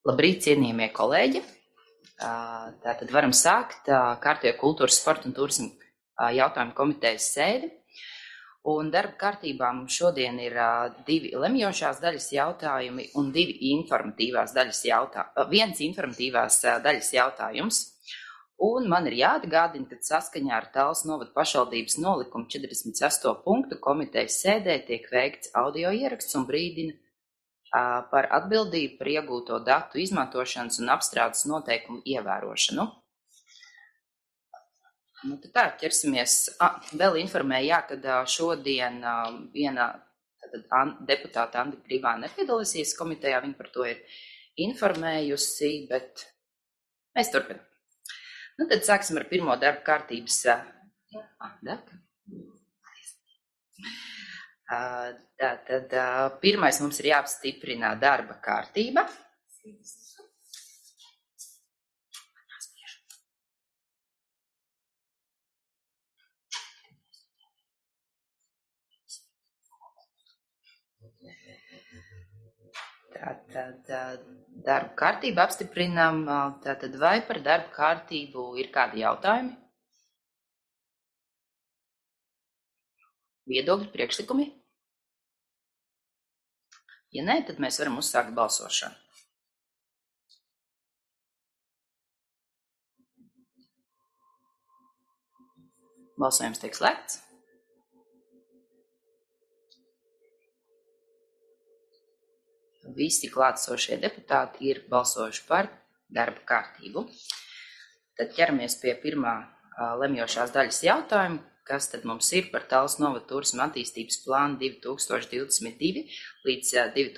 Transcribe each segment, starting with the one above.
Labrīt, cienījamie kolēģi! Tātad varam sākt kārtējo kultūras, sporta un turismu jautājumu komitejas sēdi. Un darba kārtībā mums šodien ir 2 lemjošās daļas jautājumi un 2 informatīvās daļas jautājumi. Viens informatīvās daļas jautājums. Un man ir jāatgādina, ka saskaņā ar Tallas novada pašvaldības nolikumu 48. punktu komitejas sēdē tiek veikts audio ieraksts un brīdina par atbildību par iegūto datu izmantošanas un apstrādes noteikumu ievērošanu. Tad tā, ķersimies. Vēl informēju, kad šodien viena deputāta Anda Grivā nepiedalīsies komitejā, viņa par to ir informējusi, bet mēs turpinām. Tad sāksim ar pirmo darba kārtības. Tātad pirmais mums ir jāapstiprina darba kārtība. Tātad darba kārtību apstiprinām. Tātad vai par darba kārtību ir kādi jautājumi? Viedokļi, priekšlikumi? Ja nē, tad mēs varam uzsākt balsošanu. Balsojums tiek slēgts. Visi klātsošie deputāti ir balsojuši par darba kārtību. Tad ķeramies pie pirmā lemjošās daļas jautājuma, kas tad mums ir par Tallas novada turisma attīstības plānu 2022 līdz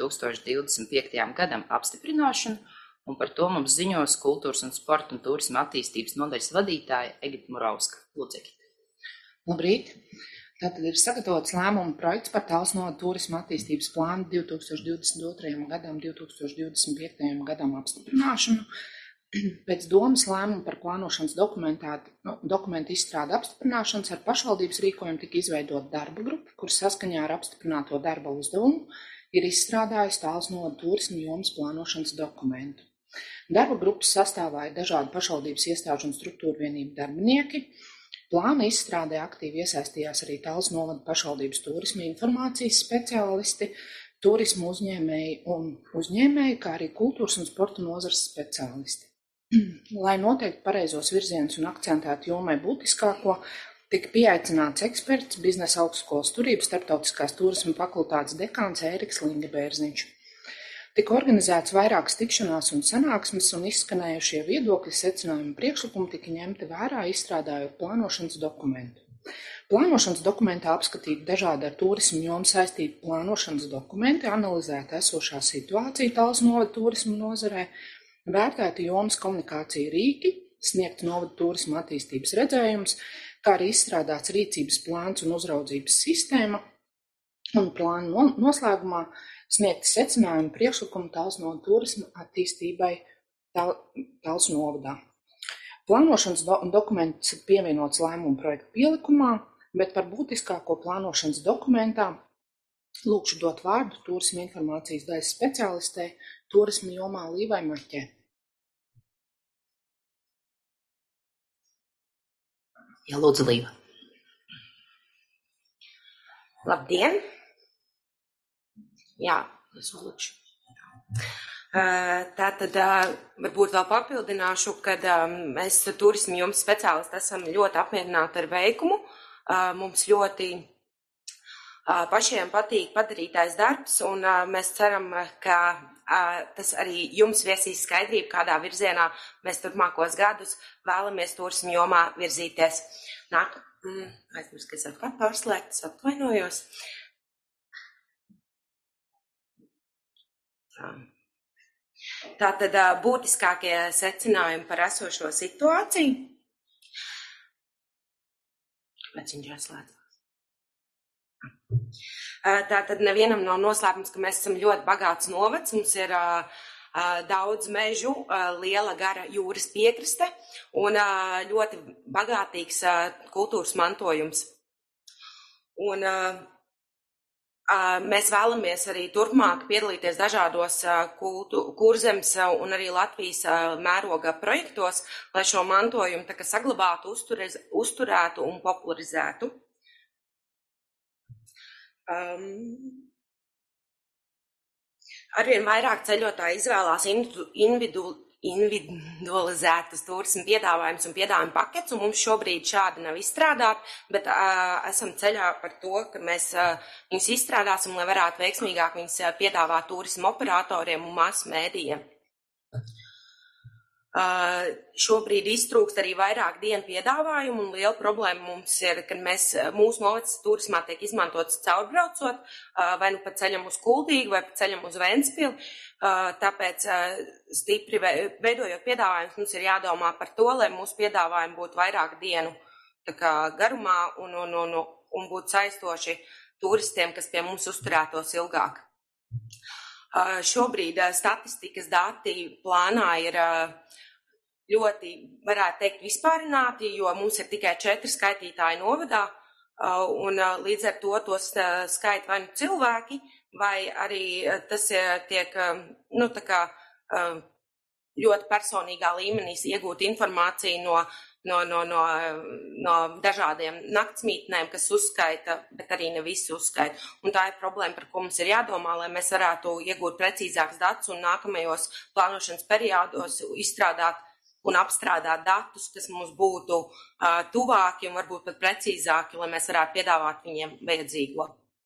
2025. gadam apstiprināšanu, un par to mums ziņos kultūras un sporta un turisma attīstības nodaļas vadītāja Egita Muravska. Lūdzu, Egita. Labrīt! Tātad ir sagatavots lēmuma projekts par Tallas novada turisma attīstības plānu 2022. gadam, 2025. gadam apstiprināšanu. Pēc domas lēmuma par plānošanas dokumentu izstrādi apstiprināšanas ar pašvaldības rīkojumu tika izveidota darba grupa, kur saskaņā ar apstiprināto darba uzdevumu ir izstrādājusi Tallas novada turisma jomas plānošanas dokumentu. Darba grupas sastāvā ir dažādi pašvaldības iestāžu un struktūru vienību darbinieki. Plāna izstrādē aktīvi iesaistījās arī Tallas novada pašvaldības turisma informācijas speciālisti, turisma uzņēmēji, kā arī kultūras un sporta nozares speciālisti. Lai noteikti pareizos virzienus un akcentētu jomai būtiskāko, tika pieaicināts eksperts, biznesa augstskolas turības starptautiskās turisma fakultātes dekāns Ēriks Lingebērziņš. Tika organizēts vairākas tikšanās un sanāksmes, un izskanējušie viedokļi, secinājumi priekšlikumi tika ņemti vērā, izstrādājot plānošanas dokumentu. Plānošanas dokumentā apskatīti dažādi ar turismu jomu saistīti plānošanas dokumenti, analizēta esošā situācija Tallas novada turismu nozarē, vērtēti jomas komunikācija rīki, sniegta novada turisma attīstības redzējums, kā arī izstrādāts rīcības plāns un uzraudzības sistēma, un plāna noslēgumā sniegti secinājumi priekšlikumu Tallas novada turisma attīstībai Tallas novadā. Plānošanas dokuments ir pievienots lēmuma projekta pielikumā, bet par būtiskāko plānošanas dokumentā lūkšu dot vārdu turisma informācijas daļas speciālistei turisma jomā Līvai Maķē. Jā, lūdzu, Līva. Labdien! Jā, es lūkšu. Tātad varbūt vēl papildināšu, ka mēs turisma jomas speciālisti esam ļoti apmierināti ar veikumu. Mums ļoti pašiem patīk padarītais darbs, un mēs ceram, ka tas arī jums viesīs skaidrību, kādā virzienā mēs turpmākos gadus vēlamies turisma jomā virzīties. Aizmirst, ka es atkal pārslēgtas, atvainojos. Tātad būtiskākie secinājumi par esošo situāciju. Kāpēc viņš jāslēdz? Tātad nevienam nav noslēpums, ka mēs esam ļoti bagāts novads. Mums ir daudz mežu, liela gara jūras piekraste un ļoti bagātīgs kultūras mantojums. Un Mēs vēlamies arī turpmāk piedalīties dažādos Kurzemes un arī Latvijas mēroga projektos, lai šo mantojumu saglabātu, uzturētu un popularizētu. Arvien vairāk ceļotāji izvēlās individualizētas turisma piedāvājums un piedāvājuma pakets, un mums šobrīd šādi nav izstrādāti, bet esam ceļā par to, ka mēs viņus izstrādāsim, lai varētu veiksmīgāk viņus piedāvāt turisma operatoriem un masu mēdījiem. Šobrīd iztrūkst arī vairāk dienu piedāvājumu, un liela problēma mums ir, ka mūsu novads turismā tiek izmantots caurbraucot, vai nu pa ceļam uz Kuldīgu, vai pa ceļam uz Ventspili. Tāpēc stipri veidojot piedāvājumus, mums ir jādomā par to, lai mūsu piedāvājumi būtu vairāk dienu garumā un būtu saistoši turistiem, kas pie mums uzturētos ilgāk. Šobrīd statistikas dati plānā ir ļoti, varētu teikt, vispārināti, jo mums ir tikai 4 skaitītāji novadā, un līdz ar to skaita vai nu cilvēki, vai arī tas tiek, ļoti personīgā līmenī iegūt informāciju no dažādiem naktsmītnēm, kas uzskaita, bet arī ne visi uzskaita. Un tā ir problēma, par ko mums ir jādomā, lai mēs varētu iegūt precīzākus datus un nākamajos plānošanas periodos izstrādāt un apstrādāt datus, kas mums būtu tuvāki un varbūt pat precīzāki, lai mēs varētu piedāvāt viņiem vajadzīgo.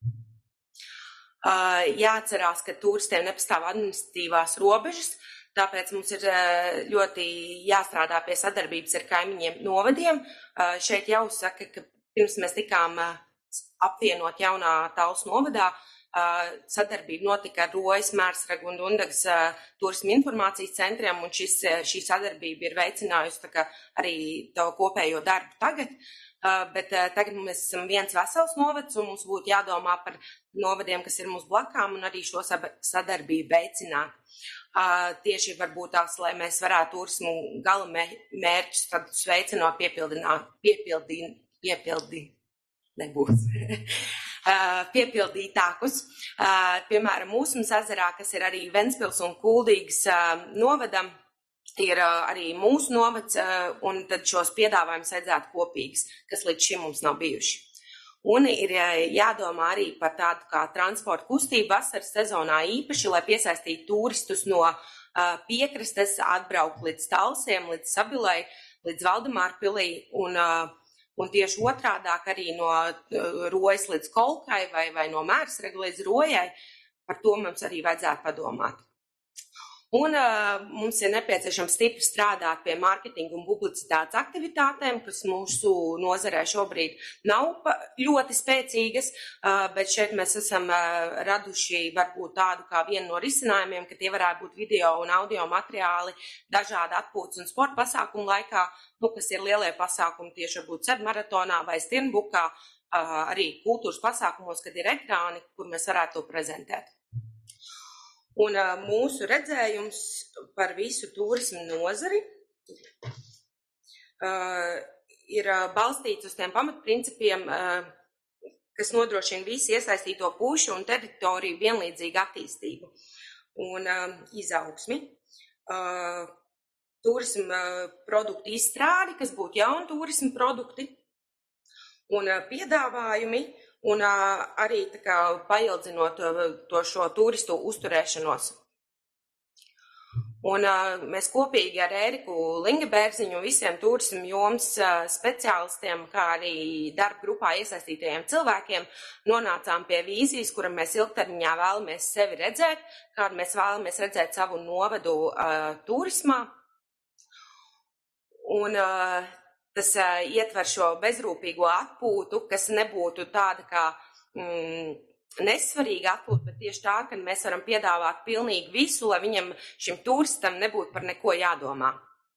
Jāatcerās, ka turistiem nepastāv administratīvās robežas, tāpēc mums ir ļoti jāstrādā pie sadarbības ar kaimiņiem novadiem. Šeit jāuzsaka, ka pirms mēs tikām apvienot jaunā Talsu novadā, sadarbība notika ar Rojas, Mērsragu un Dundagas turisma informācijas centriem, un šī sadarbība ir veicinājusi arī to kopējo darbu tagad. Bet tagad mēs esam viens vesels novads, un mums būtu jādomā par novadiem, kas ir mums blakām, un arī šo sadarbību veicināt. Tieši varbūt tās, lai mēs varētu turismu gala mērķus veicinot piepildītākus. Piemēram, Mūsmas ezerā, kas ir arī Ventspils un Kuldīgas novadam, ir arī mūsu novads, un tad šos piedāvājumus vajadzētu kopīgs, kas līdz šim mums nav bijuši. Un ir jādomā arī par tādu kā transporta kustību vasaras sezonā īpaši, lai piesaistītu turistus no piekrastes, atbraukt līdz Talsiem, līdz Sabilai, līdz Valdemārpilī, un tieši otrādāk arī no Rojas līdz Kolkai vai no Mērsraga līdz Rojai. Par to mums arī vajadzētu padomāt. Un mums ir nepieciešams stipri strādāt pie mārketinga un publicitātes aktivitātēm, kas mūsu nozarē šobrīd nav ļoti spēcīgas, bet šeit mēs esam raduši varbūt tādu kā vienu no risinājumiem, ka tie varētu būt video un audio materiāli dažādi atpūtas un sporta pasākumu laikā, kas ir lielie pasākumi tieši varbūt Sedmaratonā vai Stirnbukā, arī kultūras pasākumos, kad ir ekrāni, kur mēs varētu to prezentēt. Un mūsu redzējums par visu turismu nozari ir balstīts uz tiem pamatprincipiem, kas nodrošina visu iesaistīto pušu un teritoriju vienlīdzīgu attīstību un izaugsmi. Turisma produktu izstrādi, kas būtu jauni turisma produkti un piedāvājumi, un arī paildzinot to šo turistu uzturēšanos. Un mēs kopīgi ar Ēriku Lingebērziņu un visiem turismu jomas speciālistiem, kā arī darba grupā iesaistītajiem cilvēkiem, nonācām pie vīzijas, kura mēs ilgtermiņā vēlamies sevi redzēt, kādu mēs vēlamies redzēt savu novadu turismā. Un tas ietver šo bezrūpīgo atpūtu, kas nebūtu tāda kā nesvarīga atpūta, bet tieši tā, ka mēs varam piedāvāt pilnīgi visu, lai viņam šim turistam nebūtu par neko jādomā.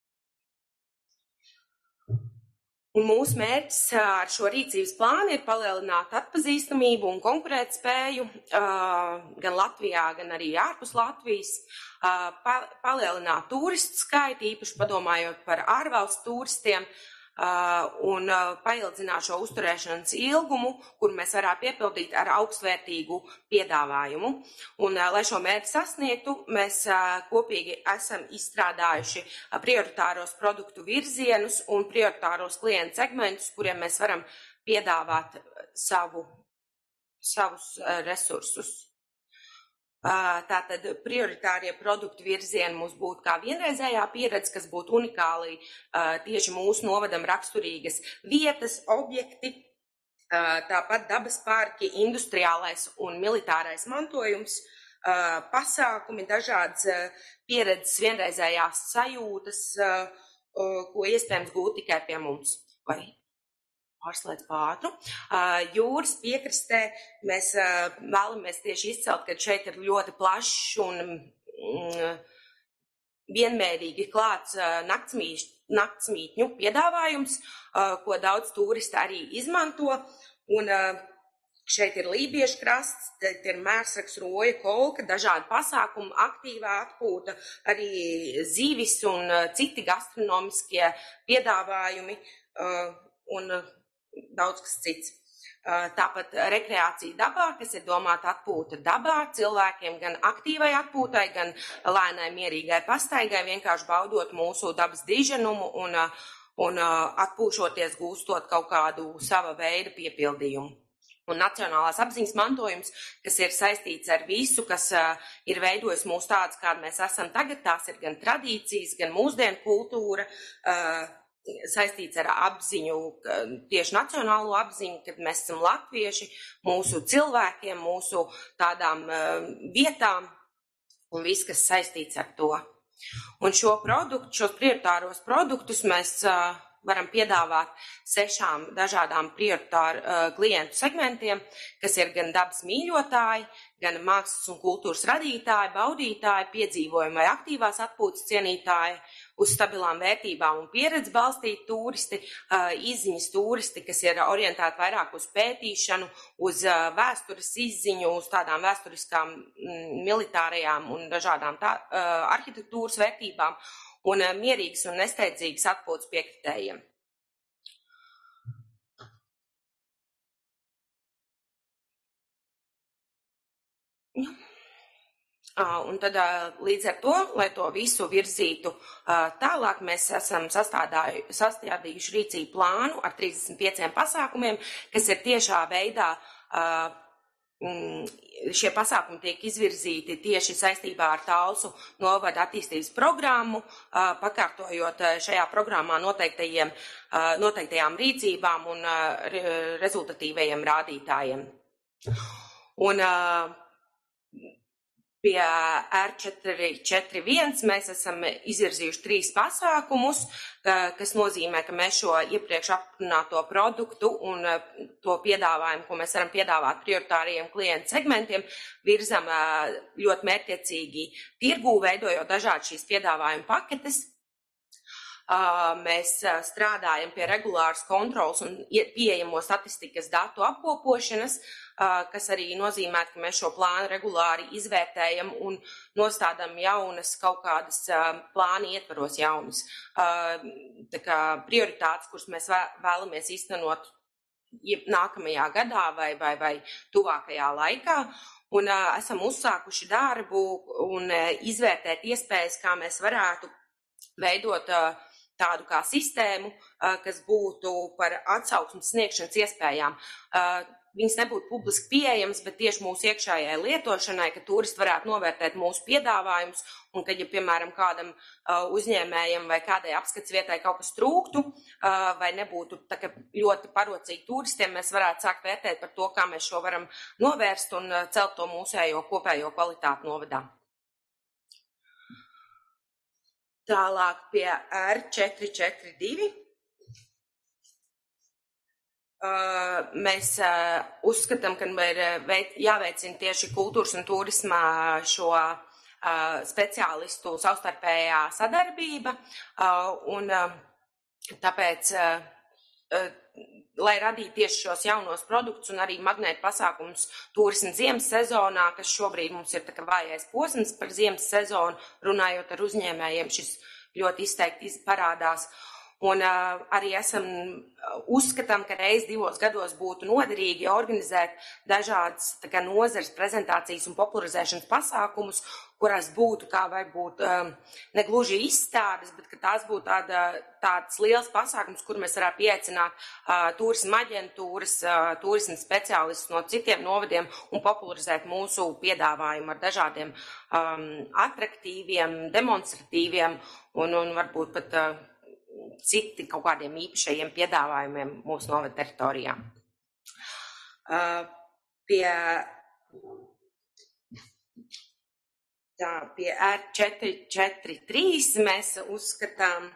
Un mūsu mērķis ar šo rīcības plānu ir palielināt atpazīstamību un konkurētspēju gan Latvijā, gan arī ārpus Latvijas, palielināt turistu skaitu, īpaši padomājot par ārvalstu turistiem, un paildzināt šo uzturēšanas ilgumu, kur mēs varētu piepildīt ar augstvērtīgu piedāvājumu. Un, lai šo mērķi sasniegtu, mēs kopīgi esam izstrādājuši prioritāros produktu virzienus un prioritāros klientu segmentus, kuriem mēs varam piedāvāt savus resursus. Tātad prioritārie produktu virzieni mums būtu kā vienreizējā pieredze, kas būtu unikāli tieši mūsu novadam raksturīgas vietas, objekti, tāpat dabas parki, industriālais un militārais mantojums, pasākumi, dažādas pieredzes, vienreizējās sajūtas, ko iespējams gūt tikai pie mums. Vai pārslēdz pātru. Jūras piekrastē mēs vēlamies tieši izcelt, ka šeit ir ļoti plašs un vienmērīgi klāts naktsmītņu piedāvājums, ko daudz turisti arī izmanto. Un šeit ir lībiešu krasts, ir mērsraks, roja, kolka, dažādi pasākumi, aktīvā atpūta, arī zivis un citi gastronomiskie piedāvājumi un daudz kas cits. Tāpat rekreācija dabā, kas ir domāta atpūta dabā, cilvēkiem gan aktīvai atpūtai, gan lēnai mierīgai pastaigai, vienkārši baudot mūsu dabas diženumu un atpūšoties, gūstot kaut kādu sava veida piepildījumu. Un nacionālās apziņas mantojums, kas ir saistīts ar visu, kas ir veidojis mūs tādus, kādi mēs esam tagad, tās ir gan tradīcijas, gan mūsdienu kultūra, saistīts ar apziņu, tieši nacionālo apziņu, kad mēs esam latvieši, mūsu cilvēkiem, mūsu tādām vietām un viss, kas saistīts ar to. Un šos prioritāros produktus mēs varam piedāvāt 6 dažādām prioritāru klientu segmentiem, kas ir gan dabas mīļotāji, gan mākslas un kultūras radītāji, baudītāji, piedzīvojumi vai aktīvās atpūtas cienītāji, uz stabilām vērtībām un pieredzi balstīti turisti, izziņas turisti, kas ir orientēti vairāk uz pētīšanu, uz vēstures izziņu, uz tādām vēsturiskām, militārajām un dažādām arhitektūras vērtībām un mierīgas un nesteidzīgas atpūtas piekritējiem. Un tad līdz ar to, lai to visu virzītu tālāk, mēs esam sastādījuši rīcību plānu ar 35 pasākumiem, kas ir tiešā veidā, šie pasākumi tiek izvirzīti tieši saistībā ar Talsu novada attīstības programmu, pakārtojot šajā programmā noteiktajām rīcībām un rezultatīvajiem rādītājiem. Un pie R441 mēs esam izvirzījuši 3 pasākumus, kas nozīmē, ka mēs šo iepriekš aprunāto produktu un to piedāvājumu, ko mēs varam piedāvāt prioritāriem klientu segmentiem, virzam ļoti mērķtiecīgi tirgū, veidojot dažādas šīs piedāvājumu paketes. Mēs strādājam pie regulāras kontrolas un pieejamo statistikas datu apkopošanas, kas arī nozīmē, ka mēs šo plānu regulāri izvērtējam un nostādam jaunas kaut kādas plāna ietvaros jaunas. Tā kā prioritātes, kuras mēs vēlamies īstenot nākamajā gadā vai tuvākajā laikā. Un esam uzsākuši darbu un izvērtēt iespējas, kā mēs varētu veidot tādu kā sistēmu, kas būtu par atsauksmes sniegšanas iespējām. Viņas nebūtu publiski pieejamas, bet tieši mūsu iekšējai lietošanai, ka turisti varētu novērtēt mūsu piedāvājumus un kad, ja, piemēram, kādam uzņēmējam vai kādai apskats vietai kaut kas trūktu vai nebūtu tā kā ļoti parocīgi turistiem, mēs varētu sākt vērtēt par to, kā mēs šo varam novērst un celt to mūsējo kopējo kvalitāti novadā. Tālāk pie R442. Mēs uzskatām, ka ir jāveicina tieši kultūras un turisma šo speciālistu savstarpējā sadarbība, un tāpēc, lai radītu tieši šos jaunos produktus un arī magnētu pasākumus turisma ziemas sezonā, kas šobrīd mums ir tā kā vājais posms par ziemas sezonu, runājot ar uzņēmējiem, šis ļoti izteikti parādās. Un arī uzskatām, ka reiz 2 gados būtu noderīgi organizēt dažādas nozares prezentācijas un popularizēšanas pasākumus, kurās būtu kā varbūt negluži izstādes, bet ka tās būtu tāds liels pasākums, kur mēs varētu pieaicināt turisma aģentūras, turisma speciālistus no citiem novadiem un popularizēt mūsu piedāvājumu ar dažādiem atraktīviem, demonstratīviem un varbūt pat citi kaut kādiem īpašajiem piedāvājumiem mūsu novada teritorijā. Pie R443 mēs uzskatām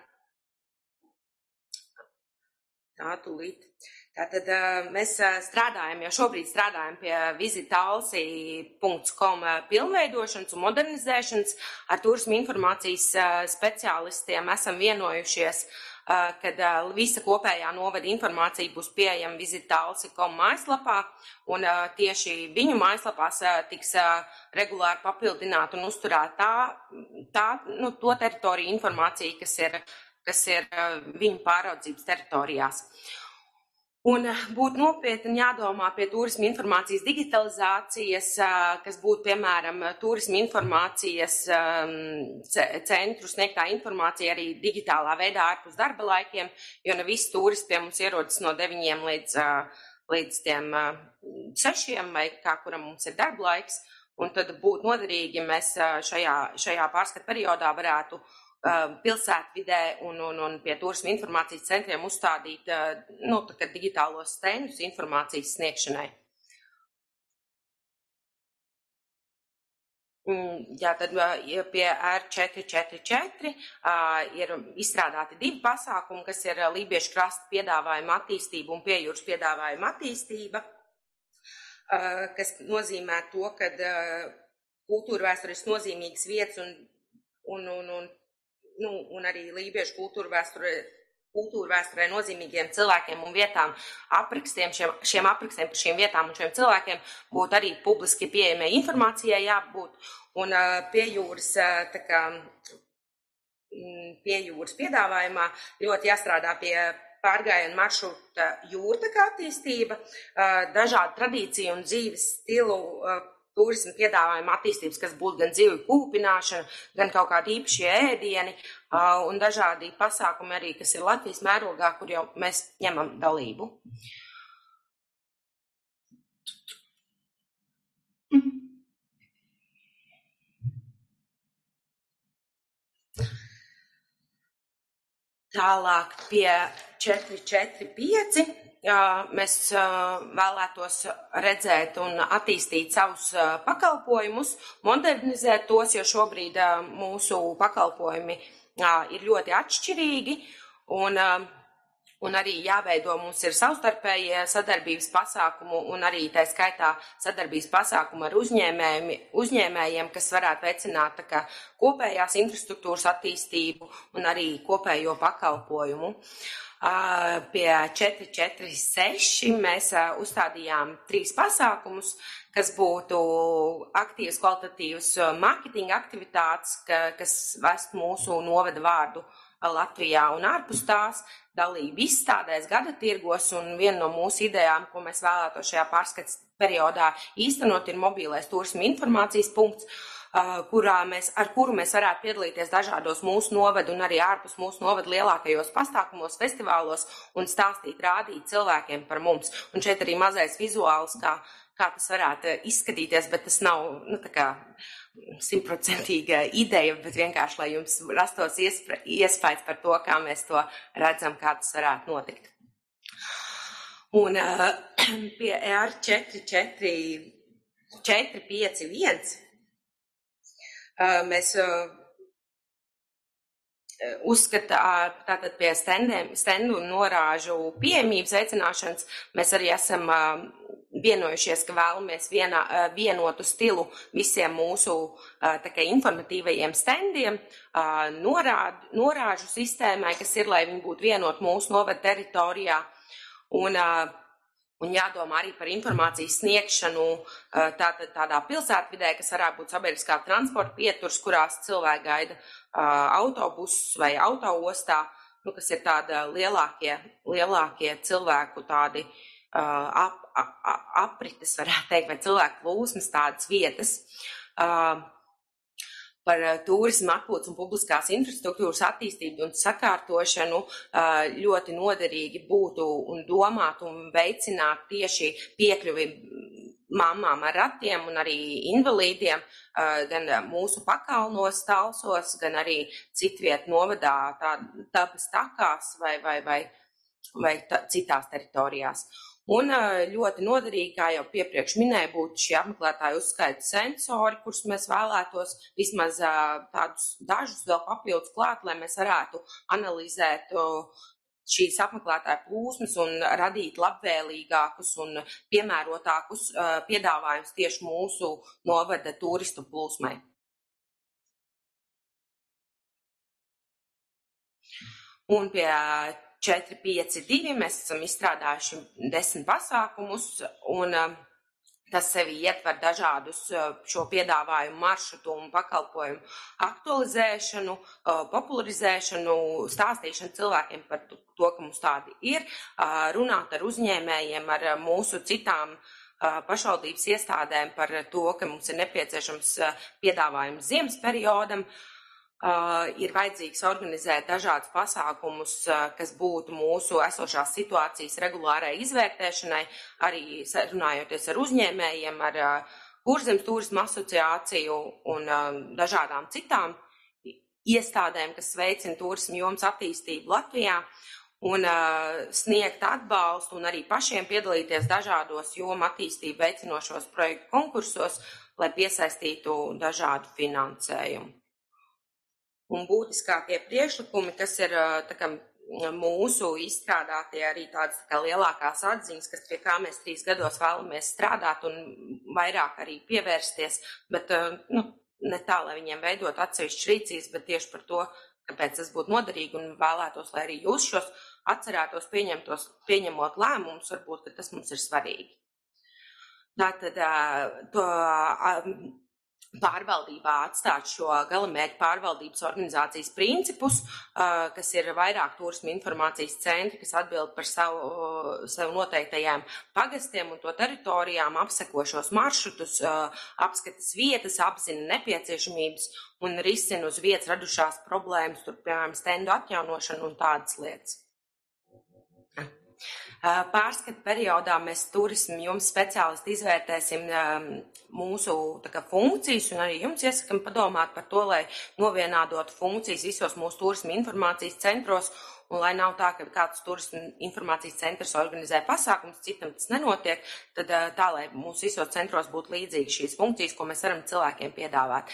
Tātad mēs jau šobrīd strādājam pie visitalsi.com pilnveidošanas un modernizēšanas. Ar turisma informācijas speciālistiem esam vienojušies, kad visa kopējā novada informācija būs pieejama visitalsi.com mājaslapā, un tieši viņu mājaslapās tiks regulāri papildināt un uzturēt to teritoriju informāciju, kas ir viņu pāraudzības teritorijās. Un būtu nopietni jādomā pie turisma informācijas digitalizācijas, kas būtu, piemēram, turisma informācijas centru sniegtā informācija arī digitālā veidā ārpus darba laikiem, jo ne visi turisti pie mums ierodas no 9 līdz 6, vai kā kuram mums ir darba laiks. Un tad būtu noderīgi, ja mēs šajā pārskatu periodā varētu pilsētvidē un pie turisma informācijas centriem uzstādīt digitālos stendus informācijas sniegšanai. Jā, tad pie R444 ir izstrādāti 2 pasākumi, kas ir Lībiešu krasta piedāvājuma attīstība un piejūras piedāvājuma attīstība, kas nozīmē to, ka kultūra vēsturiski nozīmīgas vietas un arī lībiešu kultūra vēsturē nozīmīgiem cilvēkiem un vietām aprakstiem, šiem aprakstiem par šīm vietām un šiem cilvēkiem būtu arī publiski pieejamai informācijai jābūt. Un piejūras piedāvājumā ļoti jāstrādā pie pārgājienu maršruta jūrtaka attīstība, dažādu tradīciju un dzīves stilu turisma piedāvājuma attīstības, kas būtu gan zivju kūpināšana, gan kaut kādi īpašie ēdieni un dažādi pasākumi arī, kas ir Latvijas mērogā, kur jau mēs ņemam dalību. Tālāk pie 445. Mēs vēlētos redzēt un attīstīt savus pakalpojumus, modernizēt tos, jo šobrīd mūsu pakalpojumi ir ļoti atšķirīgi un arī jāveido mums ir savstarpējie sadarbības pasākumu un arī tā skaitā sadarbības pasākumu ar uzņēmējiem, kas varētu veicināt kopējās infrastruktūras attīstību un arī kopējo pakalpojumu. Pie 446 mēs uzstādījām 3 pasākumus, kas būtu aktīvas, kvalitatīvas mārketinga aktivitātes, kas vest mūsu novada vārdu Latvijā un ārpus tās, dalību izstādēs, gada tirgos, un viena no mūsu idejām, ko mēs vēlētos šajā pārskats periodā īstenot, ir mobilais turisma informācijas punkts, ar kuru mēs varētu piedalīties dažādos mūsu novadu un arī ārpus mūsu novadu lielākajos pasākumos, festivālos un stāstīt, rādīt cilvēkiem par mums. Un šeit arī mazais vizuāls, kā tas varētu izskatīties, bet tas nav 100% ideja, bet vienkārši, lai jums rastos iespējas par to, kā mēs to redzam, kā tas varētu notikt. Un pie R451 mēs uzskatām, tātad pie stendu un norāžu pieejamības veicināšanas, mēs arī esam vienojušies, ka vēlamies vienotu stilu visiem mūsu informatīvajiem stendiem, norāžu sistēmai, kas ir, lai viņi būtu vienot mūsu novada teritorijā, un jādomā arī par informācijas sniegšanu tādā pilsētvidē, kas varētu būt sabiedriskā transporta pieturs, kurās cilvēki gaida autobusus vai autoostā, kas ir tāda lielākie cilvēku tādi aprites, varētu teikt, vai cilvēku plūsmas tādas vietas. Par turismu atpūtas un publiskās infrastruktūras attīstību un sakārtošanu ļoti noderīgi būtu un domāt un veicināt tieši piekļuvi mamām ar ratiem un arī invalīdiem gan mūsu pakalnos, Talsos, gan arī citviet novadā tāpas takās vai citās teritorijās. Un ļoti noderīgi, kā jau piepriekš minēju, būtu šie apmeklētāju uzskaita sensori, kurus mēs vēlētos vismaz tādus dažus vēl papildus klāt, lai mēs varētu analizēt šīs apmeklētāju plūsmas un radīt labvēlīgākus un piemērotākus piedāvājumus tieši mūsu novada turistu plūsmai. Un pie 452 mēs esam izstrādājuši 10 pasākumus, un tas sevi ietver dažādus šo piedāvājumu maršrutu un pakalpojumu aktualizēšanu, popularizēšanu, stāstīšanu cilvēkiem par to, ka mums tādi ir, runāt ar uzņēmējiem, ar mūsu citām pašvaldības iestādēm par to, ka mums ir nepieciešams piedāvājums ziemas periodam. Ir vajadzīgs organizēt dažādus pasākumus, kas būtu mūsu esošās situācijas regulārai izvērtēšanai, arī runājoties ar uzņēmējiem, ar Kurzemes turisma asociāciju un dažādām citām iestādēm, kas veicina turismu jomas attīstību Latvijā, un sniegt atbalstu un arī pašiem piedalīties dažādos jomu attīstību veicinošos projektu konkursos, lai piesaistītu dažādu finansējumu. Un būtiskākie priekšlikumi, kas ir mūsu izstrādātie arī tādas lielākās atziņas, kas pie kā mēs 3 gados vēlamies strādāt un vairāk arī pievērsties, bet ne tā, lai viņiem veidot atsevišķas rīcības, bet tieši par to, kāpēc tas būtu noderīgi un vēlētos, lai arī jūs šos atcerētos pieņemot lēmumus, varbūt, ka tas mums ir svarīgi. Tātad pārvaldībā atstāt šo galamērķu pārvaldības organizācijas principus, kas ir vairāk turisma informācijas centri, kas atbild par savu noteiktajām pagastiem un to teritorijām, apseko šos maršrutus, apskatas vietas, apzina nepieciešamības un risina uz vietas radušās problēmas, tur, piemēram, stendu atjaunošanu un tādas lietas. Pārskatu periodā mēs turismu jums speciālisti izvērtēsim mūsu funkcijas un arī jums iesakam padomāt par to, lai novienādotu funkcijas visos mūsu turisma informācijas centros un lai nav tā, ka kāds turisma informācijas centrs organizē pasākums, citam tas nenotiek, tad tā, lai mūsu visos centros būtu līdzīgi šīs funkcijas, ko mēs varam cilvēkiem piedāvāt.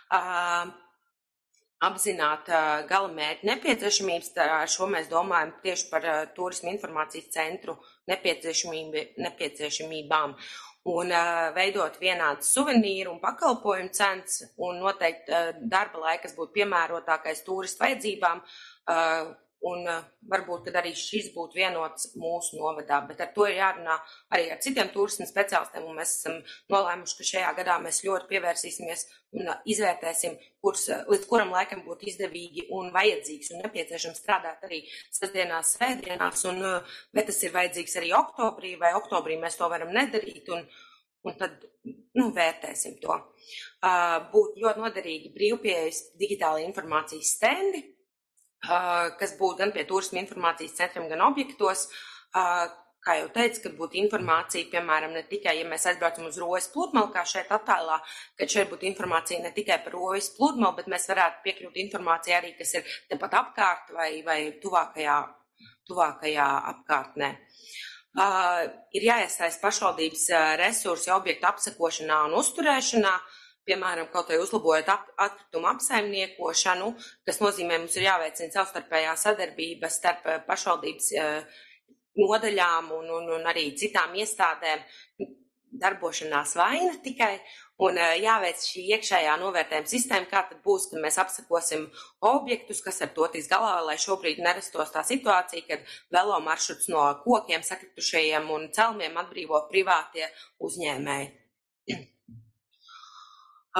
Apzināt galamērķu nepieciešamības, ar šo mēs domājam tieši par turisma informācijas centru nepieciešamībām un veidot vienādas suvenīru un pakalpojumu cenas un noteikti darba laiks būtu piemērotākais turistu vajadzībām un varbūt, kad arī šis būtu vienots mūsu novadā, bet ar to ir jārunā arī ar citiem turisma speciālistiem, un mēs esam nolēmuši, ka šajā gadā mēs ļoti pievērsīsimies un izvērtēsim, līdz kuram laikam būtu izdevīgi un vajadzīgs un nepieciešams strādāt arī sestdienās, svētdienās, un vai tas ir vajadzīgs arī oktobrī, vai oktobrī mēs to varam nedarīt, un tad vērtēsim to. Būtu ļoti noderīgi brīvpieejas digitāla informācijas stendi, kas būtu gan pie turisma informācijas centriem, gan objektos, kā jau teicu, kad būtu informācija, piemēram, ne tikai, ja mēs aizbraucam uz Rojas pludmali, kā šeit attēlā, kad šeit būtu informācija ne tikai par Rojas pludmali, bet mēs varētu piekļūt informācijai arī, kas ir tepat apkārt vai tuvākajā apkārtnē. Ir jāiesaist pašvaldības resursi objektu apsekošanā un uzturēšanā, piemēram, kaut vai uzlabojot atkritumu apsaimniekošanu, kas nozīmē, mums ir jāveicina savstarpējā sadarbība starp pašvaldības nodaļām un arī citām iestādēm darbošanās vaina tikai, un jāveic šī iekšējā novērtējuma sistēma, kā tad būs, kad mēs apsekosim objektus, kas ar to tiks galā, lai šobrīd nerastos tā situācija, kad velo maršruts no kokiem sakritušajiem un celmiem atbrīvo privātie uzņēmēji.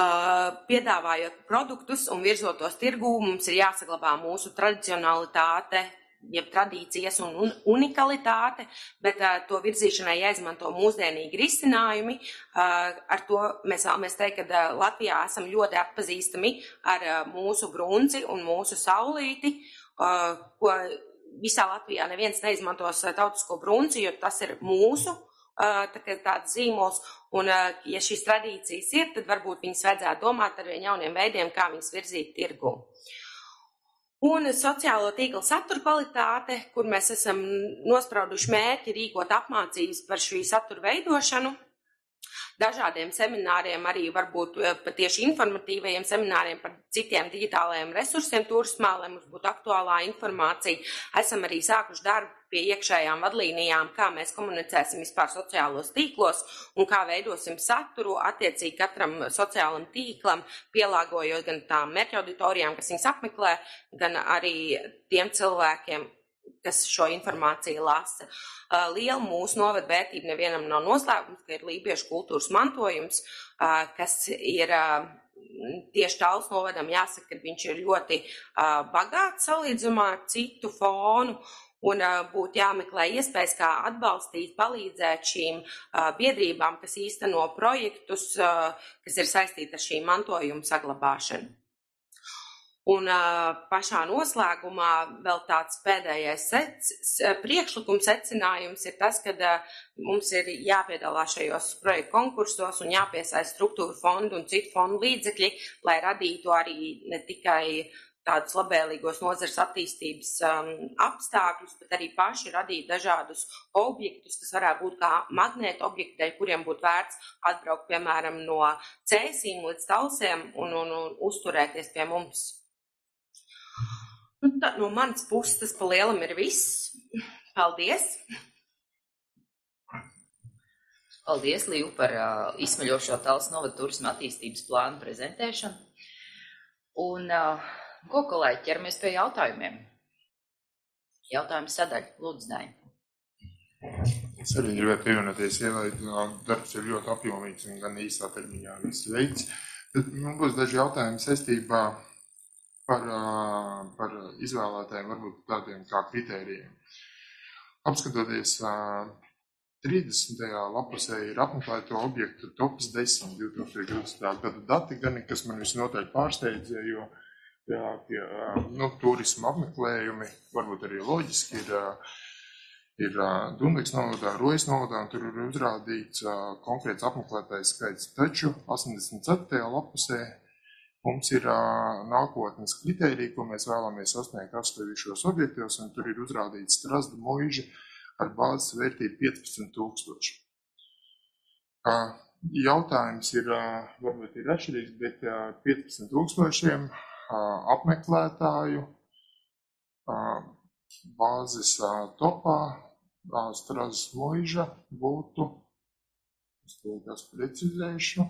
Piedāvājot produktus un virzotos tirgū, mums ir jāsaglabā mūsu tradicionalitāte, jeb tradīcijas un unikalitāte, bet to virzīšanai jāizmanto mūsdienīgi risinājumi. Ar to mēs vēlamies teikt, ka Latvijā esam ļoti atpazīstami ar mūsu brunci un mūsu saulīti, ko visā Latvijā neviens neizmantos tautisko brunci, jo tas ir mūsu tāds zīmols, un ja šīs tradīcijas ir, tad varbūt viņas vajadzētu domāt ar jauniem veidiem, kā viņas virzīt tirgu. Un sociālo tīklu satura kvalitāte, kur mēs esam nosprauduši mērķi rīkot apmācības par šī satura veidošanu, dažādiem semināriem, arī varbūt patieši informatīvajiem semināriem par citiem digitālajiem resursiem turismā, lai mums būtu aktuālā informācija. Esam arī sākuši darbu pie iekšējām vadlīnijām, kā mēs komunicēsim vispār sociālos tīklos un kā veidosim saturu attiecīgi katram sociālam tīklam, pielāgojot gan tām mērķauditorijām, kas viņus apmeklē, gan arī tiem cilvēkiem, kas šo informāciju lasa. Liela mūsu novada vērtība nevienam nav noslēpums, ka ir lībiešu kultūras mantojums, kas ir tieši Talsu novadam jāsaka, ka viņš ir ļoti bagāts salīdzinājumā ar citu fonu, un būtu jāmeklē iespējas, kā atbalstīt, palīdzēt šīm biedrībām, kas īsteno projektus, kas ir saistīti ar šī mantojuma saglabāšanu. Un pašā noslēgumā vēl tāds pēdējais priekšlikums secinājums ir tas, ka mums ir jāpiedalās šajos projektu konkursos un jāpiesaist struktūra fondu un citu fondu līdzekļi, lai radītu arī ne tikai tādus labvēlīgos nozares attīstības apstākļus, bet arī paši radīt dažādus objektus, kas varētu būt kā magnēta objekti, dēļ kuriem būtu vērts atbraukt, piemēram, no Cēsīm līdz Talsiem un uzturēties pie mums. No manas puses tas pa lielam ir viss. Paldies! Paldies, Līva, par izsmeļošo Talsu novada turisma attīstības plānu prezentēšanu. Un ko, kolēģi, ķeramies pie jautājumiem? Jautājumu sadaļa, lūdzu, Daini. Es arī gribētu pievienoties, darbs ir ļoti apjomīgs un gan īstā termiņā viss veikts. Bet man būs daži jautājumi saistībā par izvēlētājiem, varbūt tādiem kā kritērijiem. Apskatoties 30. lapusē ir apmeklēto objektu tops 10 2020. gada dati, gan kas man visnotaļ pārsteidza, jo turisma apmeklējumi, varbūt arī loģiski, ir Dunvegas novadā, Rojas novadā, un tur ir uzrādīts konkrēts apmeklētājs skaits. Taču 84. lapusē mums ir nākotnes kritērija, ko mēs vēlamies sasniegt atsevišķos objektos, un tur ir uzrādīts Strazda muiža ar bāzes vērtību 15,000. Jautājums ir, varbūt ir atšķirīgs, bet 15,000 apmeklētāju bāzes topā Strazdas muiža būtu, es to precizēšu,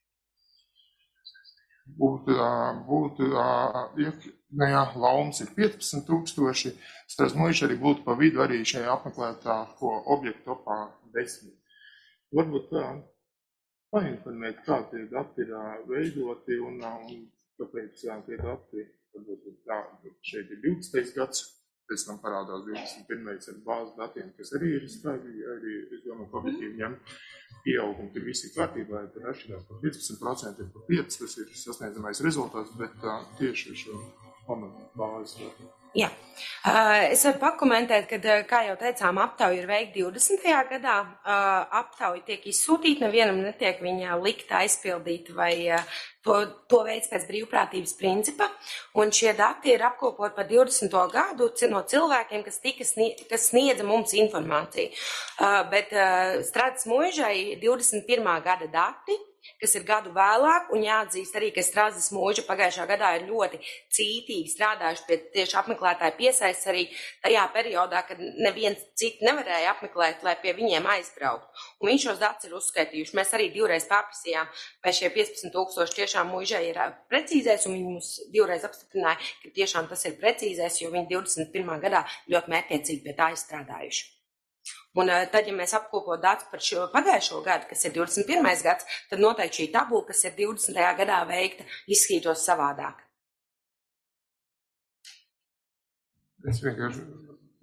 Laumas ir 15,000, Strazdas muiža arī būtu pa vidu arī šajā apmeklētāko objektu topā 10. Varbūt painformēt, kā tie dati ir veidoti un kāpēc tie dati, varbūt šeit ir 12. gads, pēc tam parādās 21. ar bāzes datiem, kas arī ir skaidri, arī, es domāju, ka objektīvi ņemt pieaugumi, tur visi kārtībā, tur atšķirās par 15%, par 5%, tas ir sasniedzamais rezultāts, bet tieši šo pamatu bāzi. Jā, es varu pakomentēt, ka, kā jau teicām, aptauja ir veikta 20. gadā, aptauja tiek izsūtīta, nevienam netiek viņa likta aizpildīt vai to veids pēc brīvprātības principa, un šie dati ir apkopot par 20. gadu no cilvēkiem, kas sniedza mums informāciju. Bet Strazdas muižai 21. gada dati, kas ir gadu vēlāk, un jāatzīst arī, ka Strazdas muiža pagājušā gadā ir ļoti cītīgi strādājuši pie tieši apmeklētāju piesaistes arī tajā periodā, kad neviens cits nevarēja apmeklēt, lai pie viņiem aizbraukt. Un viņš šos datus ir uzskaitījuši. Mēs arī divreiz pārprasījām, vai šie 15,000 tiešām muižai ir precīzēs, un viņi mums divreiz apstiprināja, ka tiešām tas ir precīzēs, jo viņi 21. gadā ļoti mērķiecīgi pie tā izstrādājuši. Un tad, ja mēs apkopot datus par šo pagājušo gadu, kas ir 21. gads, tad noteikti šī tabula, kas ir 20. gadā veikta, izskatītos savādāk. Es vienkārši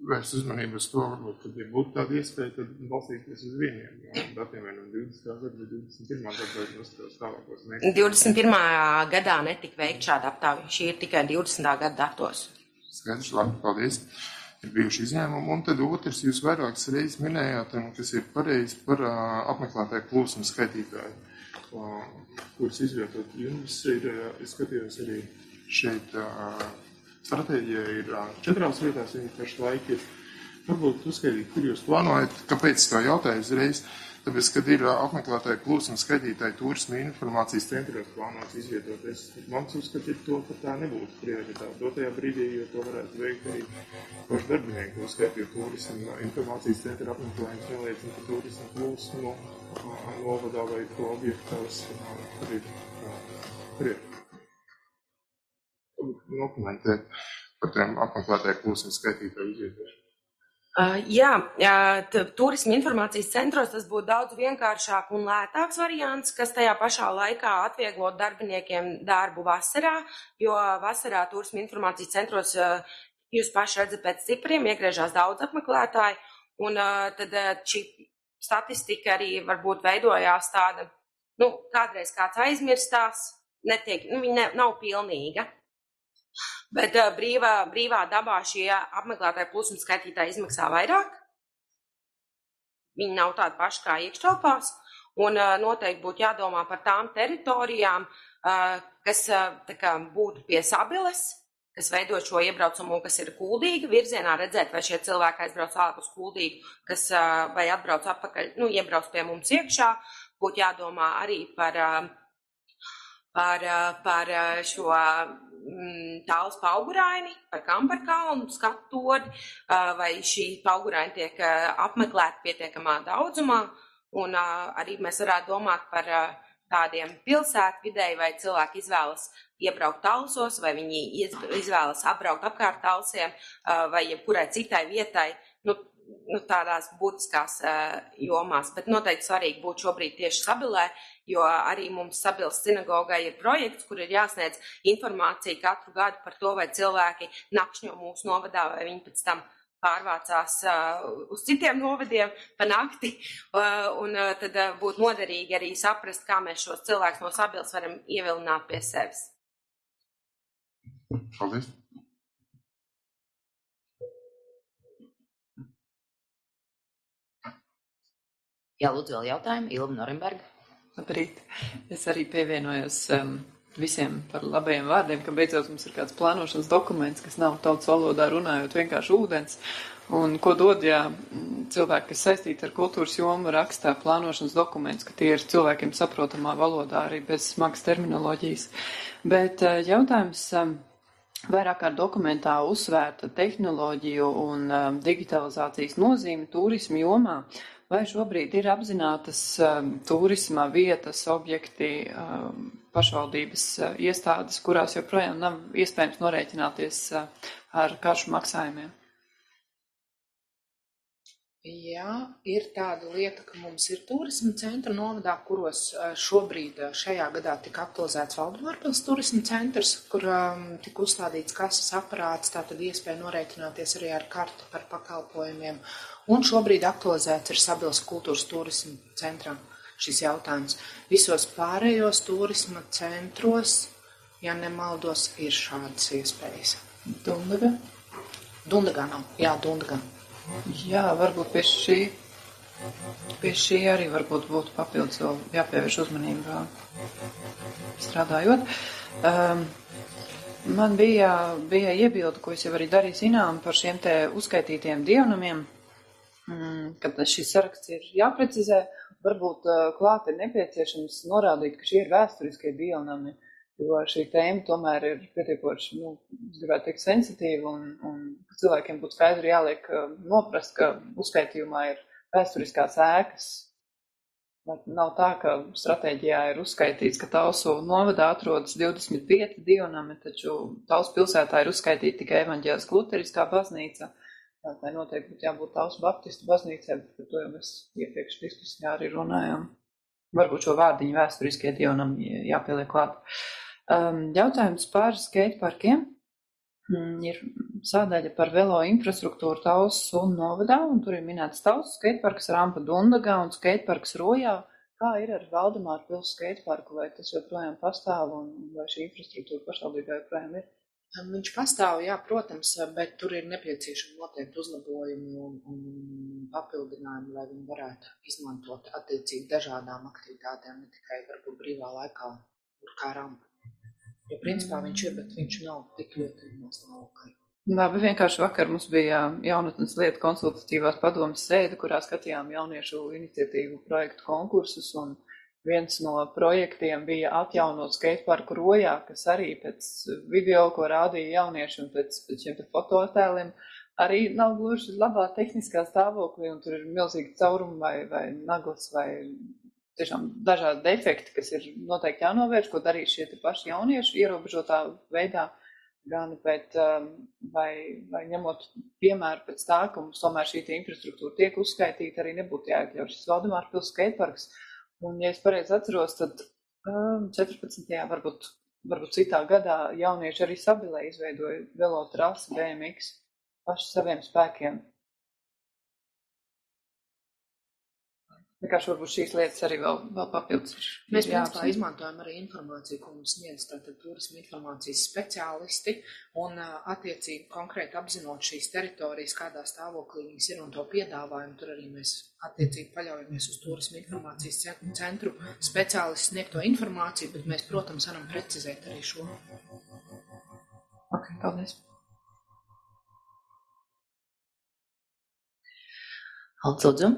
vērst uzmanību uz to, varbūt, kad ja būtu tāda iespēja, tad balstīties uz vieniem datiem, vai no 20. gada vai 21. gada vai nostājos tālākos mērķus. 21. gadā netika veikt šāda aptāvja. Šī ir tikai 20. gada datos. Skaidrs, labi, paldies. Ir bijuši izņēmumi, un tad otrs, jūs vairākas reizes minējāt, kas ir pareizi par apmeklētāju plūsmu skaitītāju, kuras izvietot jums ir, es skatījos arī šeit, stratēģija ir 4 vietās, viņi pašlaik ir. Varbūt uzskaitīt, kur jūs plānojat, kāpēc tā jautāju uzreiz, tāpēc, kad ir apmeklētāju plūsmu skaitītāju turisma informācijas centros plānots izvietot, mans uzskat ir to, ka tā nebūtu prioritāte dotajā brīdī, jo to varētu veikt arī paši darbinieki, uzskaitīt turisma informācijas centra apmeklējums neliecina, ka turisma plūsmu novadā vai to objektās arī dokumentēt par tiem apmeklētāju plūsmu skaitītāju izvietošanu. Turisma informācijas centros tas būtu daudz vienkāršāk un lētāks variants, kas tajā pašā laikā atvieglot darbiniekiem darbu vasarā, jo vasarā turisma informācijas centros jūs paši redzat pēc cipriem, iegriežās daudz apmeklētāju, un tad šī statistika arī varbūt veidojās tāda, kādreiz kāds aizmirstās, viņa nav pilnīga. Bet brīvā dabā šie apmeklētāju plūsmu skaitītāji izmaksā vairāk. Viņi nav tādi paši kā iekštelpās. Un noteikti būtu jādomā par tām teritorijām, kas būtu pie Sabiles, kas veido šo iebraucumu, kas ir Kuldīga virzienā, redzēt, vai šie cilvēki aizbrauc ārpus Kuldīgu, vai atbrauc atpakaļ, iebrauc pie mums iekšā. Būtu jādomā arī par šo tāls pauguraini, par Kambarkalnu, skatodi, vai šī pauguraini tiek apmeklēta pietiekamā daudzumā, un arī mēs varētu domāt par tādiem pilsētvidei, vai cilvēki izvēlas iebraukt talsos, vai viņi izvēlas apbraukt apkārt talsiem, vai jebkurai citai vietai, tādās būtiskās jomās, bet noteikti svarīgi būt šobrīd tieši Sabilē, jo arī mums Sabiles sinagogai ir projekts, kur ir jāsniedz informācija katru gadu par to, vai cilvēki nakšņo mūsu novadā, vai viņi pēc tam pārvācās uz citiem novadiem pa nakti, un tad būtu noderīgi arī saprast, kā mēs šos cilvēkus no Sabiles varam ievilināt pie sevis. Paldies. Jā, lūdzu, vēl jautājumu. Ilva Norimberga. Labrīt. Es arī pievienojos visiem par labajiem vārdiem, ka beidzot mums ir kāds plānošanas dokuments, kas nav tautas valodā runājot vienkārši ūdens. Un ko dod, ja cilvēki, kas saistīti ar kultūras jomu, rakstā plānošanas dokuments, ka tie ir cilvēkiem saprotamā valodā arī bez smagas terminoloģijas. Bet jautājums vairāk kārt dokumentā uzsvērta tehnoloģiju un digitalizācijas nozīme turismu jomā. Vai šobrīd ir apzinātas turisma vietas, objekti, pašvaldības iestādes, kurās joprojām nav iespējams norēķināties ar karšu maksājumiem? Jā, ir tāda lieta, ka mums ir turisma centra novadā, kuros šobrīd šajā gadā tika aktualizēts Valdemārpils turisma centrs, kur tika uzstādīts kases aparāts, tātad iespēja norēķināties arī ar karti par pakalpojumiem. Un šobrīd aktualizēts ir Sabiles kultūras turisma centrā šis jautājums. Visos pārējos turisma centros, ja nemaldos, ir šādas iespējas. Dundaga? Dundagā nav, jā, Dundagā. Jā, varbūt pie šī arī varbūt būtu papildus vēl jāpievērš uzmanību strādājot. Man bija iebilde, ko es jau arī darīju zinām par šiem te uzskaitītiem dievnamiem, kad šis saraksts ir jāprecizē. Varbūt klāt ir nepieciešams norādīt, ka šie ir vēsturiskie dievnami, jo šī tēma tomēr ir pietiekoši, es gribētu teikt, sensitīva un cilvēkiem būtu skaidri jāliek noprast, ka uzskaitījumā ir vēsturiskās ēkas. Nav tā, ka stratēģijā ir uzskaitīts, ka Talsu novadā atrodas 25 dievnami, taču Talsu pilsētā ir uzskaitīta tikai evaņģēliskā luteriskā baznīca. Tā noteikti būtu jābūt Talsu baptistu baznīcai, bet par to jau mēs iepriekš diskusijā arī runājām. Varbūt šo vārdiņu vēsturiskie dievnami jāpieliek klāt. Jautājums par skateparkiem. ir sādaļa par velo infrastruktūru Tausas un novadā, un tur ir minēts Tausas skateparks, rampa Dundagā un skateparks Rojā. Kā ir ar Valdemāra pils skateparku, vai tas joprojām pastāv un vai šī infrastruktūra pašvaldībā joprojām ir? Viņš pastāv, jā, protams, bet tur ir nepieciešami noteikti uzlabojumi un papildinājumi, lai viņi varētu izmantot attiecīgi dažādām aktivitātēm, ne tikai varbūt brīvā laikā, kā rampa. Jo principā viņš ir, bet viņš nav tik ļoti stāvokļi. Labi, vienkārši vakar mums bija jaunatnes lietu konsultatīvās padomas sēde, kurā skatījām jauniešu iniciatīvu projektu konkursus, un viens no projektiem bija atjaunot skateparku Rojā, kas arī pēc video, ko rādīja jaunieši un pēc šiem fotoattēliem, arī nav gluži labā tehniskā stāvoklī, un tur ir milzīgi caurumi vai naglas vai tiešām dažādi defekti, kas ir noteikti jānovērš, ko darīs šie paši jaunieši ierobežotā veidā, gan pēc, vai ņemot piemēru pēc tā, ka mums tomēr šī infrastruktūra tiek uzskaitīta, arī nebūtu jāiekļauj šis Valdemāra pils skateparks. Un, ja es pareizi atceros, tad 14. varbūt citā gadā jaunieši arī Sabilē izveidoja velotrasi BMX paši saviem spēkiem. Vienkārši varbūt šīs lietas arī vēl papildus. Mēs principā izmantojam arī informāciju, ko mums sniedz tātad turisma informācijas speciālisti un attiecīgi konkrēti apzinot šīs teritorijas, kādā stāvoklī viņas ir un to piedāvājumu, tur arī mēs attiecīgi paļaujamies uz turisma informācijas centru speciālisti sniegto informāciju, bet mēs, protams, varam precizēt arī šo. Ok, paldies. Lūdzu.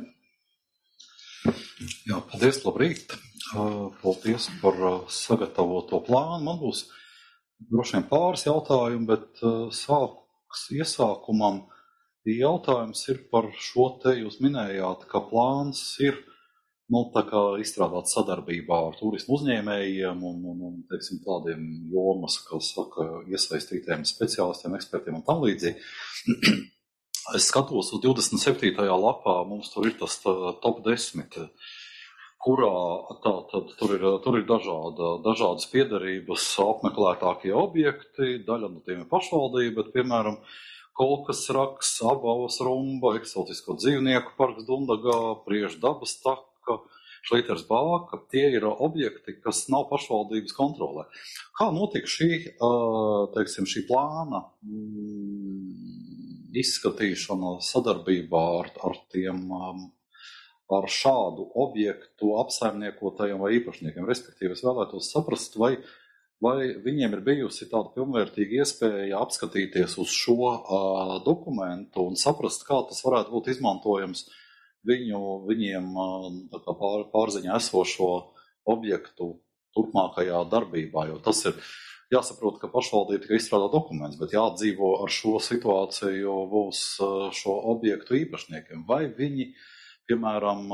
Jā, paldies, labrīt. Paldies par sagatavoto plānu. Man būs droši vien pāris jautājumi, bet iesākumam jautājums ir par šo te, jūs minējāt, ka plāns ir tā kā izstrādāts sadarbībā ar turismu uzņēmējiem un teiksim, tādiem jomas, kas saka, iesaistītiem speciālistiem, ekspertiem un tam līdzīgi. Es skatos uz 27. lapā, mums tur ir tas top 10, kurā tur ir dažādas piederības apmeklētākie objekti, daļa no tiem ir pašvaldība, bet, piemēram, Kolkas raks, Abavas rumba, eksotisko dzīvnieku parks Dundagā, Priežu dabas taka, Šlīters bāka, tie ir objekti, kas nav pašvaldības kontrolē. Kā notika šī plāna izskatīšana sadarbībā ar šādu objektu apsaimniekotajiem vai īpašniekiem? Respektīvi, es vēlētos saprast, vai viņiem ir bijusi tāda pilnvērtīga iespēja apskatīties uz šo dokumentu un saprast, kā tas varētu būt izmantojams viņiem pārziņā esošo objektu turpmākajā darbībā, jo tas ir jāsaprot, ka pašvaldība tikai izstrādā dokumentus, bet jādzīvo ar šo situāciju būs šo objektu īpašniekiem. Vai viņi, piemēram,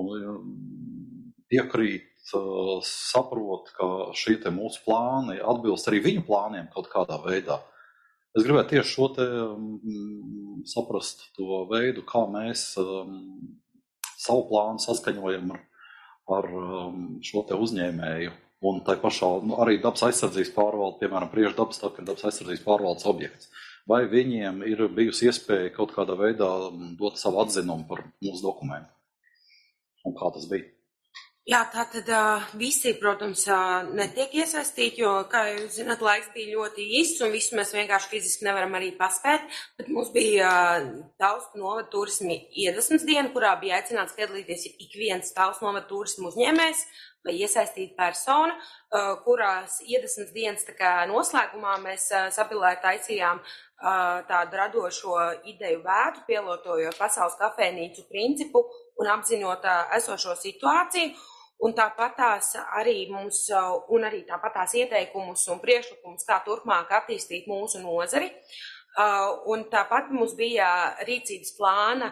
piekrīt, saprot, ka šie te mūsu plāni atbilst arī viņu plāniem kaut kādā veidā? Es gribētu tieši šo te saprast to veidu, kā mēs savu plānu saskaņojam ar šo te uzņēmēju. Un tai pašā arī dabas aizsardzības pārvalde, piemēram, Priežu dabas taka ir dabas aizsardzības pārvaldes objekts. Vai viņiem ir bijusi iespēja kaut kādā veidā dot savu atzinumu par mūsu dokumentu? Un kā tas bija? Jā, tātad visi, protams, netiek iesaistīti, jo, kā jūs zināt, laiks bija ļoti īsts un visu mēs vienkārši fiziski nevaram arī paspēt, bet mums bija Tausku novada turismi iedvesmas diena, kurā bija aicināts piedalīties ik viens Tausku novada turismu uzņēmējs vai iesaistīta persona, kurās iedvesmas dienas noslēgumā mēs Sabilē taisījām tādu radošo ideju vētu, pielietojot pasaules kafejnīcu principu un apzinot esošo situāciju. Un tāpatās arī mums, un arī tāpatās ieteikumus un priekšlikumus, kā turpmāk attīstīt mūsu nozari. Un tāpat mums bija rīcības plāna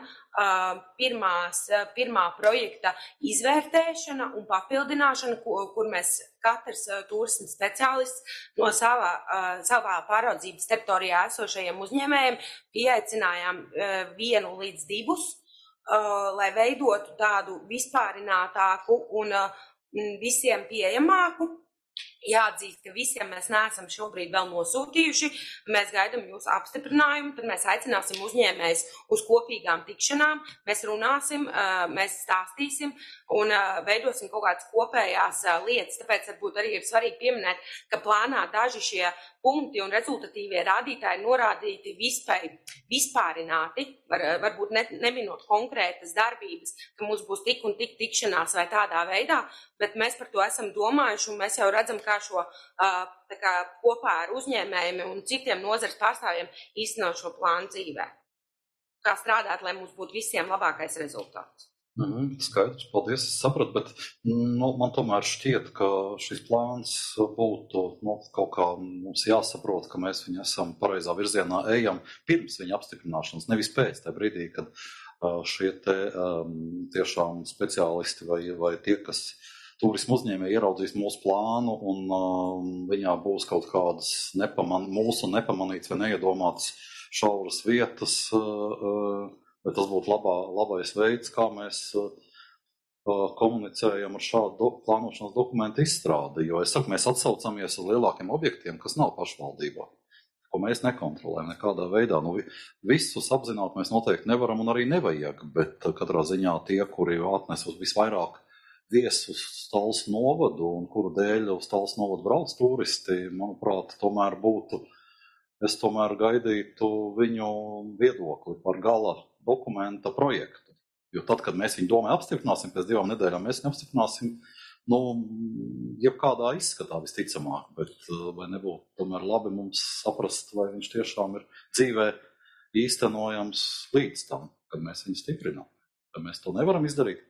pirmā projekta izvērtēšana un papildināšana, kur mēs katrs turisma speciālists no savā pāraudzības teritorijā esošajiem uzņēmējiem pieaicinājām 1 līdz 2. Lai veidotu tādu vispārinātāku un visiem pieejamāku jāatzīst, ka visiem mēs neesam šobrīd vēl nosūtījuši. Mēs gaidām jūsu apstiprinājumu, tad mēs aicināsim uzņēmējus uz kopīgām tikšanām. Mēs runāsim, mēs stāstīsim un veidosim kaut kādas kopējās lietas. Tāpēc varbūt arī ir svarīgi pieminēt, ka plānā daži šie punkti un rezultatīvie rādītāji norādīti vispārināti, varbūt neminot konkrētas darbības, ka mums būs tik un tik tikšanās vai tādā veidā, bet mēs par to esam domājuši un mēs jau redzam, kā šo kopā ar uzņēmējiem un citiem nozares pārstāvjiem īstenot šo plānu dzīvē. Kā strādāt, lai mums būtu visiem labākais rezultāts. Skaidrs, paldies, es sapratu, bet man tomēr šķiet, ka šis plāns būtu kaut kā mums jāsaprot, ka mēs viņu esam pareizā virzienā ejam pirms viņa apstiprināšanas, nevis pēc tajā brīdī, kad šie te tiešām speciālisti vai tie, kas turismu uzņēmēji ieraudzīs mūsu plānu un viņā būs kaut kādas mūsu nepamanītas vai neiedomātas šauras vietas, vai tas būtu labais veids, kā mēs komunicējam ar šādu plānošanas dokumentu izstrādi. Jo es saku, mēs atsaucamies uz lielākiem objektiem, kas nav pašvaldībā, ko mēs nekontrolējam nekādā veidā. Visus apzināt mēs noteikti nevaram un arī nevajag, bet katrā ziņā tie, kuri atnes uz visvairāk viesu uz Talsu novadu un kuru dēļ uz Talsu novadu brauc turisti, manuprāt, es tomēr gaidītu viņu viedokli par gala dokumenta projektu. Jo tad, kad mēs viņu domāju apstiprināsim, pēc 2 nedēļām mēs viņu apstiprināsim, jebkādā izskatā visticamāk, bet vai nebūtu tomēr labi mums saprast, vai viņš tiešām ir dzīvē īstenojams līdz tam, kad mēs viņu stiprinām. Vai mēs to nevaram izdarīt?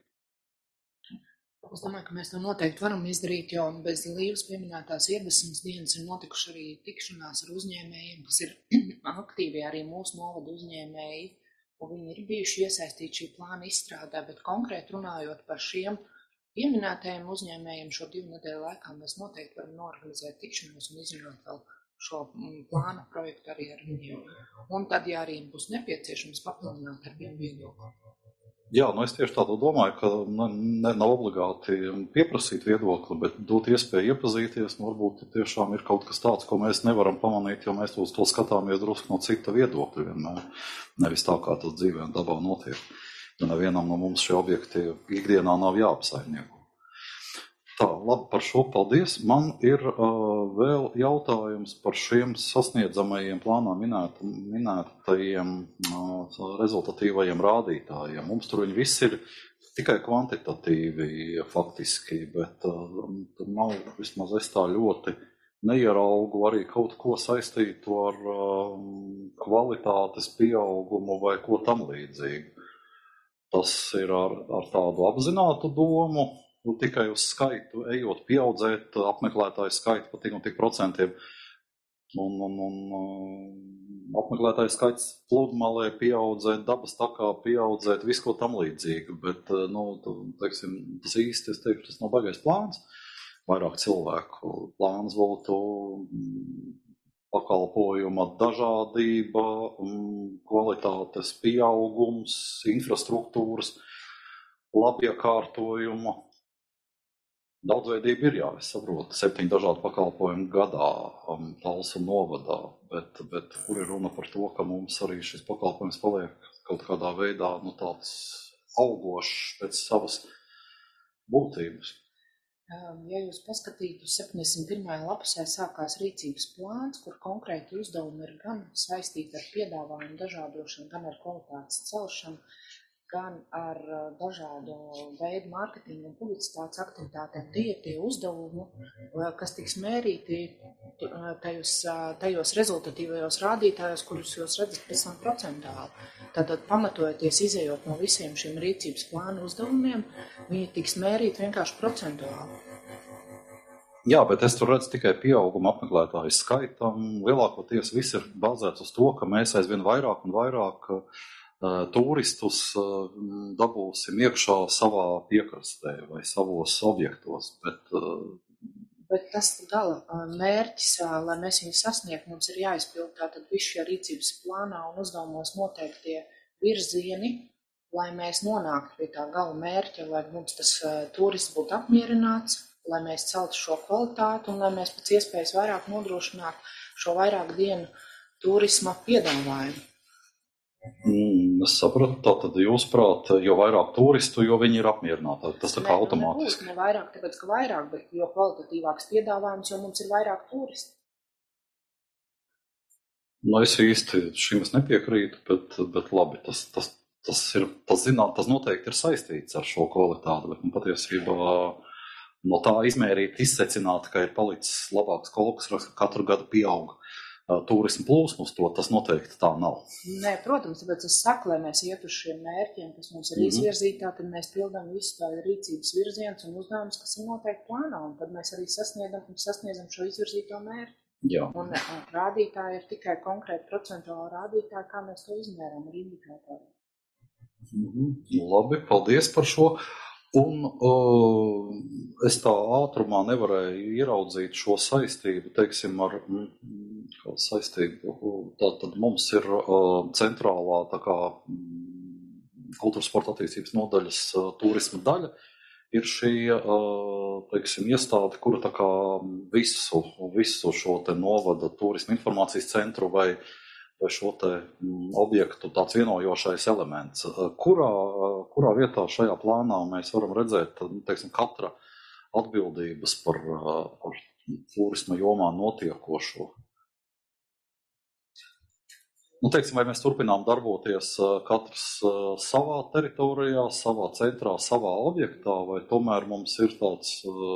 Es domāju, ka mēs to noteikti varam izdarīt, jo bez Līvas pieminētās iedvesmas dienas ir notikuši arī tikšanās ar uzņēmējiem, kas ir aktīvi arī mūsu novadu uzņēmēji, un viņi ir bijuši iesaistīti šī plāna izstrādē, bet konkrēti runājot par šiem pieminētajiem uzņēmējiem šo 2 nedēļu laikā, mēs noteikti varam norganizēt tikšanos un izrunāt vēl šo plāna projektu arī ar viņiem. Un tad, ja arī būs nepieciešams papildināt ar vienu viedokli. Jā, es tieši tādu domāju, ka nav obligāti pieprasīt viedokli, bet dot iespēju iepazīties, varbūt tiešām ir kaut kas tāds, ko mēs nevaram pamanīt, jo mēs uz to skatāmies drusku no cita viedokļa vienmēr, nevis tā, kā tas dzīvē un dabā notiek. Jo nevienam no mums šie objekti ikdienā nav jāapsaimnieko. Tā, labi, par šo paldies. Man ir vēl jautājums par šiem sasniedzamajiem plānā minētajiem rezultatīvajiem rādītājiem. Mums tur viņi visi ir tikai kvantitatīvi faktiski, bet nav, vismaz es tā ļoti neieraugu arī kaut ko saistītu ar kvalitātes pieaugumu vai ko tam līdzīgu. Tas ir ar tādu apzinātu domu, tikai uz skaitu ejot, pieaudzēt apmeklētāju skaitu pa tik un tik procentiem. Apmeklētāju skaits pludmalē pieaudzēt, dabas takā pieaudzēt, visu ko tam līdzīgi. Bet, teiksim, tas īsti, es teiktu, tas nav baigais plāns. Vairāk cilvēku plāns būtu pakalpojuma dažādība, kvalitātes pieaugums, infrastruktūras, labiekārtojuma. Daudzveidība ir, jā, es saprotu, 7 dažādu pakalpojumu gadā Talsu novadā, bet kur ir runa par to, ka mums arī šis pakalpojums paliek kaut kādā veidā tāds augošs pēc savas būtības. Ja jūs paskatītu 71. lapusē sākās rīcības plāns, kur konkrēti uzdevumi ir gan saistīti ar piedāvājumu dažādošanu, gan ar kvalitātes celšanu, gan ar dažādu veidu mārketingu un publicitātes aktivitātēm. Tie uzdevumi, kas tiks mērīti tajos rezultatīvajos rādītājos, kurus jūs redzat pēc tam procentāli. Tātad pamatojoties izējot no visiem šiem rīcības plāna uzdevumiem, viņi tiks mērīti vienkārši procentuāli. Jā, bet es tur redzu tikai pieaugumu apmeklētāju skaitam. Lielākoties viss ir bāzēts uz to, ka mēs aizvien vairāk un vairāk turistus dabūsim iekšā savā piekrastē vai savos objektos. Bet tas gala mērķis, lai mēs viņu sasniegtu, mums ir jāizpild tātad visu šie rīcības plānā un uzdevumos noteiktie virzieni, lai mēs nonāktu pie tā gala mērķa, lai mums tas turists būtu apmierināts, lai mēs celtu šo kvalitāti un lai mēs pēc iespējas vairāk nodrošinātu šo vairāk dienu turisma piedāvājumu. Es sapratu, tātad jūs prāt, jo vairāk turistu, jo viņi ir apmierināti. Tas tā kā automātiski. Ne vairāk, tāpēc, ka vairāk, bet jo kvalitatīvāks piedāvājums, jo mums ir vairāk turistu. Es īsti šim es nepiekrītu, bet labi, tas noteikti ir saistīts ar šo kvalitāti, bet patiesībā no tā izmērīt, izsecināt, ka ir palicis labāks kolkas, ka katru gadu pieauga turismu plūsmu uz to, tas noteikti tā nav. Nē, protams, tāpēc es saku, lai mēs iet uz šiem mērķiem, kas mums ir izvirzītā, tad mēs pildām visu tādu rīcības virziens un uzdevumus, kas ir noteikti plānā, un tad mēs arī sasniedzam šo izvirzīto mērķi. Jā. Un rādītāji ir tikai konkrēti procentuāli rādītāji, kā mēs to izmēram ar indikatoriem. Labi, paldies par šo. Un es tā ātrumā nevarēju ieraudzīt šo saistību, teiksim, ar saistību. Tātad mums ir centrālā tā kā kultūras sporta attīstības nodaļas turisma daļa. Ir šī, teiksim, iestāde, kura tā kā visu šo te novada turisma informācijas centru vai šo te objektu tāds vienojošais elements. Kurā vietā šajā plānā mēs varam redzēt, teiksim, katra atbildības par turisma jomā notiekošo? Teiksim, vai mēs turpinām darboties katrs savā teritorijā, savā centrā, savā objektā, vai tomēr mums ir tāds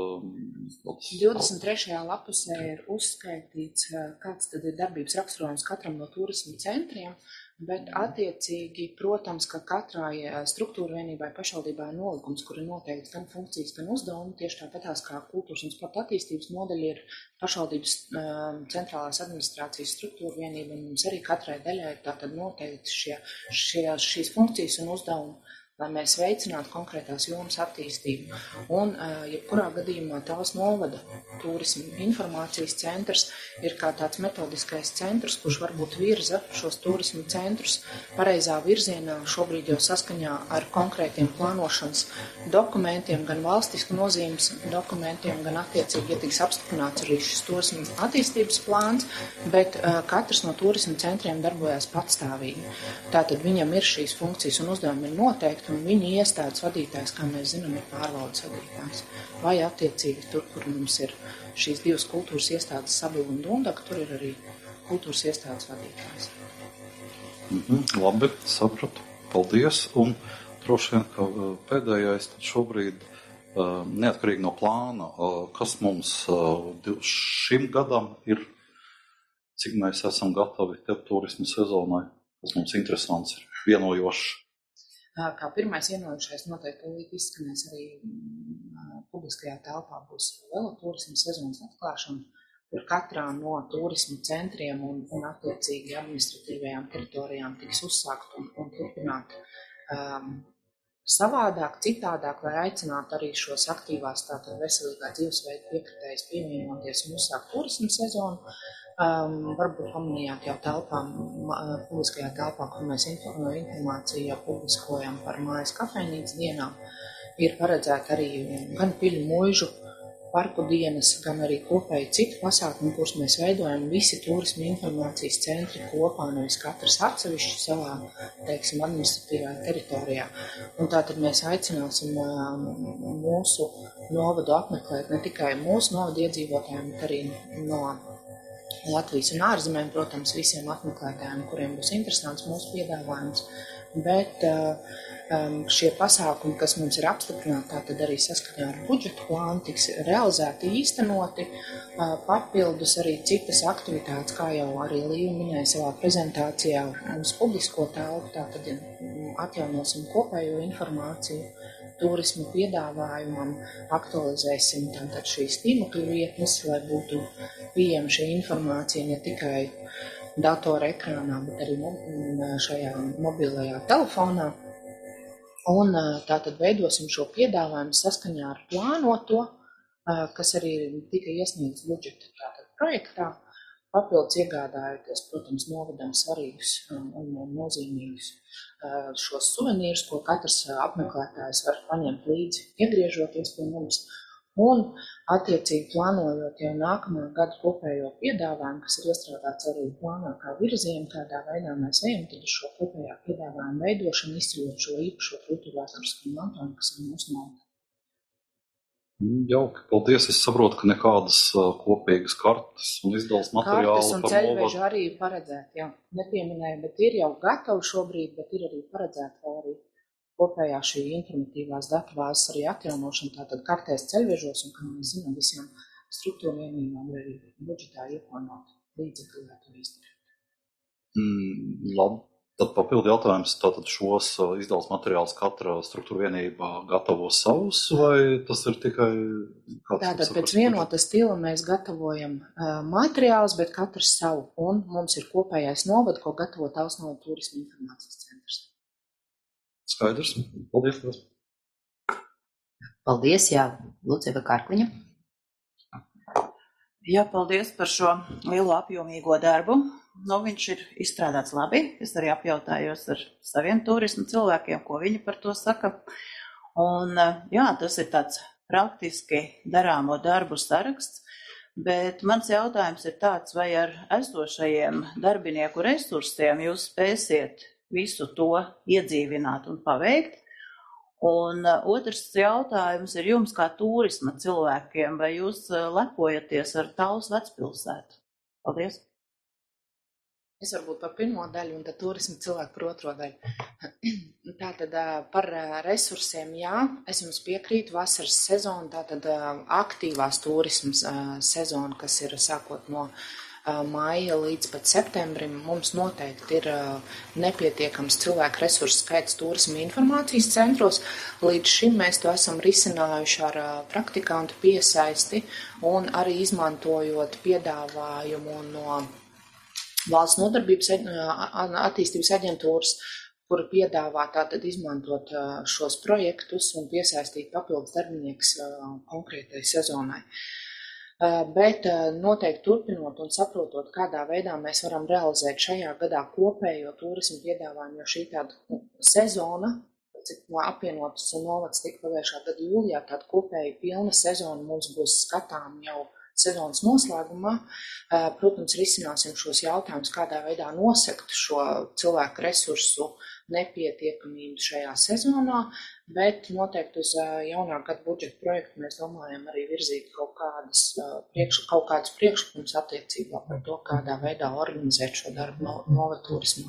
23. lapusē ir uzskaitīts, kāds tad ir darbības raksturojums katram no turisma centriem, bet attiecīgi, protams, ka katrai struktūra vienībai pašvaldībā ir nolikums, kur ir noteikts gan funkcijas, gan uzdevumi, tieši tāpatās kā kultūras un sporta attīstības nodaļa ir pašvaldības centrālās administrācijas struktūra vienība, un mums arī katrai daļai tātad noteikti šīs funkcijas un uzdevumi, lai mēs veicinātu konkrētās jomas attīstību. Un, jebkurā gadījumā tās novada turisma informācijas centrs ir kā tāds metodiskais centrs, kurš varbūt virza šos turisma centrus pareizā virzienā, šobrīd jau saskaņā ar konkrētiem plānošanas dokumentiem, gan valstisku nozīmes dokumentiem, gan attiecīgi, ja tiks apstiprināts arī šis turisma attīstības plāns, bet katrs no turisma centriem darbojas patstāvīgi. Tātad viņam ir šīs funkcijas un uzdevumi ir noteikti, un viņa iestādes vadītājs, kā mēs zinām, ir pārvaldes vadītājs. Vai attiecīgi tur, kur mums ir šīs divas kultūras iestādes Sabila un Dundaka, tur ir arī kultūras iestādes vadītājs. Labi, sapratu. Paldies. Un droši vien, ka pēdējais tad šobrīd neatkarīgi no plāna, kas mums šim gadam ir, cik mēs esam gatavi turismu sezonai, kas mums interesants ir, vienojošs. Kā pirmais vienojušais noteikti izskanēs arī publiskajā telpā būs veloturisma sezonas atklāšana, kur katrā no turisma centriem un attiecīgi administratīvajām teritorijām tiks uzsākt un turpināt savādāk, citādāk, lai aicinātu arī šos aktīvās tātad veselīgā dzīvesveida piekritējus pievienoties un uzsākt turisma sezonu. Varbūt pamanījāt jau telpām, publiskajā telpā, kur mēs informāciju jau publiskojam par mājas kafejnīcas dienām, ir paredzēta arī gan piļu muižu parku dienas, gan arī kopēji citu pasākumu, kurus mēs veidojam visi turisma informācijas centri kopā, nevis katrs atsevišķi savā, teiksim, administratīvā teritorijā. Un tātad mēs aicināsim mūsu novadu apmeklēt ne tikai mūsu novadu iedzīvotājiem, bet arī no Latvijas un ārzemēm, protams, visiem apmeklētājiem, kuriem būs interesants mūsu piedāvājums, bet šie pasākumi, kas mums ir apstiprināti, tad arī saskaņā ar budžetu plānu tiks realizēti, īstenoti, papildus arī citas aktivitātes, kā jau arī Līva minēja savā prezentācijā uz publisko telpu, tātad atjaunosim kopējo informāciju turismu piedāvājumam, aktualizēsim tātad šīs tīmekļu vietnes, lai būtu pieejama šī informācija ne tikai datora ekrānā, bet arī šajā mobilajā telefonā. Un tātad veidosim šo piedāvājumu saskaņā ar plānoto, kas arī tika iesniegts budžeta tātad projektā, papildus iegādājoties, protams, novadam svarīgus un nozīmīgus šos suvenīrus, ko katrs apmeklētājs var paņemt līdzi, iegriežoties pie mums. Un, attiecīgi, plānojot jau nākamā gada kopējo piedāvājumu, kas ir iestrādāts arī plānā kā virzienu, kādā veidā mēs ejam, tad šo kopējā piedāvājumu veidošanu, izceļot šo īpašo kultūrvēturisko mantojumu, kas ir mūsu nauda. Jauki, paldies. Es saprotu, ka nekādas kopīgas kartes un izdevums materiāli Kartes un ceļvežu arī paredzēt, jā. Nepieminēju, bet ir jau gatavi šobrīd, bet ir arī paredzēt vēl arī kopējā šī informatīvās datubāzes arī atjaunošana, tātad kartēs ceļvežos, un, kā mēs zinām, visiem struktūra vienībām arī budžetā ieplānot līdzekļi, lai to izdarītu. Labi, tad papildu jautājums, tātad šos izdevums materiālus katra struktūra vienība gatavo savus, vai tas ir tikai kāds? Tātad pēc vienota stila mēs gatavojam materiālus, bet katrs savu, un mums ir kopējais novad, ko gatavo Talsu novada turisma informācijas centrs. Skaidrs. Paldies. Paldies, jā. Lūdzu, Kārkliņa. Jā, paldies par šo lielo apjomīgo darbu. Viņš ir izstrādāts labi. Es arī apjautājos ar saviem turismu cilvēkiem, ko viņi par to saka. Un jā, tas ir tāds praktiski darāmo darbu saraksts, bet mans jautājums ir tāds, vai ar esošajiem darbinieku resursiem jūs spēsiet visu to iedzīvināt un paveikt. Un otrs jautājums ir jums kā turisma cilvēkiem, vai jūs lepojaties ar Talsu vecpilsētu? Paldies. Es varbūt par pirmo daļu un tad turisma cilvēku par otro daļu. Tātad par resursiem, jā, es jums piekrītu, vasaras sezona, tātad aktīvās turismas sezona, kas ir sākot no māja līdz pat septembrim, mums noteikti ir nepietiekams cilvēku resursu skaits turisma informācijas centros. Līdz šim mēs to esam risinājuši ar praktikantu piesaisti un arī izmantojot piedāvājumu no Valsts nodarbības attīstības aģentūras, kura piedāvā tātad izmantot šos projektus un piesaistīt papildus darbiniekus konkrētai sezonai. Bet noteikti turpinot un saprotot, kādā veidā mēs varam realizēt šajā gadā kopējo turismu piedāvājumu, jo šī tāda sezona, cik apvienotas novads tika pagājušā gada jūlijā, tāda kopēja pilna sezona mums būs skatām jau sezonas noslēgumā. Protams, risināsim šos jautājumus, kādā veidā nosekt šo cilvēku resursu nepietiekamību šajā sezonā, bet noteikti uz jaunā gada budžeta projektu mēs domājam arī virzīt kaut kādus priekšlikumus attiecībā par to, kādā veidā organizēt šo darbu novada turismu.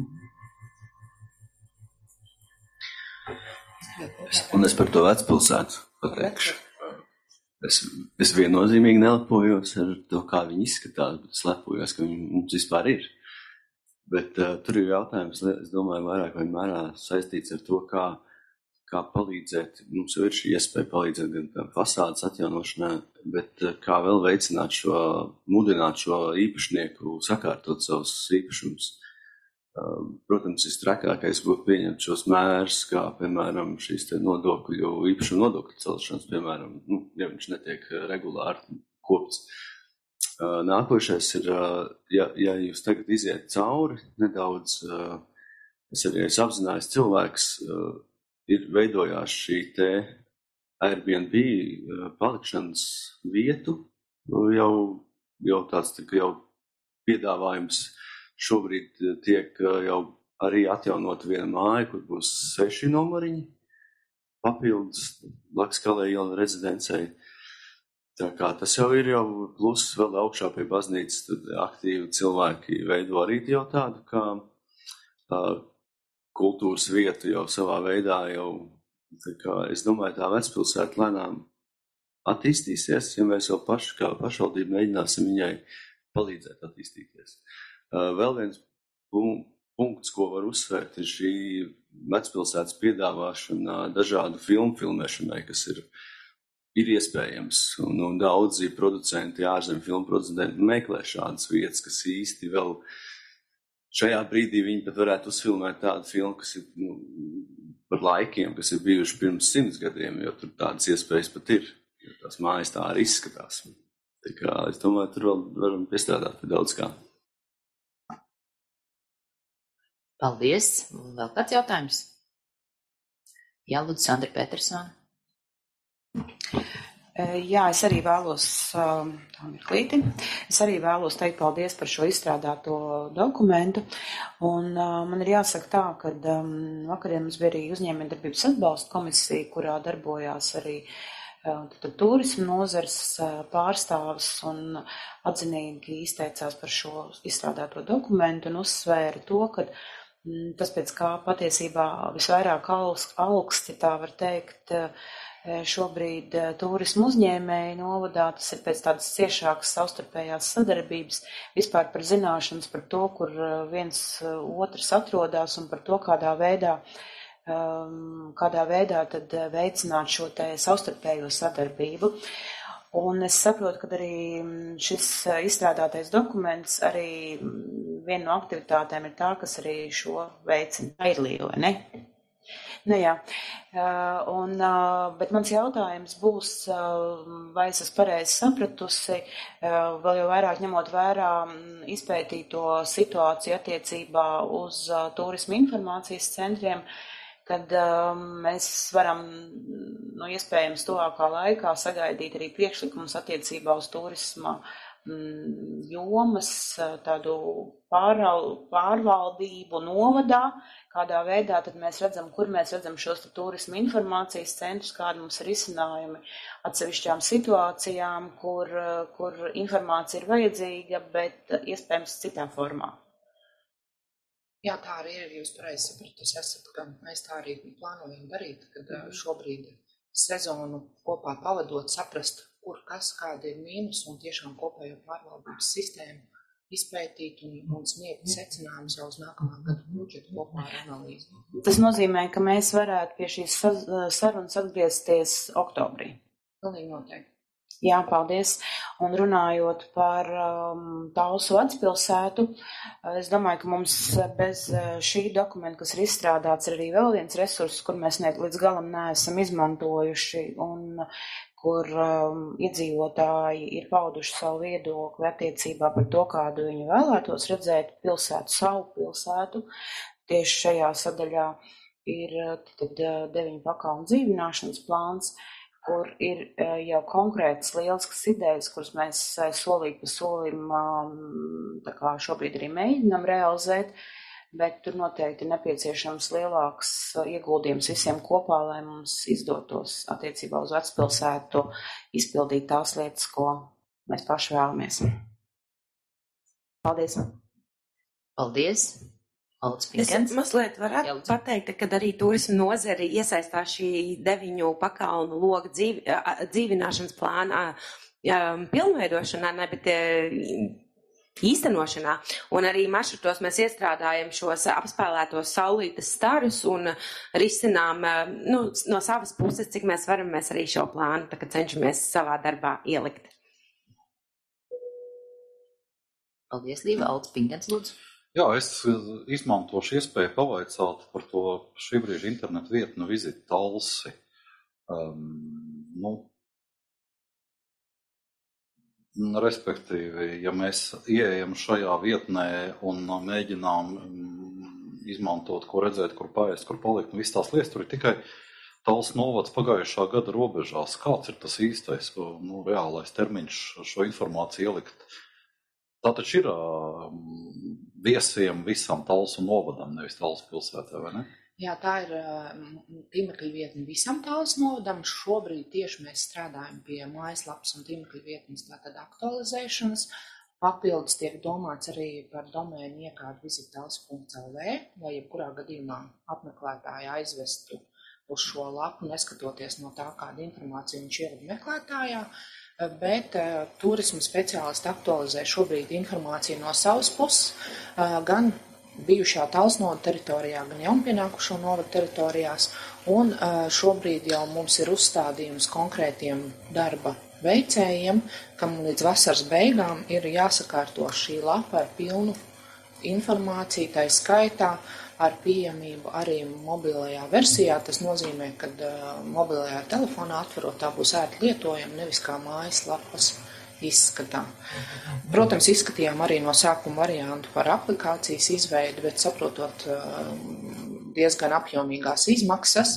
Un es par to vecpilsētu pateikšu. Es viennozīmīgi nelepojos ar to, kā viņi izskatās, bet es lepojos, ka viņi mums vispār ir. Bet tur ir jautājums, es domāju, vairāk vai mērā saistīts ar to, kā palīdzēt. Mums jau ir šī iespēja palīdzēt gan fasādes atjaunošanā, bet kā vēl veicināt mudināt šo īpašnieku sakārtot savus īpašumus. Protams, visstrakākais būtu pieņemt šos mērus, kā, piemēram, šīs te īpašumu nodokļu celšanas, piemēram, ja viņš netiek regulāri kopts. Nākošais ir, ja jūs tagad iziet cauri nedaudz, es apzinājos, cilvēks ir veidojās šī te Airbnb palikšanas vietu, jau tāds jau piedāvājums. Šobrīd tiek jau arī atjaunot viena māja, kur būs 6 numuriņi, papildus blakus Kalēja iela rezidencei. Tā kā tas jau ir jau plus vēl augšā pie baznīcas, tad aktīvi cilvēki veido arī jau tādu kā kultūras vietu jau savā veidā jau. Tā kā es domāju, tā vecpilsēta lēnām attīstīsies, ja mēs jau paši kā pašvaldība mēģināsim viņai palīdzēt attīstīties. Vēl viens punkts, ko var uzsvērt, ir šī vecpilsētas piedāvāšana dažādu filmu filmēšanai, kas ir iespējams. Un daudzi producenti, ārzemju filmu producenti meklē šādas vietas, kas īsti vēl šajā brīdī viņi pat varētu uzfilmēt tādu filmu, kas ir par laikiem, kas ir bijuši pirms 100 gadiem, jo tur tādas iespējas pat ir, jo tās mājas tā arī izskatās. Tā kā es domāju, tur vēl varam piestrādāt pie daudz kā. Paldies. Vēl kāds jautājums? Jā, lūdzu, Sandra Petersona. Jā, es arī vēlos teikt paldies par šo izstrādāto dokumentu. Un man ir jāsaka tā, ka vakarien mums bija arī uzņēmējdarbības atbalsta komisija, kurā darbojās arī turisma nozars pārstāvis un atzinīgi izteicās par šo izstrādāto dokumentu un uzsvēra to, ka tas pēc kā patiesībā visvairāk augsti, tā var teikt, šobrīd turismu uzņēmēju novadā, tas ir pēc tādas ciešākas savstarpējās sadarbības, vispār par zināšanas par to, kur viens otrs atrodās un par to, kādā veidā tad veicināt šo te savstarpējo sadarbību. Un es saprotu, ka arī šis izstrādātais dokuments, arī viena no aktivitātēm ir tā, kas arī šo veicina. Airlī, vai ne? Nu jā, bet mans jautājums būs, vai es esmu pareizi sapratusi, vēl jau vairāk ņemot vērā izpētīto situāciju attiecībā uz turisma informācijas centriem, kad mēs varam, iespējams, tuvākā laikā sagaidīt arī priekšlikumus attiecībā uz turisma jomas tādu pārvaldību novadā, kādā veidā tad mēs redzam, kur mēs redzam šos turisma informācijas centrus, kādi mums ir risinājumi atsevišķām situācijām, kur informācija ir vajadzīga, bet iespējams citā formā. Jā, tā arī ir, jūs pareizi sapratus, ka mēs tā arī plānojam darīt, kad šobrīd sezonu kopā pavadot, saprast, kur kas, kādi ir mīnus un tiešām kopējo pārvaldības sistēmu izpētīt un sniegt secinājumus jau uz nākamā gada budžetu kopā ar analīzi. Tas nozīmē, ka mēs varētu pie šīs sarunas atgriezties oktobrī. Pilnīgi noteikti. Jā, paldies. Un runājot par Talsu vecpilsētu, es domāju, ka mums bez šī dokumenta, kas ir izstrādāts, ir arī vēl viens resurss, kur mēs līdz galam neesam izmantojuši un kur iedzīvotāji ir pauduši savu viedokli attiecībā par to, kādu viņi vēlētos redzēt pilsētu, savu pilsētu. Tieši šajā sadaļā ir tad 9 pakalnu dzīvināšanas plāns, kur ir jau konkrētas lieliskas idejas, kuras mēs solīt pa solim tā kā šobrīd arī mēģinām realizēt, bet tur noteikti ir nepieciešams lielāks ieguldījums visiem kopā, lai mums izdotos attiecībā uz vecpilsētu izpildīt tās lietas, ko mēs paši vēlamies. Paldies! Paldies! Es mazliet varētu pateikt, ka arī turisma nozari iesaistās šī 9 pakalnu loga dzīvināšanas plāna pilnveidošanā, ne, bet īstenošanā. Un arī maršrutos mēs iestrādājam šos apspēlētos saulītes starus un risinām no savas puses, cik mēs varam, mēs arī šo plānu tā, cenšamies savā darbā ielikt. Paldies, Līva. Alts Pinkens, lūdzu. Jā, es izmantošu iespēju pavaicāt par to šī brīža internetu vietnu Visit Talsi. Respektīvi, ja mēs ieejam šajā vietnē un mēģinām izmantot, ko redzēt, kur paēst, kur palikt, viss tās lietas, tur ir tikai Talsu novads pagājušā gada robežās. Kāds ir tas īstais, reālais termiņš šo informāciju ielikt? Tā taču ir viesiem visam Talsu novadam, nevis Talsu pilsētā, vai ne? Jā, tā ir tīmekļa vietne visam Talsu novadam. Šobrīd tieši mēs strādājam pie mājaslapas un tīmekļa vietnes tātad aktualizēšanas. Papildus tiek domāts arī par domēnu iekārtu visittalsu.lv, lai jebkurā gadījumā apmeklētāji aizvestu uz šo lapu, neskatoties no tā, kāda informācija viņš ievada meklētājā. Bet turisma speciālisti aktualizē šobrīd informāciju no savas puses, gan bijušā Talsu novada teritorijā, gan jaunpienākušo novada teritorijās, un šobrīd jau mums ir uzstādījums konkrētiem darba veicējiem, kam līdz vasaras beigām ir jāsakārto šī lapa ar pilnu informāciju, tai skaitā ar pieejamību arī mobilajā versijā. Tas nozīmē, ka mobilajā telefonā atverot tā būs ērti lietojama, nevis kā mājaslapas izskatā. Protams, izskatījām arī no sākuma variantu par aplikācijas izveidi, bet saprotot diezgan apjomīgās izmaksas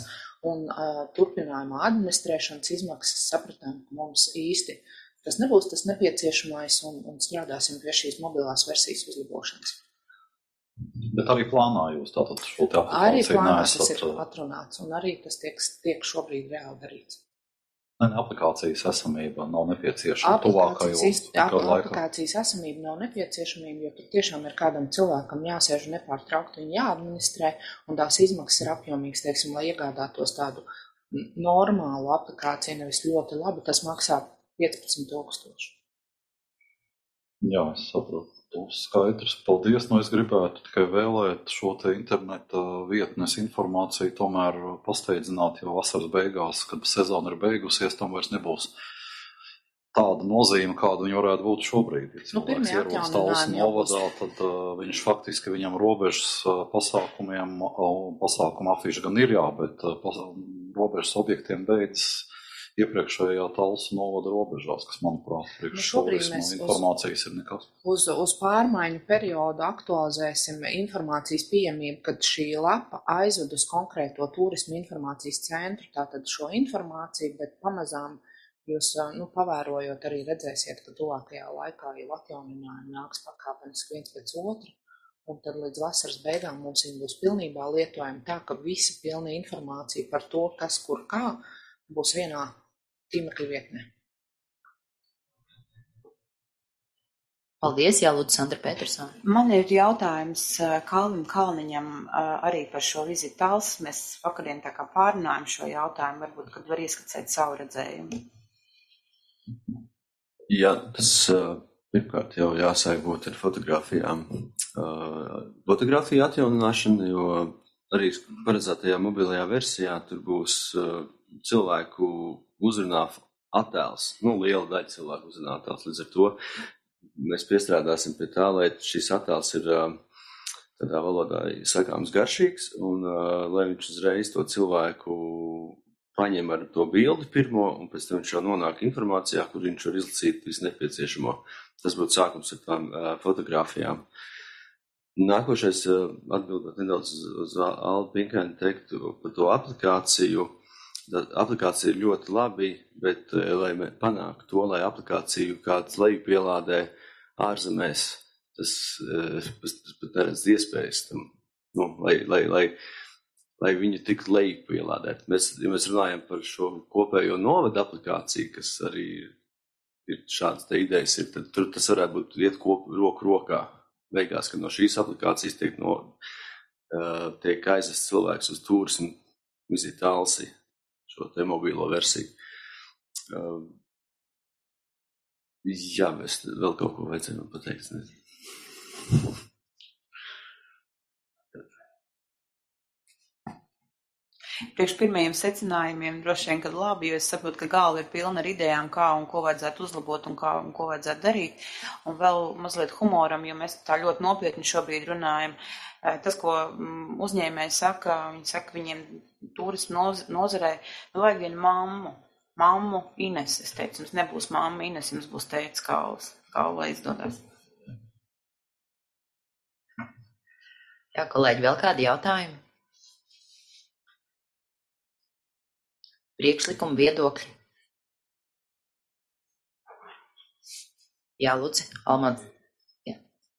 un turpinājumā administrēšanas izmaksas sapratām, ka mums īsti tas nebūs tas nepieciešamais un strādāsim pie šīs mobilās versijas uzlabošanas. Bet arī plānā jūs tātad šo te Arī aplikāciju plānā tas neesat... ir atrunāts, un arī tas tiek šobrīd reāli darīts. Aplikācijas esamība nav nepieciešama tuvākajos laikā. Aplikācijas esamība nav nepieciešamība, jo tur tiešām ir kādam cilvēkam jāsēž un nepārtraukti viņu jāadministrē, un tās izmaksas ir apjomīgas, teiksim, lai iegādātos tādu normālu aplikāciju, nevis ļoti labu, tas maksā 15,000. Jā, es saprotu. Skaidrs. Paldies. Es gribētu tikai vēlēt šo te interneta vietnes informāciju tomēr pasteidzināt jau vasaras beigās, kad sezona ir beigusies, tam vairs nebūs tāda nozīme, kāda viņa varētu būt šobrīd. Ja cilvēks ierodas Talsu novadā, tad viņš faktiski viņam robežas pasākumiem, pasākuma afiša gan ir jā, bet robežas objektiem beidzas iepriekšējā Talsu novada robežās, kas, manuprāt, priekš turisma informācijas ir nekas. Uz pārmaiņu periodu aktualizēsim informācijas pieejamību, kad šī lapa aizved uz konkrēto turisma informācijas centru, tātad šo informāciju, bet pamazām jūs, pavērojot, arī redzēsiet, ka tuvākajā laikā jau atjauninājumi nāks pakāpeniski viens pēc otra, un tad līdz vasaras beigām mums viņi būs pilnībā lietojami tā, ka visa pilna informācija par to, kas kur kā, būs vienā tīmekļa vietnē. Paldies, lūdzu, Sandra Petersone. Man ir jautājums Kalvim Kalniņam arī par šo vizīti Talsu. Mēs vakarien tā kā pārunājam šo jautājumu, varbūt, kad var ieskicēt savu redzējumu. Jā, tas pirmkārt jau jāsāk būt ar fotografijām. Fotografija atjaunināšana, jo arī paredzētajā mobilajā versijā tur būs cilvēku uzrunā attēls. Liela daļa cilvēku uzrunā attēls. Līdz ar to mēs piestrādāsim pie tā, lai šis attēls ir tādā valodā sakāms garšīgs, un lai viņš uzreiz to cilvēku paņem ar to bildi pirmo, un pēc tam viņš jau nonāk informācijā, kur viņš var izlasīt visu nepieciešamo. Tas būtu sākums ar tām fotogrāfijām. Nākošais, atbildot nedaudz uz Aldu Pinkēnu teiktu par to aplikāciju. Aplikācija ir ļoti labi, bet, lai panāktu to, lai aplikāciju kāds lejupielādē ārzemēs, tas pat neredz iespējas tam, lai viņi tik lejupielādēt. Ja mēs runājam par šo kopējo novada aplikāciju, kas arī ir šādas te idejas, tad tur tas varētu būt iet roku rokā. Beigās, kad no šīs aplikācijas tiek aizvests cilvēks uz turismu vizīt Talsi, šo te mobīlo versiju. Jā, mēs vēl kaut ko vajadzēja pateikt. Priekš pirmajiem secinājumiem droši vien, kad labi, jo es saprotu, ka galva ir pilna ar idejām, kā un ko vajadzētu uzlabot un ko vajadzētu darīt. Un vēl mazliet humoram, jo mēs tā ļoti nopietni šobrīd runājam. Tas, ko uzņēmēji saka, viņi saka viņiem turismu nozarē, vajag vienu mammu Ines. Es teicu, jums nebūs mamma Ines, jums būs tētis Kauls. Kaula izdodās. Jā, kolēģi, vēl kādi jautājumi? Priekšlikumi, viedokļi? Jā, lūdzu, Almans. Jā.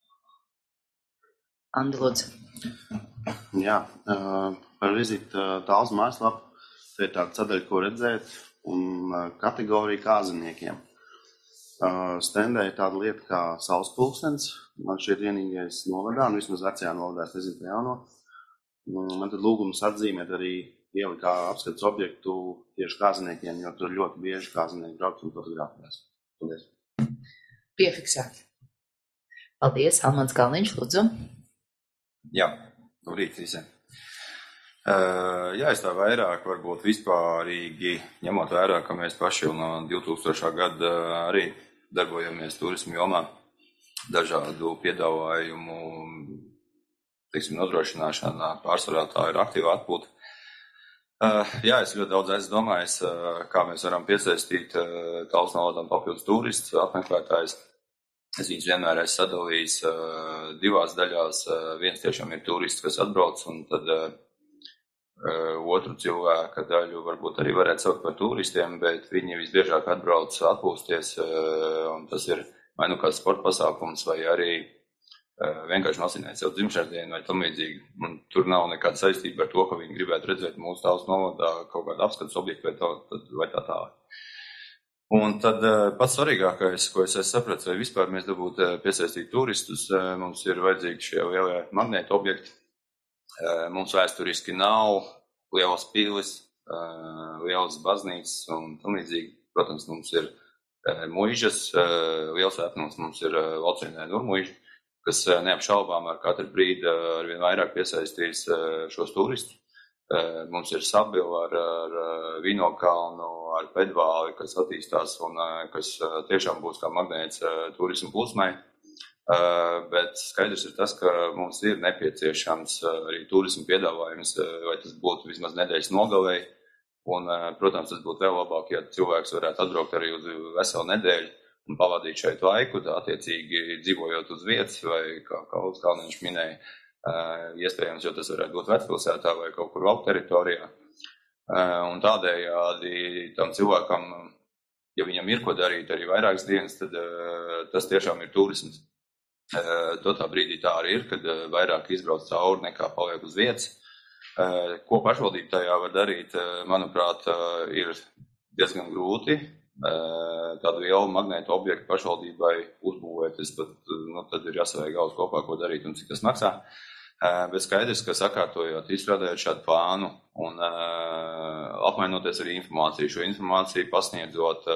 Anda, lūdzu. Jā, par vizīti Talsu mājaslapu. Tā ir tāda sadaļa, ko redzēt, un kategorija kāziniekiem. Stendē ir tāda lieta kā saules pulkstenis. Man šķiet vienīgais novadā, un vismaz vecajā novadā, es nezinu, pa jauno. Man tad lūgums atzīmēt arī ielikt kā apskates objektu tieši kāziniekiem, jo tur ļoti bieži kāzinieki brauc un fotografēs. Paldies. Piefiksēt. Paldies, Almans Kalniņš, lūdzu. Jā, labrīt visiem. Jā, es tā vairāk varbūt vispārīgi, ņemot vērā, ka mēs paši jau no 2000. Gada arī darbojamies turismu jomā, dažādu piedāvājumu, nodrošināšanā pārsvarā tā ir aktīva atpūta. Jā, es ļoti daudz esmu domājis, kā mēs varam piesaistīt Talsu novadam papildus turistus, apmeklētājus. Es viņus vienmēr esmu sadalījis divās daļās. Viens tiešām ir turists, kas atbrauc, un tad otru cilvēka daļu varbūt arī varētu saukt par turistiem, bet viņi visbiežāk atbrauc atpūsties, un tas ir vai nu kāds sporta pasākums, vai arī vienkārši nosinēt sev dzimšanas dienu vai tam līdzīgi. Un tur nav nekāda saistība ar to, ka viņi gribētu redzēt mūsu Talsu novadā kaut kādu apskates objektu vai tā tālāk. Un tad pats svarīgākais, ko es sapratu, vai vispār mēs dabūtu piesaistīt turistus, mums ir vajadzīgi šie lielie magnēta objekti. Mums vēsturiski nav lielas pilis, lielas baznīcas un tam līdzīgi. Protams, mums ir muižas, liels ētnums mums ir Locienē Nurmuiža, kas neapšaubām ar katru brīdi arvien vairāk piesaistīs šos turistus. Mums ir Sabila ar Vinokalnu, ar Pedvāli, kas attīstās un kas tiešām būs kā magnēts turismu plūsmai. Bet skaidrs ir tas, ka mums ir nepieciešams arī turismu piedāvājums, vai tas būtu vismaz nedēļas nogalei. Un, protams, tas būtu vēl labāk, ja cilvēks varētu atbraukt arī uz veselu nedēļu un pavadīt šeit laiku, attiecīgi dzīvojot uz vietas, vai kā Ulris Kalniņš minēja, iespējams, jo tas varētu būt vecpilsētā vai kaut kur valku teritorijā. Un tādējādi tam cilvēkam, ja viņam ir ko darīt arī vairākas dienas, tad tas tiešām ir turisms. Dotā brīdī tā arī ir, kad vairāk izbrauc cauri nekā paliek uz vietas. Ko pašvaldība tajā var darīt, manuprāt, ir diezgan grūti. Tādu lielu magnētu objektu pašvaldībai uzbūvēt, tad ir jāsavēj galvas kopā, ko darīt un cik tas maksā. Bet skaidrs, ka sakārtojot, izstrādājot šādu plānu un apmainoties arī informāciju, šo informāciju pasniedzot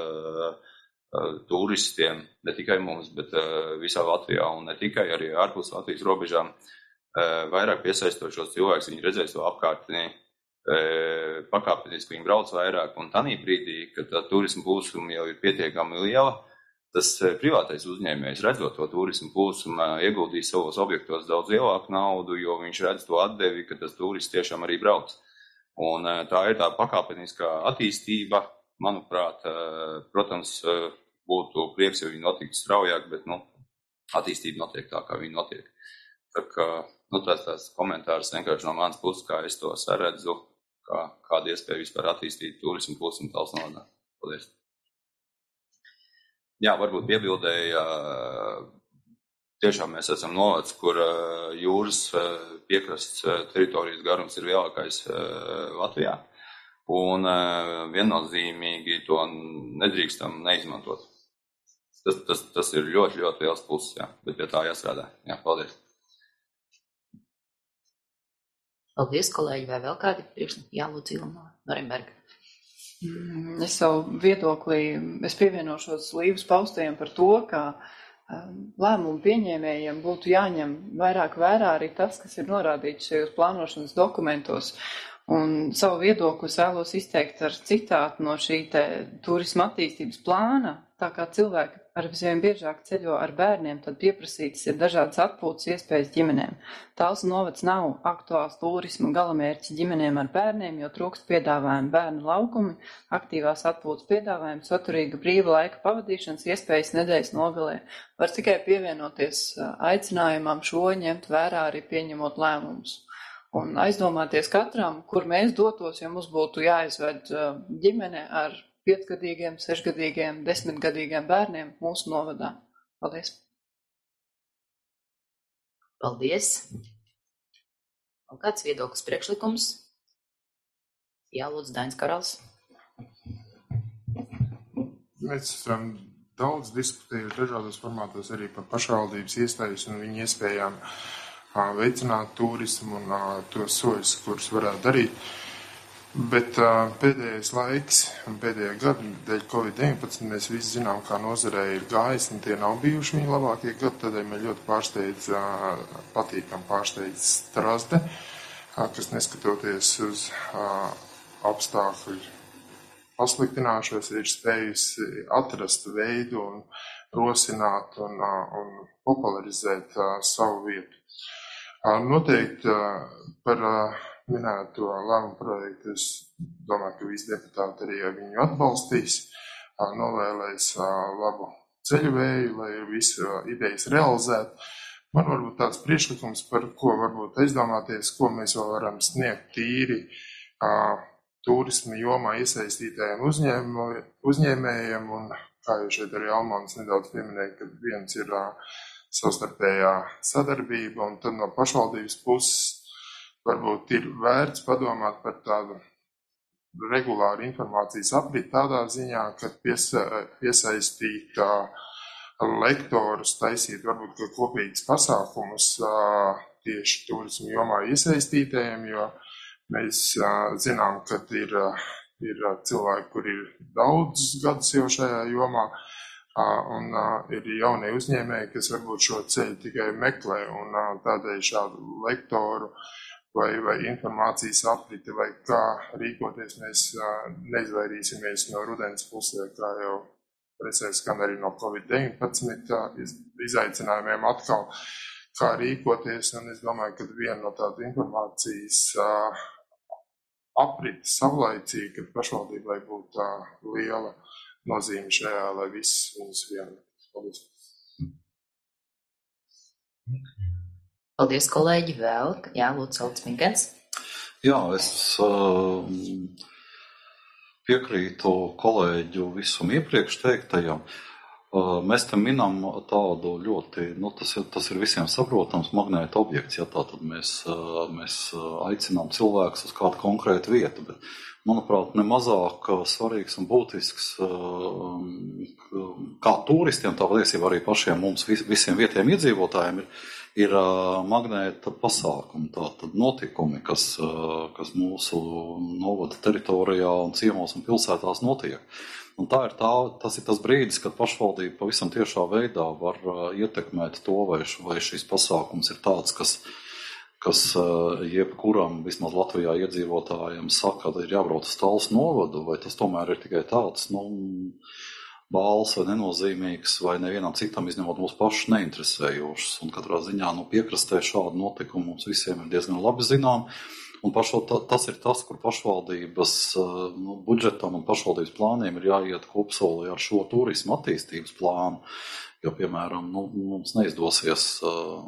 turistiem, ne tikai mums, bet visā Latvijā un ne tikai arī ārpus Latvijas robežām, vairāk piesaistot šos cilvēkus, viņi redzēs to apkārtni, pakāpeniski viņi brauc vairāk, un tanī brīdī, kad tā turismu plūsuma jau ir pietiekami liela, tas privātais uzņēmējs, redzot to turismu plūsumu, ieguldīs savos objektos daudz lielāku naudu, jo viņš redz to atdevi, ka tas turists tiešām arī brauc. Un tā ir tā pakāpeniskā attīstība, manuprāt, protams, būtu prieks, ja viņi notiktu straujāk, bet, attīstība notiek tā, kā viņi notiek. Tā kā, tās komentārs vienkārši no manas puses, kā es to saredzu, kāda iespēja vispār attīstīt turismu plūsmu Talsu novadā. Paldies. Jā, varbūt piebildēja, tiešām mēs esam novads, kur jūras piekrasts teritorijas garums ir lielākais Latvijā. Un viennozīmīgi to nedrīkstam neizmantot. Tas ir ļoti, ļoti liels pluss, jā, bet pie tā jāstrādā. Jā, paldies. Paldies, kolēģi, vai vēl kādi priekšlikumi? Jā, lūdzu, Ilona Norimberga. Es savu viedoklī, es pievienošos Līvas paustajiem par to, ka lēmumu pieņēmējiem būtu jāņem vairāk vērā arī tas, kas ir norādīts šajos plānošanas dokumentos. Un savu viedokli vēlos izteikt ar citātu no šī turisma attīstības plāna, tā kā cilvēki arvien biežāk ceļo ar bērniem, tad pieprasītas ir dažādas atpūtas iespējas ģimenēm. Talsu novads nav aktuāls turisma galamērķis ģimenēm ar bērniem, jo trūkst piedāvājumi bērnu laukumi, aktīvās atpūtas piedāvājumi, saturīga brīva laika pavadīšanas iespējas nedēļas nogalē. Var tikai pievienoties aicinājumam šo ņemt vērā arī pieņemot lēmumus. Un aizdomāties katram, kur mēs dotos, ja mums būtu jāizved ģimene ar 5-gadīgiem, 6-gadīgiem, 10-gadīgiem bērniem mūsu novadā. Paldies! Paldies! Un kāds viedoklis priekšlikums? Jā, lūdzu, Dainis Karals. Mēs esam daudz diskutējuši dažādos formātos arī par pašvaldības iestājas un viņu iespējām veicināt turismu un tos soļus, kurus varētu darīt. Bet pēdējais laiks un pēdējā gada dēļ Covid-19 mēs visi zinām, kā nozarē ir gājis, un tie nav bijuši viņa labākie gadi, tādēļ man ļoti patīkam pārsteidz Strazde, kas neskatoties uz apstākļu pasliktināšos, ir spējusi atrast veidu un rosināt un popularizēt savu vietu. Noteikti par minēto lēmumu projektu es domāju, ka visi deputāti arī viņu atbalstīs, novēlēs labu ceļu vēju, lai visu idejas realizētu, Man varbūt tāds priekšlikums, par ko varbūt aizdomāties, ko mēs vēl varam sniegt tīri turisma jomā iesaistītajiem uzņēmējiem, un kā jau šeit arī Almāns nedaudz pieminēja, ka viens ir savstarpējā sadarbība, un tad no pašvaldības puses varbūt ir vērts padomāt par tādu regulāru informācijas apriti tādā ziņā, ka piesaistīt lektorus, taisīt varbūt kopīgas pasākumus tieši turismu jomā iesaistītajiem, jo mēs zinām, ka ir cilvēki, kur ir daudz gadus jau šajā jomā, un ir jaunie uzņēmēji, kas varbūt šo ceļu tikai meklē, un tādēļ šādu lektoru vai informācijas apriti, vai kā rīkoties, mēs neizvairīsimies no rudens pusē, kā jau presē skan arī no Covid-19 izaicinājumiem atkal, kā rīkoties, un es domāju, ka viena no tāda informācijas apriti savlaicīgi, kad pašvaldībai būtu liela nozīme šajā, lai viss viņus vienot. Paldies. Paldies, kolēģi, vēl. Jā, lūdzu, Alts Minkens. Jā, es piekrītu kolēģu visam iepriekš teiktajam. Mēs te minam tādu ļoti, tas ir visiem saprotams magnēta objekts, ja tātad mēs aicinām cilvēkus uz kādu konkrētu vietu, bet, manuprāt, nemazāk svarīgs un būtisks kā turistiem, tā patiesībā arī pašiem mums visiem vietējiem iedzīvotājiem ir magnēta pasākumi, tātad notikumi, kas mūsu novada teritorijā un ciemos un pilsētās notiek. Un tas ir tas brīdis, kad pašvaldība pavisam tiešā veidā var ietekmēt to, vai šis pasākums ir tāds, kas jebkuram, vismaz Latvijā iedzīvotājiem saka, ka ir jābrauc uz Talsu novadu, vai tas tomēr ir tikai tāds, bāls vai nenozīmīgs, vai nevienam citam izņemot mūsu pašu neinteresējošs. Un katrā ziņā piekrastē šādu notikumu mums visiem ir diezgan labi zinām. Un tas ir tas, kur pašvaldības budžetam un pašvaldības plāniem ir jāiet kopsolī ar šo turismu attīstības plānu, jo, piemēram, mums neizdosies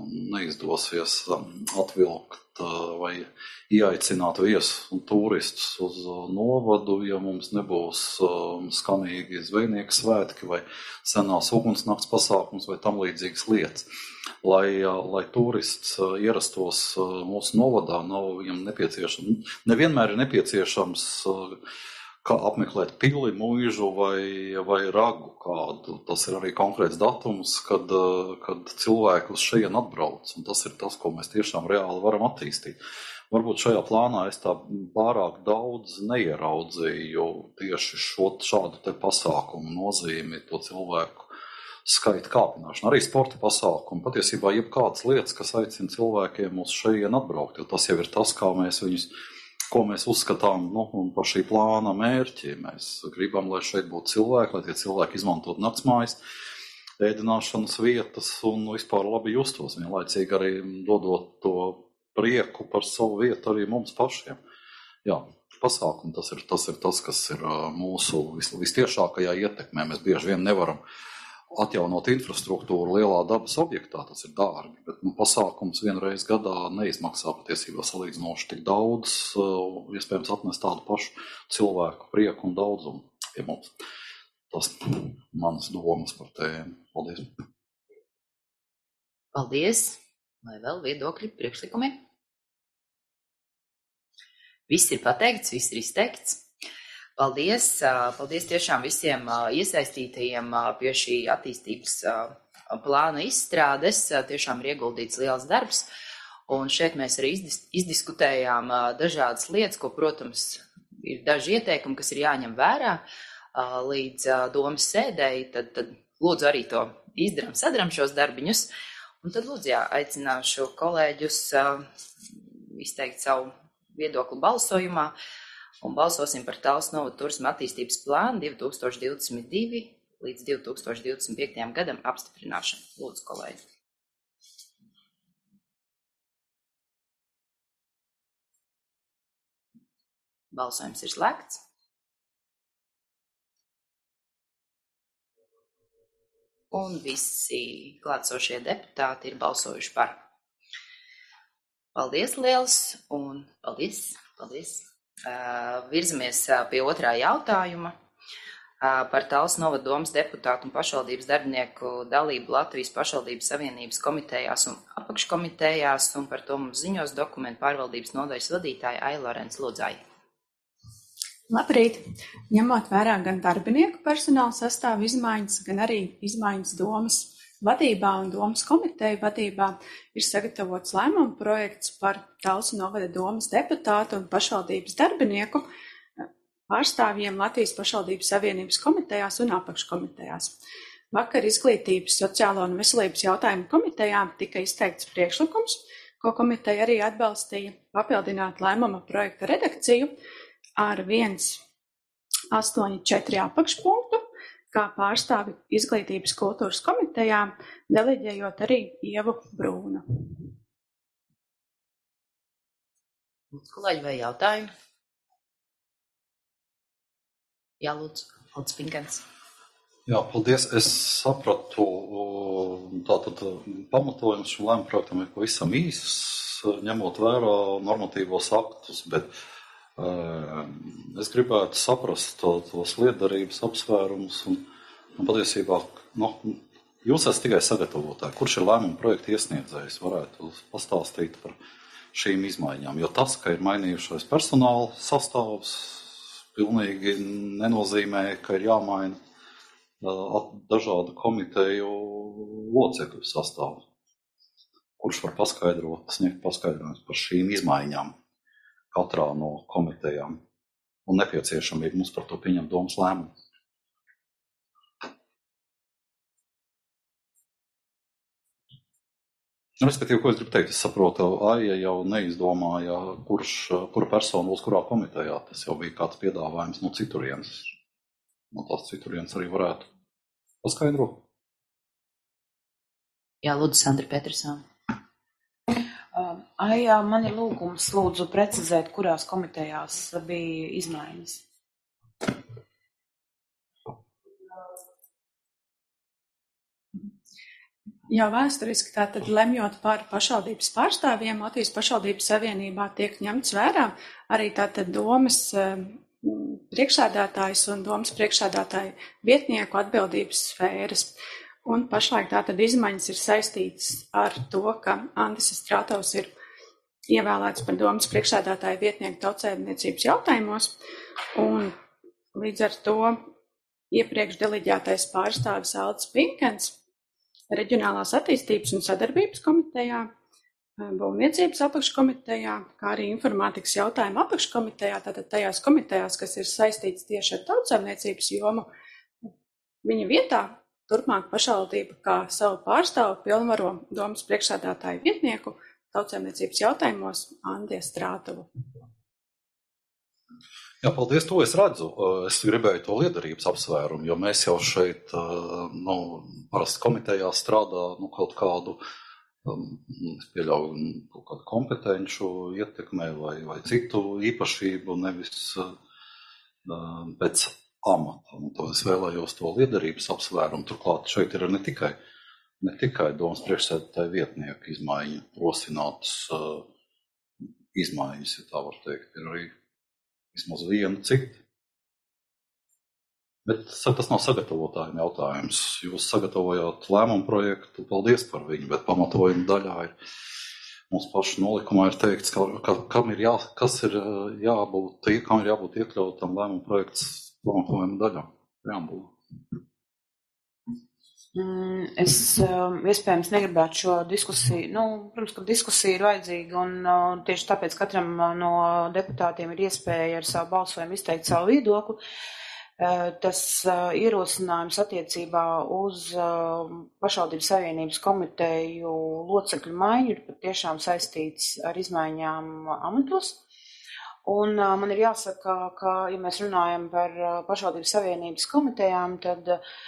atvilkt vai ieaicināt viesus un turistus uz novadu, ja mums nebūs skanīgi zvejnieku svētki vai senās ugunsnakts pasākums vai tam līdzīgas lietas. Lai turists ierastos mūsu novadā, nav viņam nepieciešams, nevienmēr ir nepieciešams kā apmeklēt pili, mūžu vai ragu kādu. Tas ir arī konkrēts datums, kad cilvēki uz šeit atbrauc, un tas ir tas, ko mēs tiešām reāli varam attīstīt. Varbūt šajā plānā es tā pārāk daudz neieraudzīju tieši šādu te pasākumu nozīmi, to cilvēku skaita kāpināšana, arī sporta pasākumi, patiesībā jebkādas lietas, kas aicina cilvēkiem uz šeien atbraukt, jo tas jau ir tas, ko mēs uzskatām par šī plāna mērķi. Mēs gribam, lai šeit būtu cilvēki, lai tie cilvēki izmantot naktsmājas, ēdināšanas vietas un vispār labi justos, vienlaicīgi arī dodot to prieku par savu vietu arī mums pašiem. Jā, pasākumi tas ir tas, kas ir mūsu vistiešākajā ietekmē. Mēs bieži vien nevaram atjaunot infrastruktūru lielā dabas objektā, tas ir dārgi, bet pasākums vienreiz gadā neizmaksā patiesībā salīdzinoši tik daudz, iespējams atnest tādu pašu cilvēku prieku un daudzumu pie mums. Tas manas domas par tēmu. Paldies. Paldies. Vai vēl viedokļi, priekšlikumi? Viss ir pateikts, viss ir izteikts. Paldies tiešām visiem iesaistītajiem pie šī attīstības plāna izstrādes. Tiešām ir ieguldīts liels darbs. Un šeit mēs arī izdiskutējām dažādas lietas, ko, protams, ir daži ieteikumi, kas ir jāņem vērā līdz domas sēdēji. Tad lūdzu arī to sadarām šos darbiņus. Un tad lūdzu aicināšu kolēģus izteikt savu viedokli balsojumā. Un balsosim par Talsu novada turisma attīstības plānu 2022 līdz 2025. gadam apstiprināšanu. Lūdzu, kolēģi. Balsojums ir slēgts. Un visi klātsošie deputāti ir balsojuši par. Paldies liels un paldies. Virzamies pie otrā jautājuma par Talsu novada domas deputātu un pašvaldības darbinieku dalību Latvijas pašvaldības savienības komitejās un apakškomitejās, un par to mums ziņos dokumentu pārvaldības nodaļas vadītāja Aija Lorence Ludzai. Labrīt! Ņemot vērā gan darbinieku personāla sastāvu izmaiņas, gan arī izmaiņas domas vadībā un domas komiteju vadībā, ir sagatavots lēmuma projekts par Talsu novada domas deputātu un pašvaldības darbinieku pārstāvjiem Latvijas pašvaldības savienības komitejās un apakškomitejās. Vakar Izglītības, sociālo un veselības jautājumu komitejā tika izteikts priekšlikums, ko komiteja arī atbalstīja, papildināt lēmuma projekta redakciju ar 1.8.4 apakšpunktu, kā pārstāvi Izglītības kultūras komitejā, deleģējot arī Ievu Brūnu. Kolēģi, vai jautājumi? Jā, Lūdzu Pinkens. Jā, paldies. Es sapratu, tātad pamatojums šim lēmuma projektam ir pavisam īss, ņemot vērā normatīvos aktus, bet es gribētu saprast tos lietderības apsvērumus un patiesībā, jūs esat tikai sagatavotāji. Kurš ir lēmuma projekta iesniedzējs? Varētu pastāstīt par šīm izmaiņām, jo tas, ka ir mainījušais personāla sastāvs, pilnīgi nenozīmē, ka ir jāmaina dažādu komiteju locekļu sastāvu. Kurš var sniegt paskaidrojumus par šīm izmaiņām katrā no komitejām un nepieciešamību mums par to pieņemt domas lēmumu? Respektīvi, ko es gribu teikt, es saprotu, Aija jau neizdomāja, kura persona būs kurā komitejā. Tas jau bija kāds piedāvājums no citurienes. No tās citurienes arī varētu paskaidrot. Jā, Lūdzu, Sandra Petersona. Aija, man ir lūgums, lūdzu precizēt, kurās komitejās bija izmaiņas. Jau vēsturiski tātad lemjot par pašvaldības pārstāvjiem, Latvijas pašvaldības savienībā tiek ņemts vērā arī tātad domas priekšsēdētājs un domas priekšsēdētāju vietnieku atbildības sfēras. Un pašlaik tātad izmaiņas ir saistītas ar to, ka Andis Stratovs ir ievēlēts par domas priekšsēdētāju vietnieku tautsēmniecības jautājumos, un līdz ar to iepriekš deleģētais pārstāvis Aldis Pinkens Reģionālās attīstības un sadarbības komitejā, būvniecības apakškomitejā, kā arī informātikas jautājumu apakškomitejā, tātad tajās komitejās, kas ir saistīts tieši ar tautsēmniecības jomu, viņa vietā turpmāk pašvaldība kā savu pārstāvu pilnvaro domas priekšsēdētāju vietnieku tautsēmniecības jautājumos Andi Strātovu. Jā, paldies, to es redzu. Es gribēju to lietderības apsvērumu, jo mēs jau šeit, parasti komitejā strādā, kaut kādu, es pieļauju, kaut kādu kompetenču ietekmē vai citu īpašību, nevis pēc amata. To es vēlējos to lietderības apsvērumu. Turklāt šeit ir ne tikai domas priekšsēdētāju vietnieku izmaiņu, rosinātas izmaiņas, ja tā var teikt, ir arī vismaz viena cita. Bet tas nav sagatavotājiem jautājums. Jūs sagatavojāt lēmumu projektu, paldies par viņu, bet pamatojuma daļā ir mums pašu nolikumā ir teikts, kam ir jābūt iekļautam lēmumu projekts pamatojuma daļā. Es iespējams negribētu šo diskusiju, protams, ka diskusija ir vajadzīga un tieši tāpēc katram no deputātiem ir iespēja ar savu balsojumu izteikt savu viedokli. Tas ierosinājums attiecībā uz pašvaldības savienības komiteju locekļu maiņu ir patiešām saistīts ar izmaiņām amatos. Un man ir jāsaka, ka, ja mēs runājam par pašvaldības savienības komitejām, tad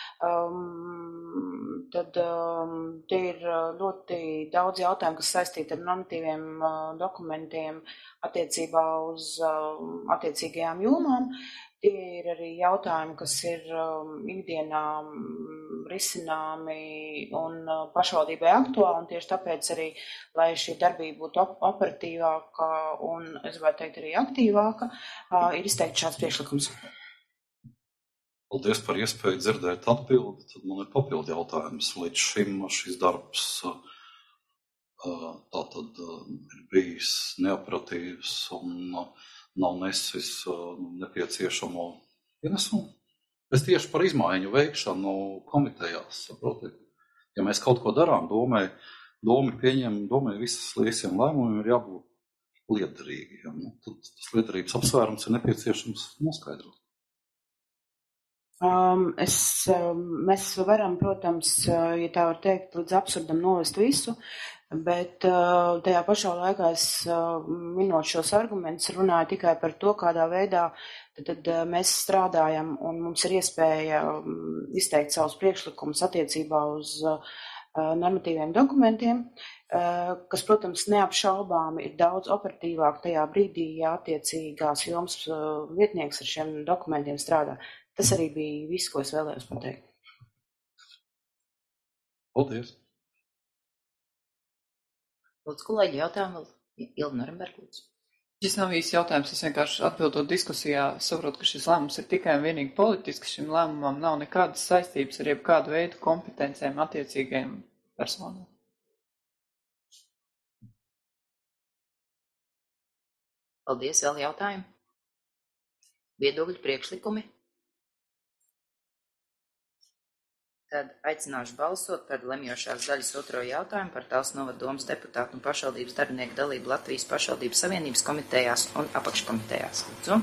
tie ir ļoti daudz jautājumu, kas saistīti ar normatīviem dokumentiem attiecībā uz attiecīgajām jomām. tie ir arī jautājumi, kas ir ikdienā risināmi un pašvaldībai aktuāli, un tieši tāpēc arī, lai šī darbība būtu operatīvāka un, es varētu teikt, arī aktīvāka, ir izteikts šāds priekšlikums. Paldies par iespēju dzirdēt atbildi. Tad man ir papildu jautājums. Līdz šim šis darbs tātad ir bijis neoperatīvs un nav nesis nepieciešamo ienesumu. Es tieši par izmaiņu veikšanu komitejās, saprotiet. Ja mēs kaut ko darām, domai visiem lēmumiem ir jābūt liederīgiem. Tad tas liederības apsvērums ir nepieciešams noskaidrot. Mēs varam, protams, ja tā var teikt, līdz absurdam novest visu, bet tajā pašā laikā es minot šos argumentus runāju tikai par to, kādā veidā tad mēs strādājam un mums ir iespēja izteikt savus priekšlikumus attiecībā uz normatīviem dokumentiem, kas, protams, neapšaubāmi ir daudz operatīvāk tajā brīdī, ja attiecīgās jomas vietnieks ar šiem dokumentiem strādā. Tas arī bija viss, ko es vēlējos pateikt. Paldies! Lūdzu, kolēģi, jautājumu vēl. Ilva Norenberg, lūdzu. Šis nav īsts jautājums, es vienkārši atbildot diskusijā saprotu, ka šis lēmums ir tikai un vienīgi politisks. Šim lēmumam nav nekādas saistības ar jebkādu veidu kompetencēm attiecīgajiem personām. Paldies, vēl jautājumi? Viedokļu priekšlikumi? Tad aicināšu balsot par lemjošās daļas otro jautājumu par Talsu novada domes deputātu un pašvaldības darbinieku dalību Latvijas pašvaldības savienības komitejās un apakškomitejās. Lūdzu.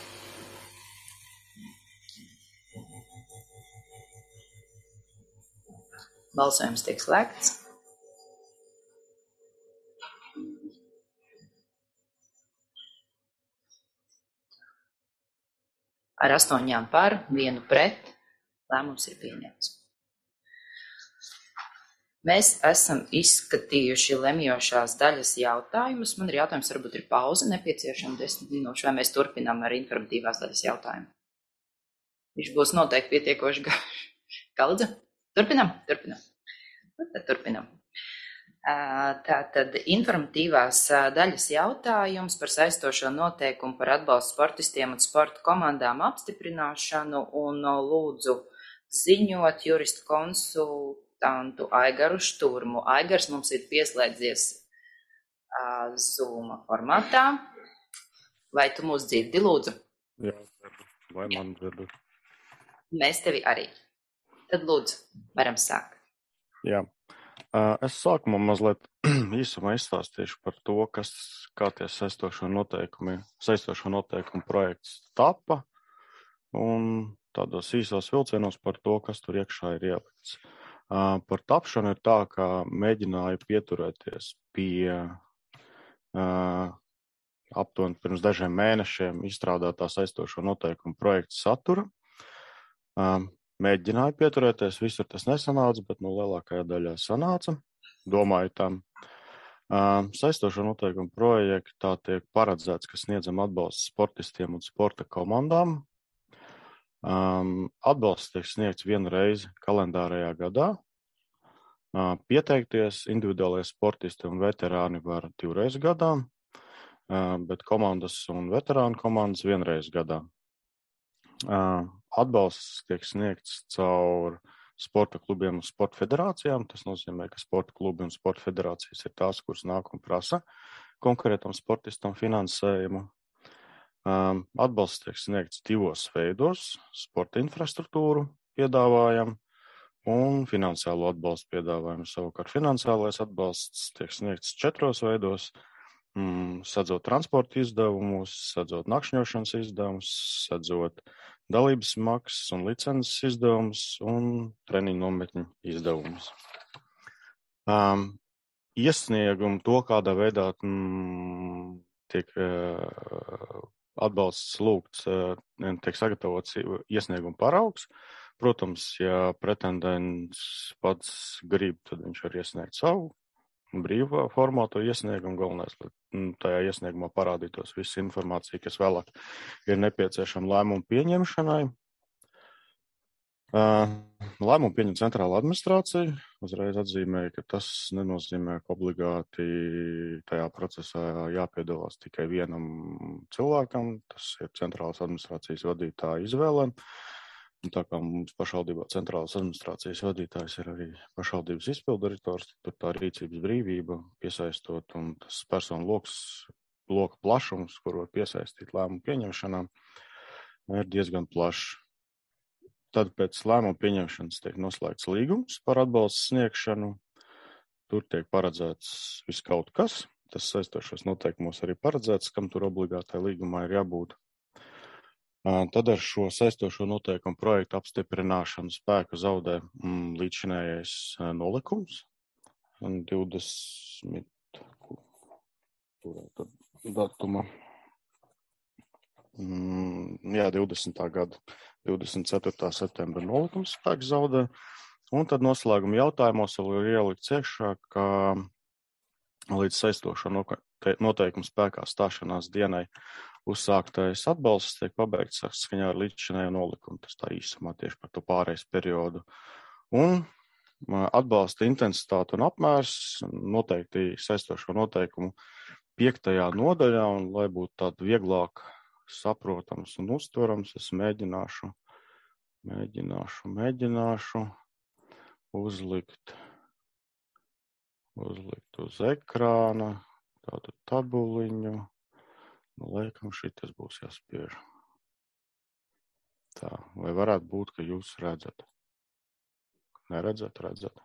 Balsojums tiek slēgts. Ar 8 par, 1 pret, lēmums ir pieņemts. Mēs esam izskatījuši lemjošās daļas jautājumus. Man ir jautājums, varbūt ir pauze nepieciešama 10 minūšu, vai mēs turpinām ar informatīvās daļas jautājumu. Viņš būs noteikti pietiekoši garš. Kaldze? Turpinām? Tad turpinām. Tātad informatīvās daļas jautājums par saistošo noteikumu par atbalstu sportistiem un sporta komandām apstiprināšanu un lūdzu ziņot juristu konsultantu Aigaru Šturmu. Aigars mums ir pieslēdzies Zoom formātā. Vai tu mūs dzirdi, lūdzu? Jā, vai man dzirdi? Mēs tevi arī. Tad lūdzu, varam sākt. Jā. Es sākumā mazliet īsumā izstāstīšu par to, kā tie saistošo noteikumu projekts tapa un tādos īsos vilcienos par to, kas tur iekšā ir ielikts. Par tapšanu ir tā, ka mēģināju pieturēties pie aptuveni pirms dažiem mēnešiem izstrādātā saistošo noteikumu projekta satura. Mēģināju pieturēties, visur tas nesanāca, bet lielākajā daļā sanāca. Domāju tam. Saistošo noteikumu projektā tiek paredzēts, ka sniedzam atbalstu sportistiem un sporta komandām. Atbalsts tiek sniegts vienu reizi kalendārajā gadā. Pieteikties individuālie sportisti un veterāni var 2 reizes gadā, bet komandas un veterānu komandas 1 reizi gadā. Atbalsts tiek sniegts caur sporta klubiem un sporta federācijām. Tas nozīmē, ka sporta klubi un sporta federācijas ir tās, kuras nāk un prasa konkrētam sportistam finansējumu. Atbalsts tiek sniegts 2 veidos - sporta infrastruktūru piedāvājam un finansiālo atbalstu piedāvājam. Savukārt finansiālais atbalsts tiek sniegts 4 veidos - sadzot transporta izdevumus, sadzot nakšņošanas izdevumus, sadzot dalības maksas un licences izdevumus un treniņu nometņu izdevumus. Iesniegumu to, kādā veidā tiek atbalsts lūgts, tiek sagatavots iesnieguma paraugs. Protams, ja pretendents pats grib, tad viņš var iesniegt savu brīvā formāto iesniegumu. Galvenais, lai tajā iesniegumā parādītos visa informācija, kas vēlāk ir nepieciešama lēmumu pieņemšanai. Lēmumu pieņem centrāla administrācija. Uzreiz atzīmēja, ka tas nenozīmē, ka obligāti tajā procesā jāpiedalās tikai vienam cilvēkam. Tas ir centrālas administrācijas vadītāja izvēlēm. Un tā kā mums pašvaldībā centrālas administrācijas vadītājs ir arī pašvaldības izpildirektors, tad tā rīcības brīvība piesaistot un tas personu loka plašums, kur var piesaistīt lēmumu pieņemšanām, ir diezgan plašs. Tad pēc lēmumu pieņemšanas tiek noslēgts līgums par atbalstu sniegšanu. Tur tiek paredzēts viss kaut kas. Tas saistošos noteikumos arī paredzēts, kam tur obligātai līgumā ir jābūt. Tad ar šo saistošo noteikumu projektu apstiprināšanu spēku zaudē līdzšinējais nolikums. 20. datuma. 20. gada 24. septembra nolikums spēks zaudē. Un tad noslēguma jautājumos vēl ir ielikts iekšā, ka līdz saistošo noteikumu spēkā stāšanās dienai uzsāktais atbalsts tiek pabeigts saskaņā ar līdzšinējo nolikumu. Tas tā īsumā tieši par to pārejas periodu. Un atbalsta intensitāte un apmērs noteikti saistošo noteikumu 5. nodaļā, un lai būtu tādu vieglāk saprotams un uztverams, es mēģināšu uzlikt uz ekrāna tādu tabuliņu. Laikam šitas būs jāspiež. Tā, vai varētu būt, ka jūs redzat? Neredzat, redzat?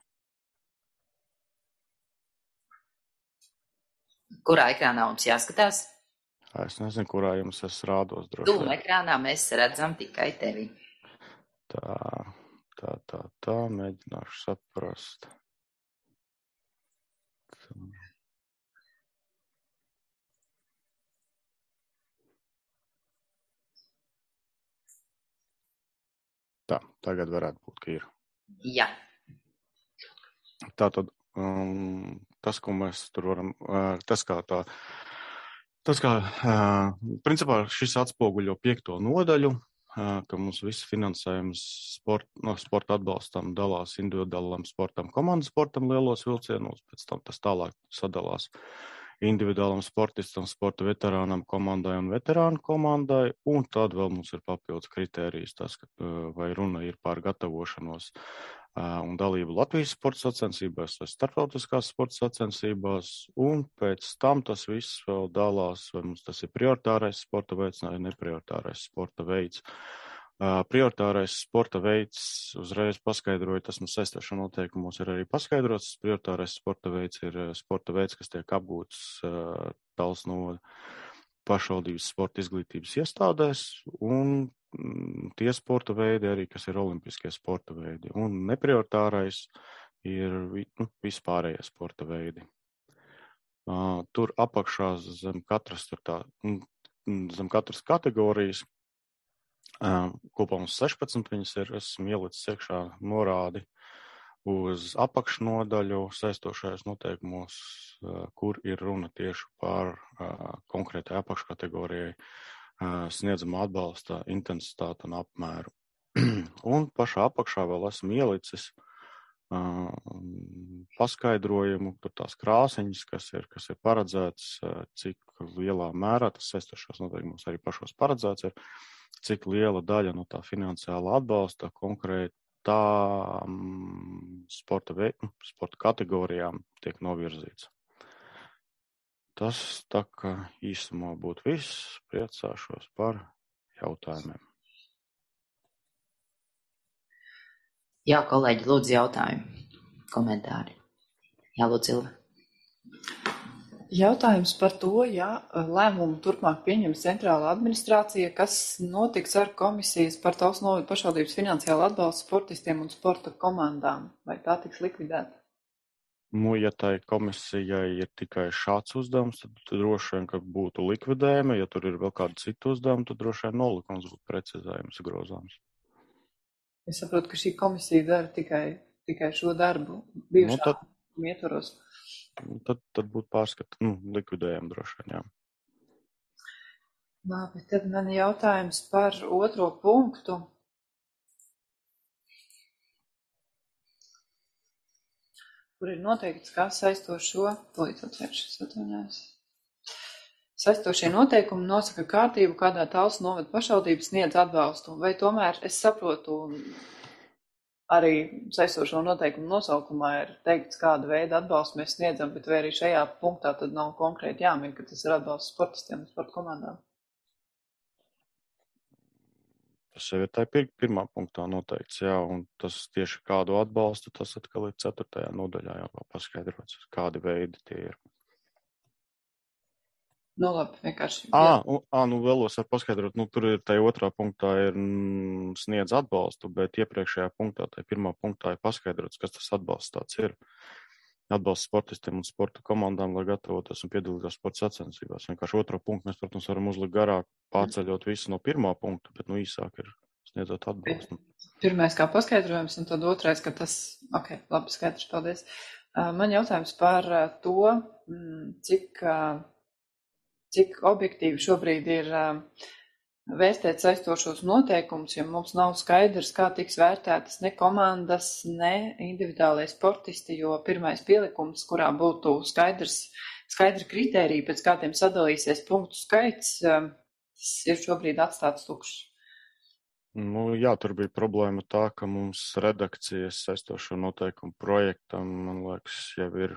Kurā ekrānā mums jāskatās? Es nezinu, kurā jums es rādos droši. Tūma ekrānā mēs redzam tikai tevi. Tā, mēģināšu saprast. Tā, tagad varētu būt, ka ir. Jā. Tātad, tas, ko mēs tur varam, principā šis atspoguļo 5. nodaļu, ka mums visi finansējums sporta atbalstam dalās individuālam sportam, komandas sportam lielos vilcienos, pēc tam tas tālāk sadalās individuālam sportistam, sporta veterānam komandai un veterānu komandai, un tad vēl mums ir papildus kritērijs tas, vai runa ir par gatavošanos un dalību Latvijas sporta sacensībās vai starptautiskās sporta sacensībās, un pēc tam tas viss vēl dalās, vai mums tas ir prioritārais sporta veids vai neprioritārais sporta veids. Prioritārais sporta veids, uzreiz paskaidroju, tas mums saistošo noteikumos ir arī paskaidrots. Prioritārais sporta veids ir sporta veids, kas tiek apgūts tals no pašvaldības sporta izglītības iestādēs, un tie sporta veidi arī, kas ir olimpiskie sporta veidi. Un neprioritārais ir vispārējie sporta veidi. Tur apakšā zem katras kategorijas, kopā mums 16 viņas ir, esmu ielicis iekšā norādi uz apakšnodaļu saistošajos noteikumos, kur ir runa tieši par konkrētai apakškategorijai sniedzamā atbalsta intensitāti un apmēru. Un pašā apakšā vēl esmu ielicis paskaidrojumu, tur tās krāsiņas, kas ir paredzēts, cik lielā mērā tas saistošos noteikumos arī pašos paredzēts ir, cik liela daļa no tā finansiāla atbalsta konkrētām sporta kategorijām tiek novirzīts. Tas tā kā īsumā būtu viss. Priecāšos par jautājumiem. Jā, kolēģi, lūdzu jautājumu, komentāri. Jā, lūdzu, Ilve. Jautājums par to, ja lēmumu turpmāk pieņems centrāla administrācija, kas notiks ar komisijas par Talsu novada pašvaldības finansiālu atbalstu sportistiem un sporta komandām? Vai tā tiks likvidēta? Ja tai komisijai ir tikai šāds uzdevums, tad droši vien, ka būtu likvidējumi. Ja tur ir vēl kādi citi uzdevumi, tad droši vien nolikums būtu precizējums, grozāms. Es saprotu, ka šī komisija dara tikai šo darbu bijušā ietvaros. tad būtu pārskata, likvidējumi droši vien, jā. Labi, tad man jautājums par otro punktu. Kur ir noteikts, kā saistošo, saistošie noteikumi nosaka kārtību, kādā Talsu novada pašvaldība sniedz atbalstu, vai tomēr es saprotu, arī saistošo noteikumu nosaukumā ir teikts, kāda veida atbalstu mēs sniedzam, bet vai arī šajā punktā tad nav konkrēti jāmin, ka tas ir atbalsts sportistiem un sporta komandām? Tas jau ir tā pirmā punktā noteikts, jā, un tas tieši kādu atbalstu, tas atkal ir 4. nodaļā jau paskaidrots, kādi veidi tie ir. Nu labi, vienkārši. Vēlos ar paskaidrot, tur ir tajā otrā punktā ir sniedz atbalstu, bet iepriekšējā punktā, tajā pirmā punktā ir paskaidrots, kas tas atbalsts tāds ir. Atbalsts sportistiem un sporta komandām, lai gatavotos un piedalītos sporta sacensībās. Vienkārši otro punktu mēs, protams, varam uzlikt garāk, pārceļot visu no pirmā punkta, bet īsāk ir sniedzot atbalstu. Pirmais kā paskaidrojums, un tad otrais, ka tas, labi, skaidrs, paldies. Man jautājums par to, cik objektīvi šobrīd ir vērtēt saistošos noteikumus, jo mums nav skaidrs, kā tiks vērtētas ne komandas, ne individuālie sportisti, jo pirmais pielikums, kurā būtu skaidri kritēriji, pēc kādiem sadalīsies punktu skaits, tas ir šobrīd atstāts tukšs. Jā, tur bija problēma tā, ka mums redakcijas saistošo noteikumu projektam, man liekas, jau ir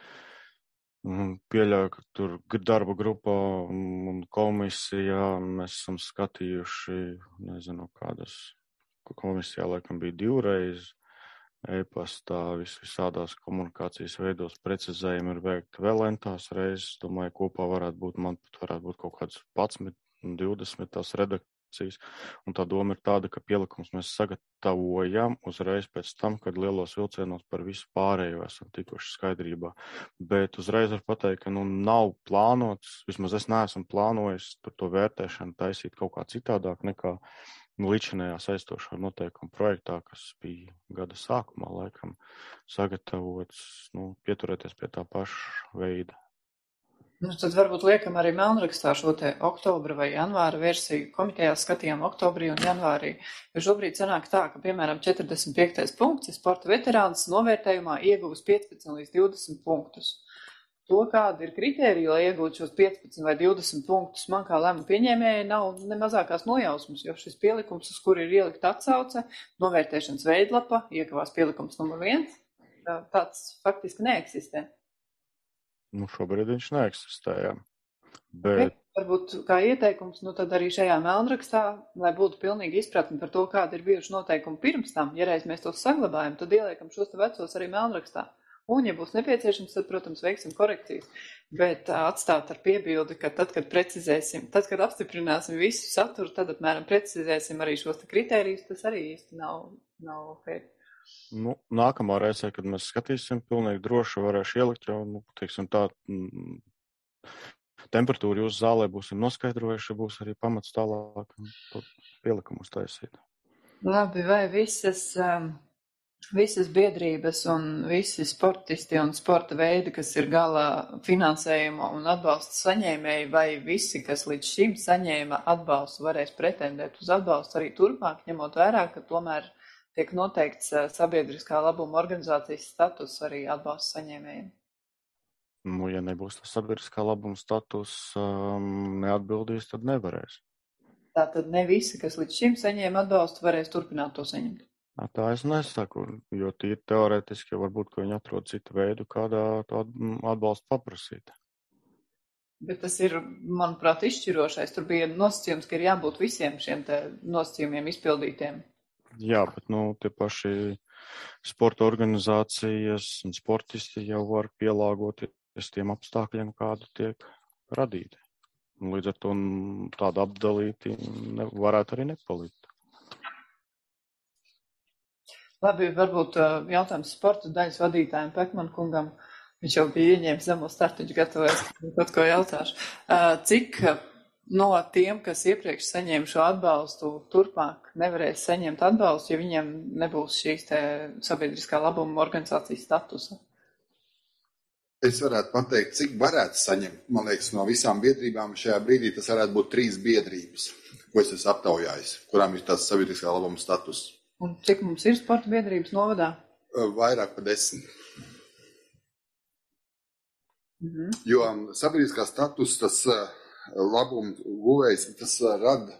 pieļauju, ka tur darba grupā un komisijā mēs esam skatījuši, nezinu, kādas komisijā laikam bija 2 reizes, e-pastā visādās komunikācijas veidos precizējumi ir veikti vēl entās reizes. Domāju, kopā varētu būt kaut kāds 11, 20 tās redakcijas. Un tā doma ir tāda, ka pielikums mēs sagatavojam uzreiz pēc tam, kad lielos vilcienos par visu pārējo esam tikuši skaidrībā. Bet uzreiz var pateikt, ka nav plānots, vismaz es neesmu plānojis par to vērtēšanu taisīt kaut kā citādāk nekā līdzinējā saistošo noteikumu projektā, kas bija gada sākumā laikam sagatavots, pieturēties pie tā paša veida. Tad varbūt liekam arī melnrakstā šo te oktobra vai janvāra versiju. Komitejā skatījām oktobrī un janvārī. Jo šobrīd sanāk tā, ka, piemēram, 45. punkts ir sporta veterāns novērtējumā ieguvis 15 līdz 20 punktus. To, kāda ir kritērija, lai iegūtu šos 15 vai 20 punktus, man kā lēmumu pieņēmēji nav ne mazākās nojausmas, jo šis pielikums, uz kuru ir ielikt atsauce, novērtēšanas veidlapa, iekavās pielikums numur 1, tāds faktiski neeksistē. Šobrīd viņš neeksistē, jā. Bet varbūt kā ieteikums, tad arī šajā melnrakstā, lai būtu pilnīgi izpratni par to, kāda ir bijuši noteikumi pirms tam, ja reiz mēs tos saglabājam, tad ieliekam šos te vecos arī melnrakstā. Un, ja būs nepieciešams, tad, protams, veiksim korekcijas. Bet atstāt ar piebildi, ka tad, kad apstiprināsim visu saturu, tad apmēram precizēsim arī šos te kritērijus, tas arī īsti nav ok. Nākamā reizē, kad mēs skatīsim, pilnīgi droši varēšu ielikt, jo, teiksim tā, temperatūra jūsu zālē būsim noskaidrojuši, būs arī pamats tālāk pielikumus taisīt. Labi, vai visas biedrības un visi sportisti un sporta veidi, kas ir gala finansējuma un atbalsta saņēmēji, vai visi, kas līdz šim saņēma atbalstu, varēs pretendēt uz atbalstu arī turpmāk, ņemot vērā, ka tomēr tiek noteikts sabiedriskā labuma organizācijas status arī atbalsta saņēmējiem. Ja nebūs tas sabiedriskā labuma status neatbildīs, tad nevarēs. Tātad ne visi, kas līdz šim saņēma atbalstu, varēs turpināt to saņemt. Tā es nesaku, jo tīri teorētiski varbūt, ka viņi atrod citu veidu, kādā to atbalstu paprasīt. Bet tas ir, manuprāt, izšķirošais. Tur bija nosacījums, ka ir jābūt visiem šiem te nosacījumiem izpildītiem. Jā, bet tie paši sporta organizācijas un sportisti jau var pielāgoties tiem apstākļiem, kādi tiek radīti. Līdz ar to tāda apdalīti varētu arī nepalikt. Labi, varbūt jautājums sporta daļas vadītājiem Pekman kungam. Viņš jau bija ieņēmis zemo startu, viņš gatavojas kaut ko jautāšu. Cik no tiem, kas iepriekš saņēma šo atbalstu, turpmāk nevarēs saņemt atbalstu, ja viņiem nebūs šīs te sabiedriskā labuma organizācijas statusa? Es varētu pateikt, cik varētu saņemt, man liekas, no visām biedrībām šajā brīdī tas varētu būt 3 biedrības, ko es esmu aptaujājis, kurām ir tāds sabiedriskā labuma status. Un cik mums ir sporta biedrības novadā? Vairāk par 10. Jo sabiedriskā status, tas labuma guvējs, tas rada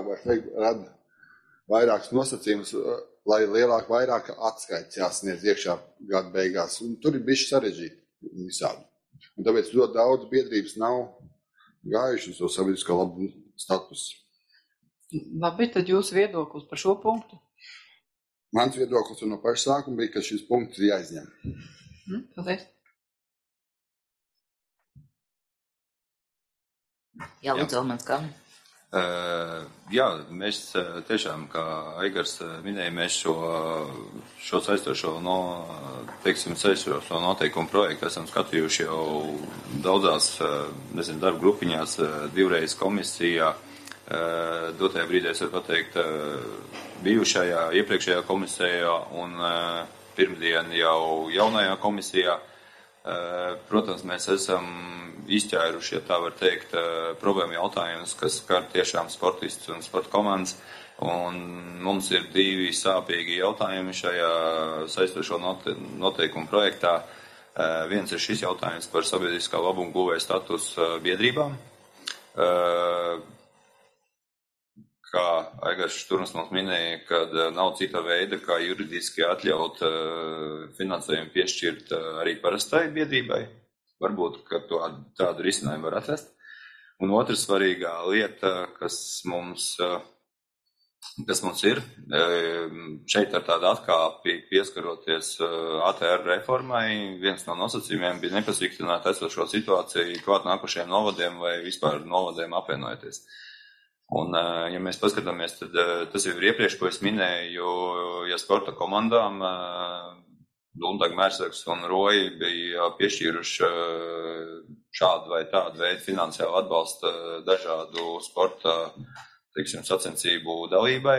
vairākus nosacījumus, lai vairāk atskaites jāsniedz iekšā gada beigās. Un tur ir bišķi sarežģīti visādi. Un tāpēc ļoti daudz biedrības nav gājuši uz to sabiedriskā labuma statusu. Labi, tad jūsu viedoklis par šo punktu? Mans viedoklis no paša sākuma bija, ka šis punkts ir jāizņem. Paldies. Jā, lūdzu, Almans Kalni. Jā, mēs tiešām, kā Aigars minēja, mēs šo saistošo noteikumu projektu esam skatījuši jau daudzās, darba grupiņās, 2 reizes komisijā. Dotajā brīdī es varu pateikt bijušajā, iepriekšējā komisijā un pirmdien jau jaunajā komisijā. Protams, mēs esam izķēruši, ja tā var teikt, problēma jautājumus, kas skar tiešām sportistus un sporta komandas. Un mums ir 2 sāpīgi jautājumi šajā saistošo noteikumu projektā. Viens ir šis jautājums par sabiedriskā labuma guvēja status biedrībām. Kā Aigars Šturms mums minēja, kad nav cita veida, kā juridiski atļaut finansējumu piešķirt arī parastai biedrībai. Varbūt, ka tādu risinājumu var atrast. Un otra svarīgā lieta, kas mums ir, šeit ar tādu atkāpi pieskaroties ATR reformai, viens no nosacījumiem bija nepasliktināt esošo situāciju klāt nākošajiem novadiem vai vispār novadiem apvienojoties. Un, ja mēs paskatāmies, tad tas jau ir iepriekš, ko es minēju, ja sporta komandām Lundag, Mērsaks un Roji bija piešķīruši šādu vai tādu veidu finansiālu atbalstu dažādu sporta, sacensību dalībai,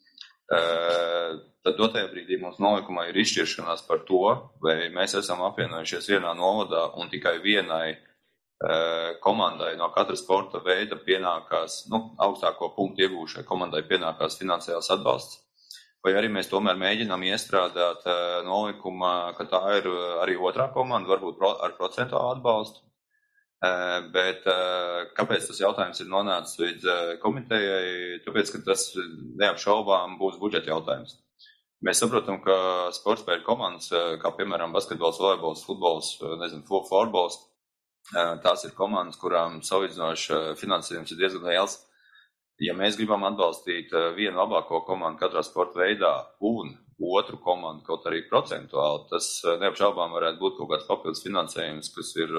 tad dotajā brīdī mums nolikumā ir izšķiršanās par to, vai mēs esam apvienojušies vienā novadā un tikai vienai komandai no katra sporta veida pienākās, augstāko punktu iegūšai komandai pienākās finansiāls atbalsts. Vai arī mēs tomēr mēģinām iestrādāt nolikumā, ka tā ir arī otrā komanda, varbūt ar procentuālu atbalstu. Bet kāpēc tas jautājums ir nonācis līdz komitejai? Tāpēc, ka tas neapšaubām būs budžeta jautājums. Mēs saprotam, ka sportspēļu komandas, kā piemēram basketbols, volejbols, futbols, florbols, tās ir komandas, kurām salīdzinoši finansējums ir diezgan liels. Ja mēs gribam atbalstīt vienu labāko komandu katrā sporta veidā un otru komandu kaut arī procentuāli, tas neapšaubām varētu būt kaut kāds papildus finansējums, kas ir,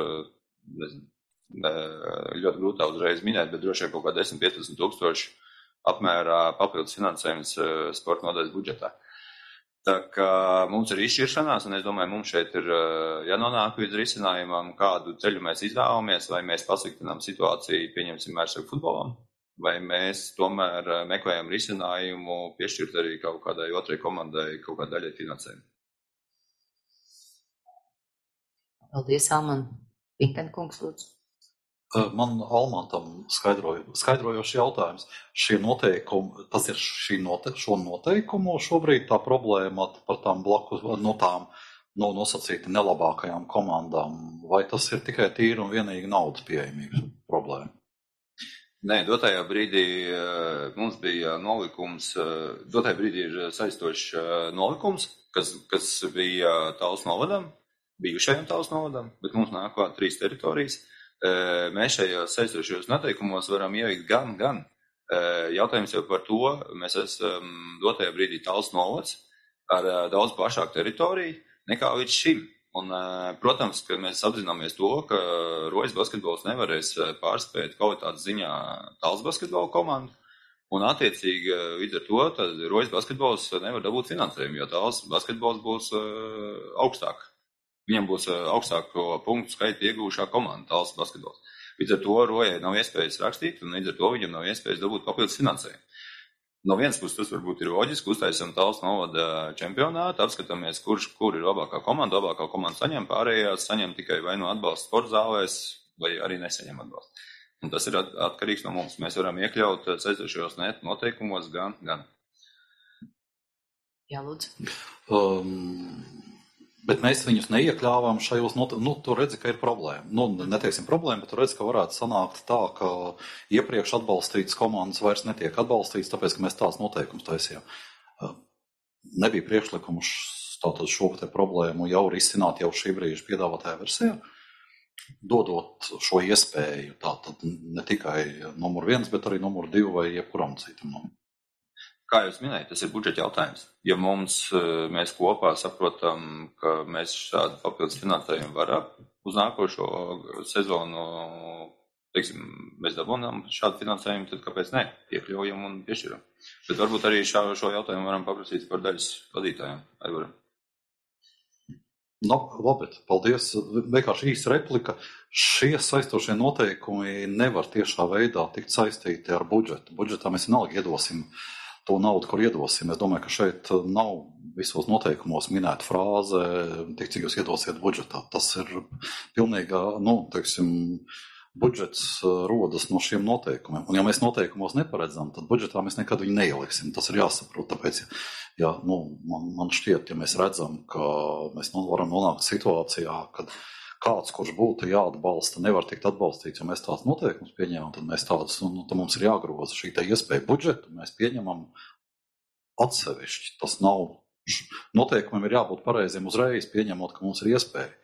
ļoti grūtā uzreiz minēt, bet droši vien kaut kā 10-15 tūkstoši apmērā papildus finansējums sporta nodaļas budžetā. Tā kā mums ir izšķiršanās, un es domāju, mums šeit ir jānonāk līdz risinājumam, kādu ceļu mēs izvēlamies, vai mēs pasliktinām situāciju, pieņemsim Mērsaka futbolam, vai mēs tomēr meklējam risinājumu, piešķirt arī kaut kādai otrai komandai kaut kādu daļai finansējumu. Paldies, Alman. Pinkenkungs, lūdzu. Man Almantam skaidrojošs jautājums. Šie noteikumi, tas ir šo noteikumu šobrīd tā problēma par tām blakus, tām nosacīti nelabākajām komandām, vai tas ir tikai tīri un vienīgi naudas pieejamības problēma? Nē, dotajā brīdī mums bija nolikums, dotajā brīdī ir saistošs nolikums, kas bija Talsu novadam, bijušajam Talsu novadam, bet mums nāk klāt 3 teritorijas. Mēs šajos saistošajos noteikumos varam ielikt gan. Jautājums jau par to, mēs esam dotajā brīdī Talsu novads ar daudz plašāku teritoriju nekā līdz šim. Un, protams, ka mēs apzināmies to, ka Rojas basketbols nevarēs pārspēt kvalitātes ziņā Talsu basketbola komandu. Un attiecīgi līdz ar to tad Rojas basketbols nevar dabūt finansējumu, jo Talsu basketbols būs augstāk. Viņam būs augstāko punktu skaitu iegūšā komanda, Talsu basketbols. Līdz ar to Rojai nav iespējas rakstīt, un līdz ar to viņam nav iespējas dabūt papildus finansējumu. No vienas puses tas varbūt ir loģiski, uztaisam Talsu novada čempionātu, apskatāmies, kur ir labākā komanda saņem, pārējās saņem tikai vai no atbalsta sporta zālēs, vai arī nesaņem atbalstu. Un tas ir atkarīgs no mums. Mēs varam iekļaut saistošajos noteikumos gan. Jā, lūdzu. Bet mēs viņus neiekļāvām šajos, tu redzi, ka ir problēma. Neteiksim problēma, bet tu redzi, ka varētu sanākt tā, ka iepriekš atbalstītas komandas vairs netiek atbalstītas, tāpēc, ka mēs tās noteikums taisījām. Nebija priekšlikums tātad šo te problēmu jau risināt jau šī brīža piedāvātajā versijā, dodot šo iespēju tātad ne tikai numur 1, bet arī numur 2 vai jebkuram citam. Kā jūs minējat, tas ir budžeta jautājums. Ja mēs kopā saprotam, ka mēs šādu papildus finansējumu varam uz nākošo sezonu, teiksim, mēs dabūnām šādu finansējumu, tad kāpēc ne? Iekļaujam un piešķiram. Bet varbūt arī šo jautājumu varam paprasīt par daļas vadītājiem. Arī varam. Labi, paldies. Vienkārši īsa replika. Šie saistošie noteikumi nevar tiešā veidā tikt saistīti ar budžetu. Budžetā mēs vienalga iedosim to naudu, kur iedosim. Es domāju, ka šeit nav visos noteikumos minēta frāze, tik cik jūs iedosiet budžetā. Tas ir pilnīgi, budžets rodas no šiem noteikumiem. Un ja mēs noteikumos neparedzam, tad budžetā mēs nekad viņu neieliksim. Tas ir jāsaprot. Tāpēc, man šķiet, ja mēs redzam, ka mēs varam nonākt situācijā, kad kāds, kurš būtu jāatbalsta, nevar tikt atbalstīts, jo mēs tādus noteikumus pieņemam, tad mēs tādus, tad mums ir jāgroza šī iespēja budžetu, mēs pieņemam atsevišķi. Tas nav, noteikumiem ir jābūt pareiziem uzreiz, pieņemot, ka mums ir iespēja.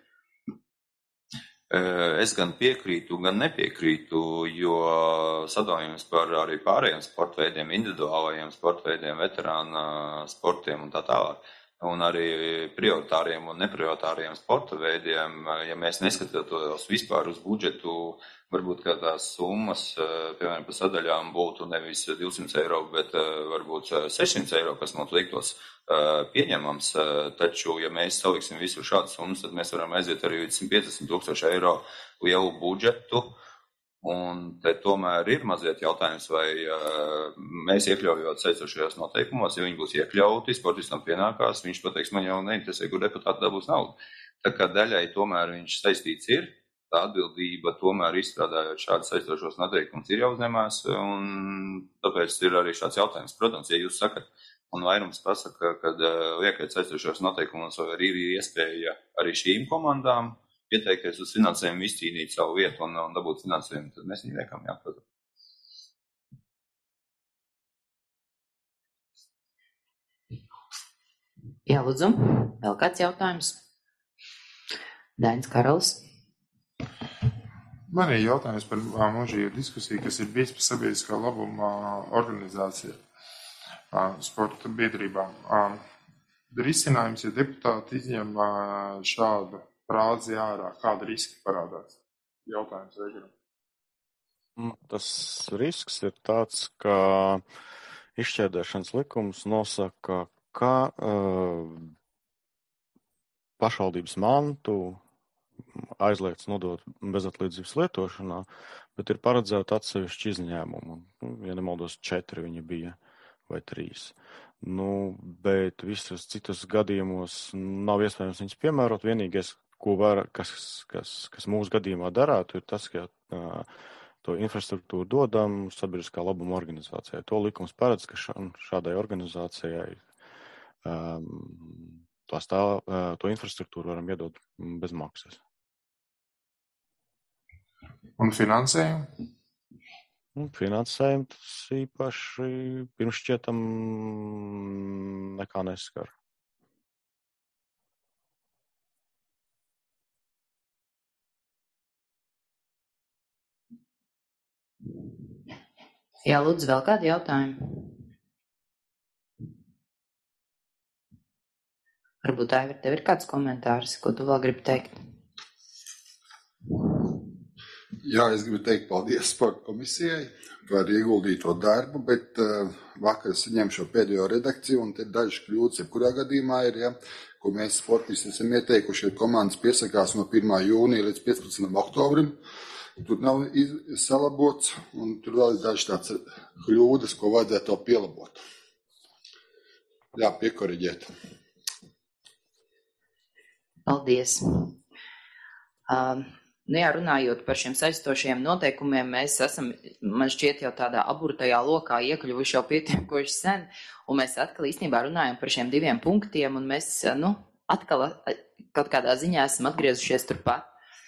Es gan piekrītu, gan nepiekrītu, jo sadalījums par arī pārējiem sporta veidiem, individuālajiem sporta veidiem, veterāna sportiem un tā tālāk, un arī prioritāriem un neprioritāriem sporta veidiem, ja mēs neskatītos vispār uz budžetu, varbūt kā tās summas, piemēram, pa sadaļām būtu nevis 200 eiro, bet varbūt 600 eiro, kas mums liktos pieņemams, taču, ja mēs saliksim visu šādu summas, tad mēs varam aiziet arī 150 000 eiro lielu budžetu. Un te tomēr ir mazliet jautājums, vai mēs iekļaujot saistošajos noteikumos, ja viņi būs iekļauti, sportistam pienākās, viņš pateiks, man jau neinteresē, kur deputāti dabūs naudu. Tā kā daļai tomēr viņš saistīts ir, tā atbildība tomēr izstrādājot šādus saistošos noteikumus ir jāuzņemās, un tāpēc ir arī šāds jautājums. Protams, ja jūs sakat, un vairums pasaka, kad liekat saistošos noteikumus, vai ir iespēja arī šīm komandām ieteikties uz finansējumu, izcīnīt savu vietu un dabūt finansējumu, tad mēs viņu liekam, protams. Jā, lūdzu. Vēl kāds jautājums? Dainis Karalis. Man ir jautājums par mūžīgu diskusiju, kas ir bijis par sabiedriskā labuma organizācija sporta biedrībām. Risinājums, ja deputāti izņem šādu frāzi ārā, kāda riski parādās? Jautājums Egeram. Tas risks ir tāds, ka izšķērdēšanas likums nosaka, ka pašvaldības mantu aizliegts nodot bezatlīdzības lietošanā, bet ir paredzēta atsevišķi izņēmumu. Ja nemaldos, 4 viņi bija vai 3. Bet visos citos gadījumos nav iespējams viņus piemērot. Vienīgais, kas mūsu gadījumā darētu, ir tas, ka to infrastruktūru dodam sabiedriskā labuma organizācijai. To likums paredz, ka šādai organizācijai to infrastruktūru varam iedot bez maksas. Un finansējumu? Finansējumu tas īpaši pirms šķietam nekā neskar. Jā, lūdzu, vēl kādi jautājumi? Varbūt, Aivar, tev ir kāds komentārs, ko tu vēl gribi teikt? Jā, es gribu teikt paldies sporta komisijai par ieguldīto darbu, bet vakar es saņēmu šo pēdējo redakciju, un te dažas kļūdas, jebkurā gadījumā ir, ko mēs sportisti esam ieteikuši, ka komandas piesakās no 1. jūnija līdz 15. oktobrim. tur nav salabots, un tur vēl ir daži tāds kļūdas, ko vajadzētu vēl pielabot. Jā, piekoriģēt. Paldies. Runājot par šiem saistošiem noteikumiem, mēs esam, man šķiet, jau tādā aburtajā lokā iekļuvuši jau pietiekoši sen, un mēs atkal īstenībā runājam par šiem 2 punktiem, un mēs, atkal kaut kādā ziņā esam atgriezušies turpat.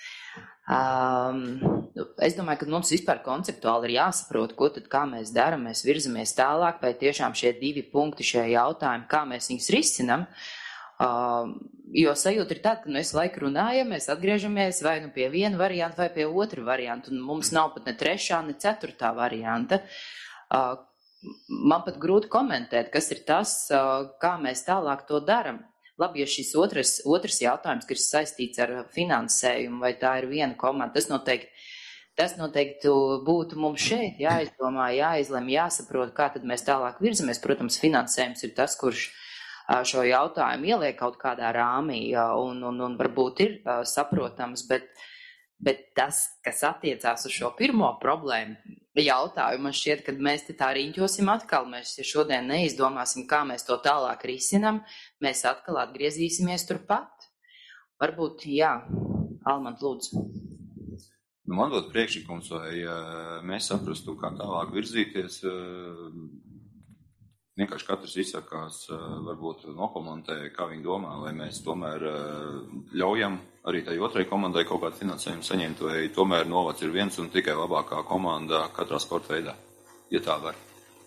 Es domāju, ka mums vispār konceptuāli ir jāsaprot, ko tad, kā mēs daram, mēs virzamies tālāk, vai tiešām šie 2 punkti, šie jautājumi, kā mēs viņus risinam, jo sajūta ir tāda, ka mēs laiku runājam, mēs atgriežamies vai nu pie viena varianta vai pie otra varianta, un mums nav pat ne 3., ne 4. varianta. Man pat grūti komentēt, kas ir tas, kā mēs tālāk to daram. Labi, ja šis otrs jautājums, kas ir saistīts ar finansējumu, vai tā ir viena komanda, tas noteikti būtu mums šeit jāizdomā, jāizlem, jāsaprot, kā tad mēs tālāk virzamies. Protams, finansējums ir tas, kurš šo jautājumu ieliek kaut kādā rāmī un varbūt ir saprotams, bet tas, kas attiecās uz šo pirmo problēmu jautājumu, man šķiet, ka mēs te tā riņķosim atkal. Mēs šodien neizdomāsim, kā mēs to tālāk risinam, mēs atkal atgriezīsimies turpat. Varbūt, Almant, lūdzu. Man būtu priekšlikums, vai mēs saprastu, kā tālāk virzīties. Vienkārši katrs izsakās, varbūt nokomentē, kā viņi domā, vai mēs tomēr ļaujam arī tai otrai komandai kaut kādu finansējumu saņemt, vai tomēr novads ir viens un tikai labākā komanda katrā sporta veidā, ja tā var.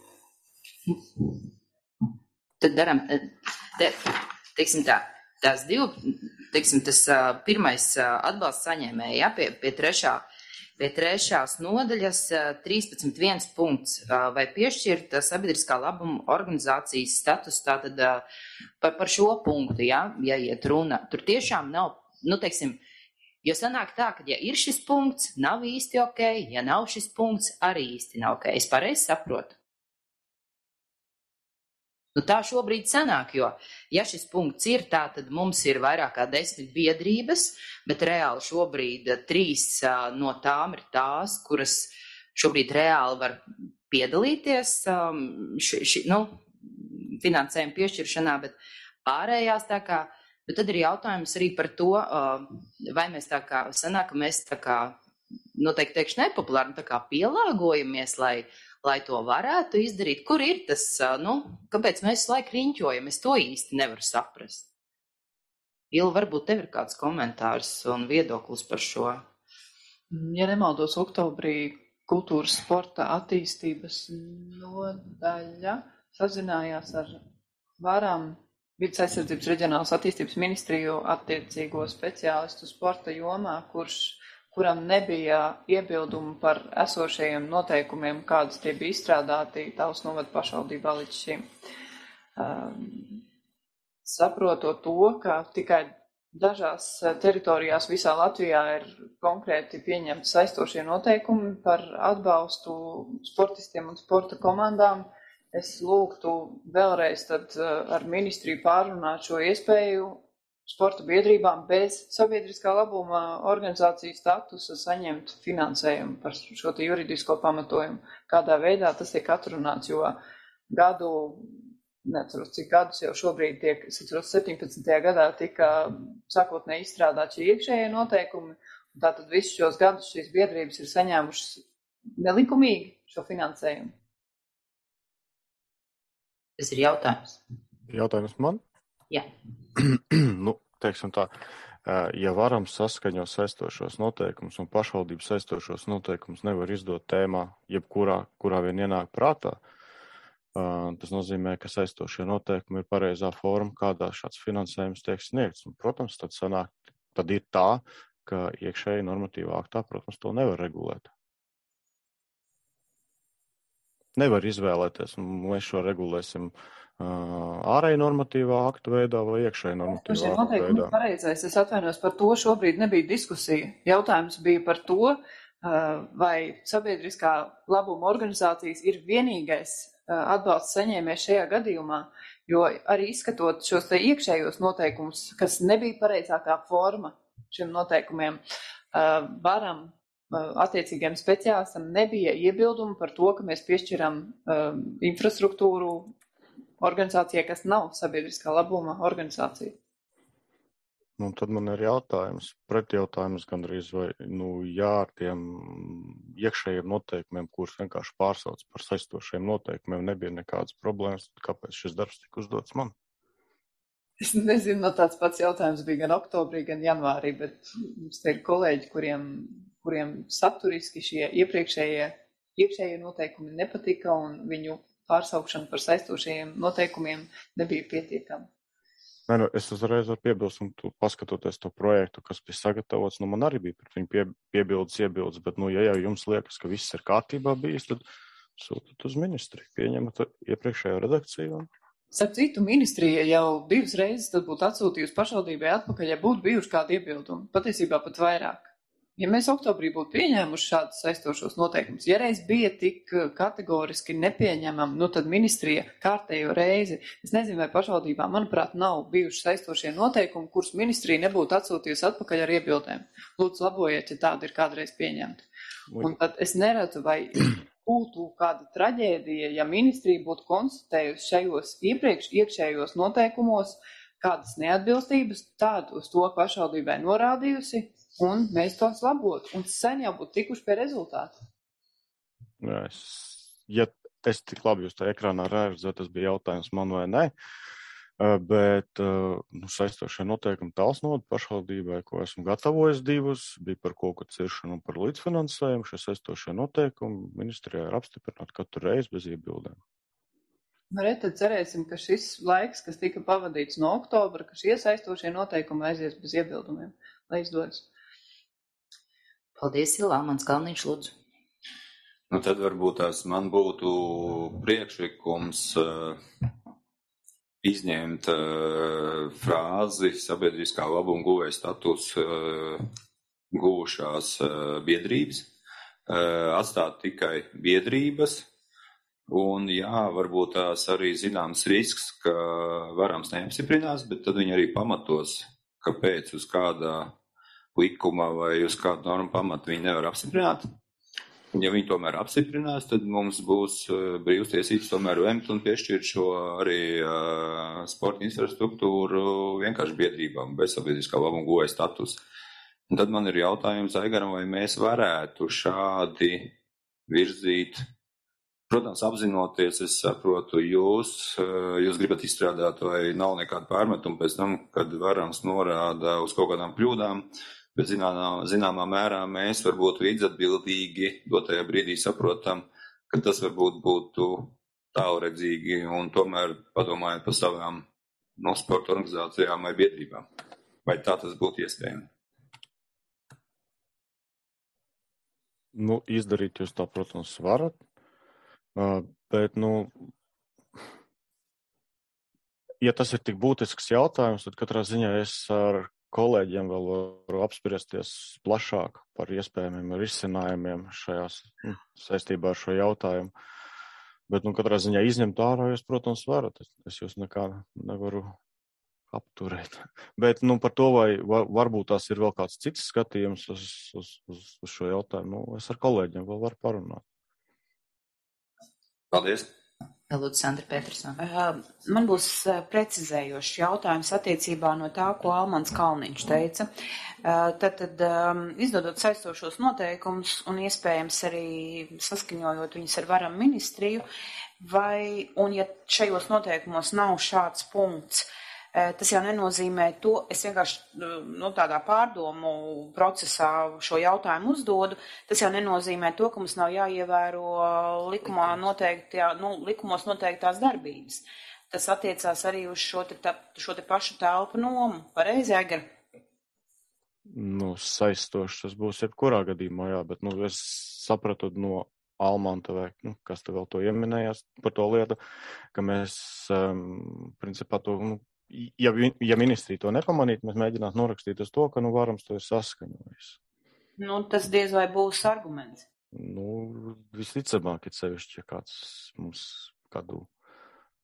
Tad daram, teiksim tā, tās tas pirmais atbalsts saņēmēja, pie trešās nodaļas 13.1 punkts, vai piešķirt sabiedriskā labuma organizācijas status, tātad par šo punktu, ja iet runa. Tur tiešām nav, jo sanāk tā, ka ja ir šis punkts, nav īsti ok, ja nav šis punkts, arī īsti nav ok. Es pareizi saprotu. Tā šobrīd sanāk, jo, ja šis punkts ir tā, tad mums ir vairāk kā 10 biedrības, bet reāli šobrīd 3 no tām ir tās, kuras šobrīd reāli var piedalīties finansējuma piešķiršanā, bet pārējās tā kā, bet tad ir jautājums arī par to, vai mēs tā kā sanāk, ka mēs tā kā, noteikti teikšu nepopulāri, tā kā pielāgojamies, lai to varētu izdarīt. Kur ir tas, kāpēc mēs laiku riņķojam? Es to īsti nevaru saprast. Ila, varbūt tev ir kāds komentārs un viedoklis par šo? Ja nemaldos, oktobrī kultūras sporta attīstības nodaļa sazinājās ar Vārām Vides aizsardzības reģionālas attīstības ministriju attiecīgo speciālistu sporta jomā, kuram nebija iebildumu par esošajiem noteikumiem, kādas tie bija izstrādāti Talsu novada pašvaldībā līdz šim. Saprotot to, ka tikai dažās teritorijās visā Latvijā ir konkrēti pieņemti saistošie noteikumi par atbalstu sportistiem un sporta komandām, es lūgtu vēlreiz tad ar ministriju pārrunāt šo iespēju sporta biedrībām bez sabiedriskā labuma organizācijas statusa saņemt finansējumu par šo te juridisko pamatojumu. Kādā veidā tas tiek atrunāts, jo neceros, cik gadus jau šobrīd tiek, 17. gadā tika sākotnēji izstrādāt šie iekšējie noteikumi, un tātad visus šos gadus šīs biedrības ir saņēmušas nelikumīgi šo finansējumu. Tas ir jautājums. Jautājums man? Jā. Teiksim tā, ja varam saskaņot saistošos noteikumus un pašvaldības saistošos noteikumus nevar izdot tēmā, kurā vien ienāk prātā, tas nozīmē, ka saistošie noteikumi ir pareizā forma, kādā šāds finansējums tiek sniegts. Un, protams, tad ir tā, ka iekšēji normatīvā aktā, protams, to nevar regulēt. Nevar izvēlēties, un mēs šo regulēsim ārēji normatīvā akta veidā vai iekšēji normatīvā akta veidā. Pareizais, es atvainojos par to, šobrīd nebija diskusija. Jautājums bija par to, vai sabiedriskā labuma organizācijas ir vienīgais atbalsts saņēmējs šajā gadījumā, jo arī izskatot šos te iekšējos noteikumus, kas nebija pareizākā forma šiem noteikumiem, varam attiecīgiem speciālistam nebija iebildumi par to, ka mēs piešķiram infrastruktūru organizācijai, kas nav sabiedriskā labuma organizācija. Nu, tad man ir jautājums, pretjautājums gandrīz, vai, ar tiem iekšējiem noteikumiem, kurus vienkārši pārsauc par saistošiem noteikumiem, nebija nekādas problēmas, kāpēc šis darbs tika uzdots man? Es nezinu, tāds pats jautājums bija gan oktobrī, gan janvārī, bet mums te ir kolēģi, kuriem saturiski šie iekšējie noteikumi nepatika un viņu pārsaukšana par saistošajiem noteikumiem nebija pietiekama. Es uzreiz varu piebilst, un paskatoties to projektu, kas bija sagatavots, man arī bija par viņu iebildes, bet, ja jau jums liekas, ka viss ir kārtībā bijis, tad sūtat uz ministriju, pieņemat iepriekšējo redakciju. Starp citu, ministrija jau 2 reizes tad būtu atsūtījusi pašvaldībai atpakaļ, ja būtu bijuši kādi iebildumi, patiesībā pat vairāk. Ja mēs oktobrī būtu pieņēmuši šādus saistošos noteikumus, ja reiz bija tik kategoriski nepieņemami, tad ministrija kārtējo reizi, es nezinu, vai pašvaldībā, manuprāt, nav bijuši saistošie noteikumi, kurus ministrija nebūtu atsūtījusi atpakaļ ar iebildēm. Lūdzu, labojiet, ja tādi ir kādreiz pieņemti. Un tad es neredzu, vai būtu kāda traģēdija, ja ministrija būtu konstatējusi šajos iepriekš iekšējos noteikumos kādas neatbilstības, tādu uz to pašvaldībai norādījusi, un mēs tos labotu, un sen jau būtu tikuši pie rezultātu. Ja es tik labi jūs tā ekrānā redzu, tas bija jautājums man vai ne, bet saistošie noteikumi Talsnoda pašvaldībai, ko esmu gatavojis 2, bija par koku ciršanu un par līdzfinansējumu. Šie saistošie noteikumi ministrijā ir apstiprināti katru reizi bez iebildēm. Tad cerēsim, ka šis laiks, kas tika pavadīts no oktobra, ka šie saistošie noteikumi aizies bez iebildumiem, lai izdodas. Paldies, Ilā, mans Kalniņš, lūdzu. Tad varbūt man būtu priekšlikums izņemt frāzi sabiedriskā labuma guvēja status guvušās biedrības, atstāt tikai biedrības, un varbūt tās arī zināms risks, ka varams neapstiprinās, bet tad viņi arī pamatos, kāpēc uz kādā likuma vai uz kādu normu pamatu viņi nevar apstiprināt. Un ja viņi tomēr apstiprinās, tad mums būs brīvs tiesības tomēr lemt un piešķirt šo arī sporta infrastruktūru vienkārši biedrībām bez sabiedriskā labuma guvēja status. Un tad man ir jautājums Aigaram, vai mēs varētu šādi virzīt. Protams, apzinoties, es saprotu, jūs gribat izstrādāt, vai nav nekāda pārmetuma pēc tam, kad varams norāda uz kaut kādām kļūdām, bet zināmā mērā mēs varbūt līdzatbildīgi dotajā brīdī saprotam, ka tas varbūt būtu tālredzīgi un tomēr padomājot par savām sporta organizācijām vai biedrībām. Vai tā tas būtu iespējams? Izdarīt jūs tā, protams, varat. Bet, ja tas ir tik būtisks jautājums, tad katrā ziņā es ar kolēģiem vēl varu apspriesties plašāk par iespējamiem risinājumiem šajās saistībā ar šo jautājumu. Bet, katrā ziņā izņemt ārā jūs, protams, varat. Es jūs nekā nevaru apturēt. Bet, par to, vai varbūt tās ir vēl kāds cits skatījums uz šo jautājumu, es ar kolēģiem vēl varu parunāt. Paldies. Lūdzu, Sandra Petersona. Man būs precizējošs jautājums attiecībā no tā, ko Almans Kalniņš teica. Tad izdodot saistošos noteikumus un iespējams arī saskaņojot viņus ar varam ministriju, un ja šajos noteikumos nav šāds punkts, tas jau nenozīmē to, es vienkārši tādā pārdomu procesā šo jautājumu uzdodu, tas jau nenozīmē to, ka mums nav jāievēro likumos noteiktās darbības. Tas attiecās arī uz šo te pašu telpu nomu. Pareizi, Aigar? Saistoši tas būs jebkurā gadījumā, jā, bet es sapratu no Almanta vai kas te vēl to ieminējās par to lietu, ka mēs principā to ja ministrija to nepamanītu, mēs mēģinātu norakstīt uz to, ka varams to ir saskaņojis. Tas diez vai būs arguments. Visticamāk, ir sevišķi, ja kāds mums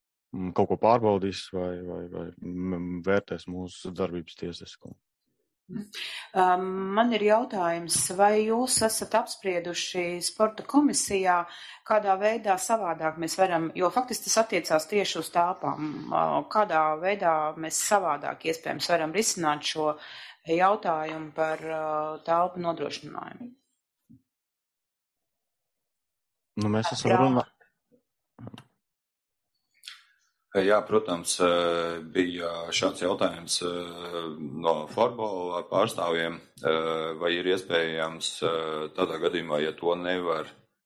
kaut ko pārbaudīs vai vērtēs mūsu darbības tiesiskumu. Man ir jautājums, vai jūs esat apsprieduši sporta komisijā, kādā veidā savādāk mēs varam, jo faktiski tas attiecās tieši uz telpām, kādā veidā mēs savādāk iespējams varam risināt šo jautājumu par telpu nodrošinājumu? Mēs esam runājuši. Jā, protams, bija šāds jautājums no Forbola pārstāvjiem, vai ir iespējams tādā gadījumā, ja to nevar,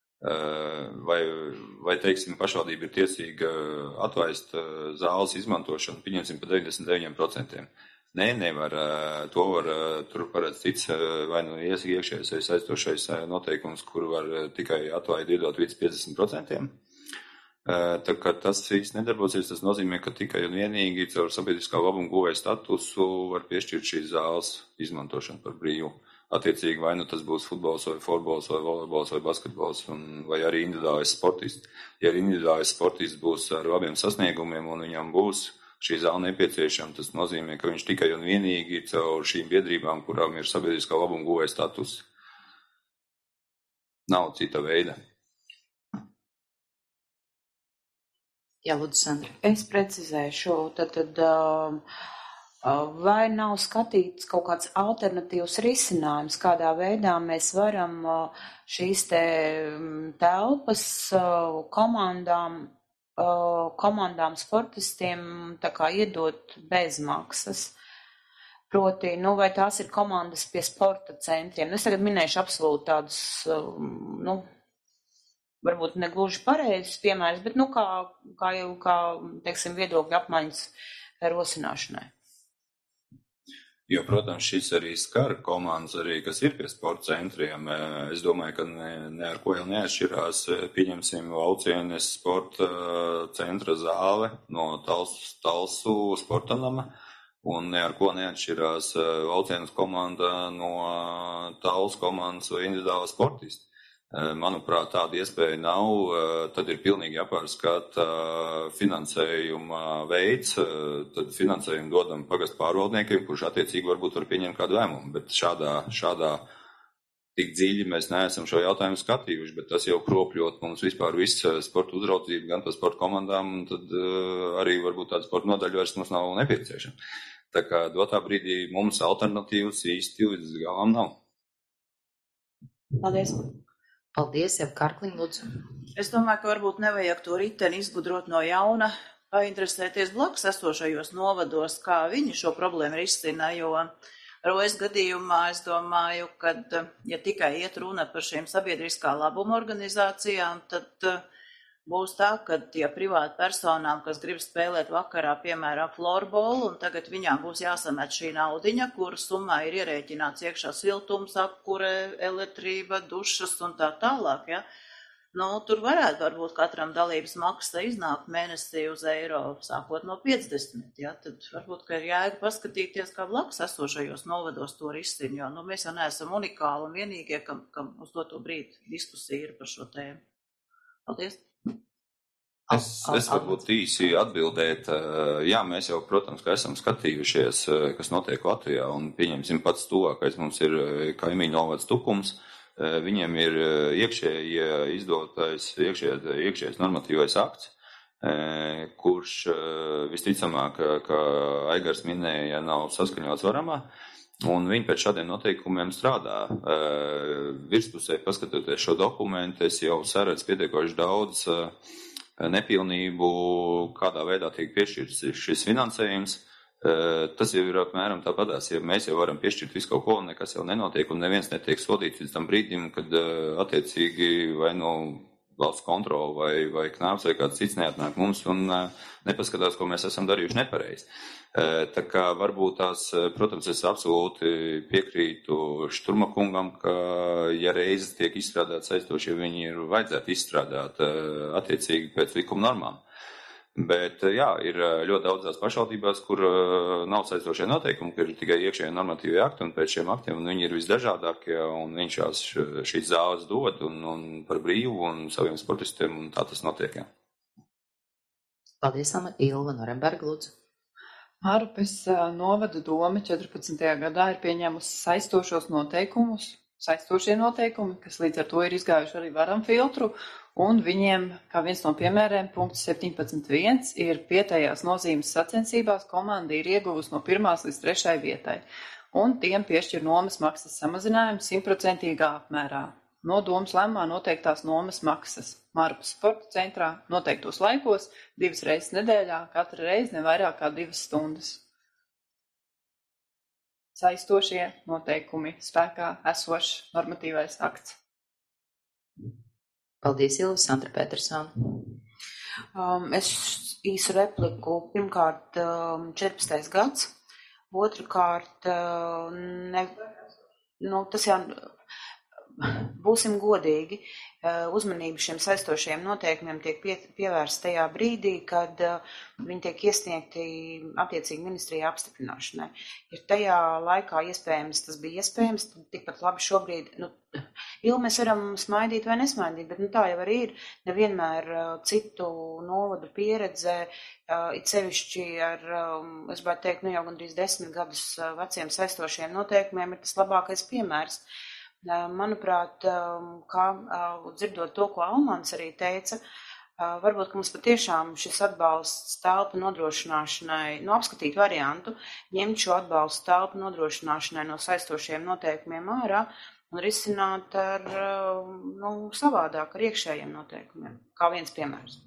vai teiksim, pašvaldība ir tiesīga atvaist zāles izmantošanu, pieņemsim pa 99%. Nē, nevar, to var, tur paredz cits, vai nu iekšējais vai saistošais noteikums, kur var tikai atvaidi iedot līdz 50%. Tā kā tas īsti nedarbosies, tas nozīmē, ka tikai un vienīgi caur sabiedriskā labuma guvēja statusu var piešķirt šīs zāles izmantošanu par brīvu. Attiecīgi, vai nu tas būs futbols, vai forbols, vai volejbols, vai basketbols, vai arī individuālais sportists. Ja individuālais sportists būs ar labiem sasniegumiem un viņam būs šī zāle nepieciešama, tas nozīmē, ka viņš tikai un vienīgi caur šīm biedrībām, kurām ir sabiedriskā labuma guvēja status. Nav cita veida. Jā, lūdzu, Sandra. Es precizēšu, tad vai nav skatīts kaut kāds alternatīvs risinājums, kādā veidā mēs varam šīs te telpas komandām sportistiem tā kā iedot bezmaksas? Proti, vai tās ir komandas pie sporta centriem? Es tagad minēšu absolūti tādus, varbūt ne gluži pareizs piemērs, bet, kā teiksim, viedokļu apmaiņas rosināšanai. Jo, protams, šis arī skar komandas arī, kas ir pie sporta centriem. Es domāju, ka ne ar ko jau neatšķirās, pieņemsim Laucienes sporta centra zāle no Talsu sporta nama, un ne ar ko neatšķirās Laucienes komanda no Talsu komandas vai individuāla sportista. Manuprāt, tāda iespēja nav, tad ir pilnīgi jāpārskata finansējuma veids, tad finansējumu dodam pagastu pārvaldniekiem, kurš attiecīgi varbūt var pieņemt kādu lēmumu, bet šādā tik dziļi mēs neesam šo jautājumu skatījuši, bet tas jau kropļot mums vispār visu sporta uzraudzību, gan par sporta komandām, un tad arī varbūt tāda sporta nodaļa vairs mums nav nepieciešama. Tā kā dotā brīdī mums alternatīvas īsti līdz galam nav. Paldies. Paldies, jau Karkliņ, lūdzu. Es domāju, ka varbūt nevajag to riteni izgudrot no jauna, painteresēties blakus esošajos novados, kā viņi šo problēmu risina, jo Rojas gadījumā es domāju, ka, ja tikai iet runa par šiem sabiedriskā labuma organizācijām, tad būs tā, ka tie privāti personām, kas grib spēlēt vakarā, piemēram, florbolu, un tagad viņām būs jāsamet šī naudiņa, kura summā ir ierēķināts iekšā siltums, apkure, elektrība, dušas un tā tālāk, ja. Tur varētu varbūt katram dalības maksa iznākt mēnesī uz eiro, sākot no 50, ja. Tad varbūt, ka ir jēga paskatīties, kā blakus esošajos novados to risina, jo mēs jau neesam unikāli un vienīgie, kam uz to brīdi diskusija ir par šo tēmu. Paldies! Es varbūt īsi atbildēt, jā, mēs jau, protams, ka esam skatījušies, kas notiek Latvijā, un pieņemsim pats tuvākais mums ir kaimiņu novads Tukums, viņiem ir iekšējais normatīvais akts, kurš visticamāk, kā Aigars minēja, nav saskaņots varamā, un viņi pēc šādiem noteikumiem strādā. Virspusē, paskatoties šo dokumentu, es jau saredzu pietiekoši daudz nepilnību, kādā veidā tiek piešķirts šis finansējums. Tas jau ir apmēram tāpatās, ja mēs jau varam piešķirt visu kaut ko, nekas jau nenotiek, un neviens netiek sodīts līdz tam brīdim, kad attiecīgi vai valsts kontrola vai knāps vai kāds cits neatnāk mums un nepaskatās, ko mēs esam darījuši nepareizi. Tā kā varbūt tās, protams, es absolūti piekrītu Šturmakungam, ka ja reizes tiek izstrādāt saistošie, viņi ir vajadzētu izstrādāt attiecīgi pēc likuma normām. Bet jā, ir ļoti daudzās pašvaldībās, kur nav saistošie noteikumi, kur ir tikai iekšējie normatīvie akti, un pēc šiem aktiem viņi ir visdažādākie, un viņš šīs zāles dod un par brīvu un saviem sportistiem, un tā tas notiek. Jā. Paldies, Ilva Norenberga, lūdzu. Mārupes novada doma 14. gadā ir pieņēmusi saistošos noteikumus, saistošie noteikumi, kas līdz ar to ir izgājuši arī varam filtru, un viņiem, kā viens no piemēriem, punkts 17.1 ir vietējās nozīmes sacensībās komanda ir ieguvusi no 1. līdz 3. vietai, un tiem piešķir nomas maksas samazinājumu 100% apmērā. No domas lēmumā noteiktās nomas maksas Mārupes sporta centrā noteiktos laikos 2 reizes nedēļā, katra reize ne vairāk kā 2 stundas. Saistošie noteikumi, spēkā esošs normatīvais akts. Paldies, Ilva, Sandra Petersona. Es īsu repliku. Pirmkārt, 14. gads. Otrakārt, tas jau būsim godīgi, uzmanību šiem saistošiem noteikumiem tiek pievērsta tajā brīdī, kad viņi tiek iesniegti attiecīgi ministrijā apstiprināšanai. Ir tajā laikā iespējams, tas bija iespējams, tikpat labi šobrīd, ilgi mēs varam smaidīt vai nesmaidīt, bet tā jau arī ir. Nevienmēr citu novadu pieredze, it sevišķi ar, es gribētu teikt, jau gandrīz 10 gadus veciem saistošiem noteikumiem ir tas labākais piemērs. Manuprāt, dzirdot to, ko Almans arī teica, varbūt, ka mums patiešām šis atbalsts telpu nodrošināšanai, apskatīt variantu, ņemt šo atbalstu telpu nodrošināšanai no saistošiem noteikumiem ārā un risināt ar, savādāk ar iekšējiem noteikumiem, kā viens piemērs.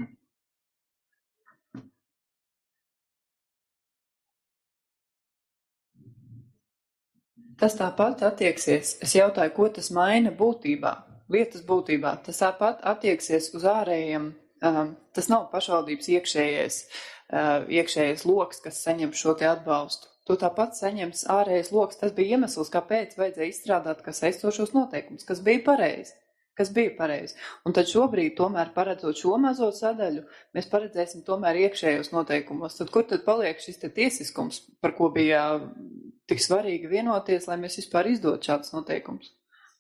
Tas tāpat attieksies, es jautāju, ko tas maina būtībā, lietas būtībā, tas tāpat attieksies uz ārējiem, tas nav pašvaldības iekšējais loks, kas saņem šo te atbalstu. To tāpat saņems ārējais loks, tas bija iemesls, kāpēc vajadzēja izstrādāt, kas saistošos noteikumus, kas bija pareizi. Un tad šobrīd, tomēr paredzot šo mazo sadaļu, mēs paredzēsim tomēr iekšējos noteikumos. Tad kur tad paliek šis te tiesiskums, par ko bija tik svarīgi vienoties, lai mēs vispār izdot šādus noteikumus?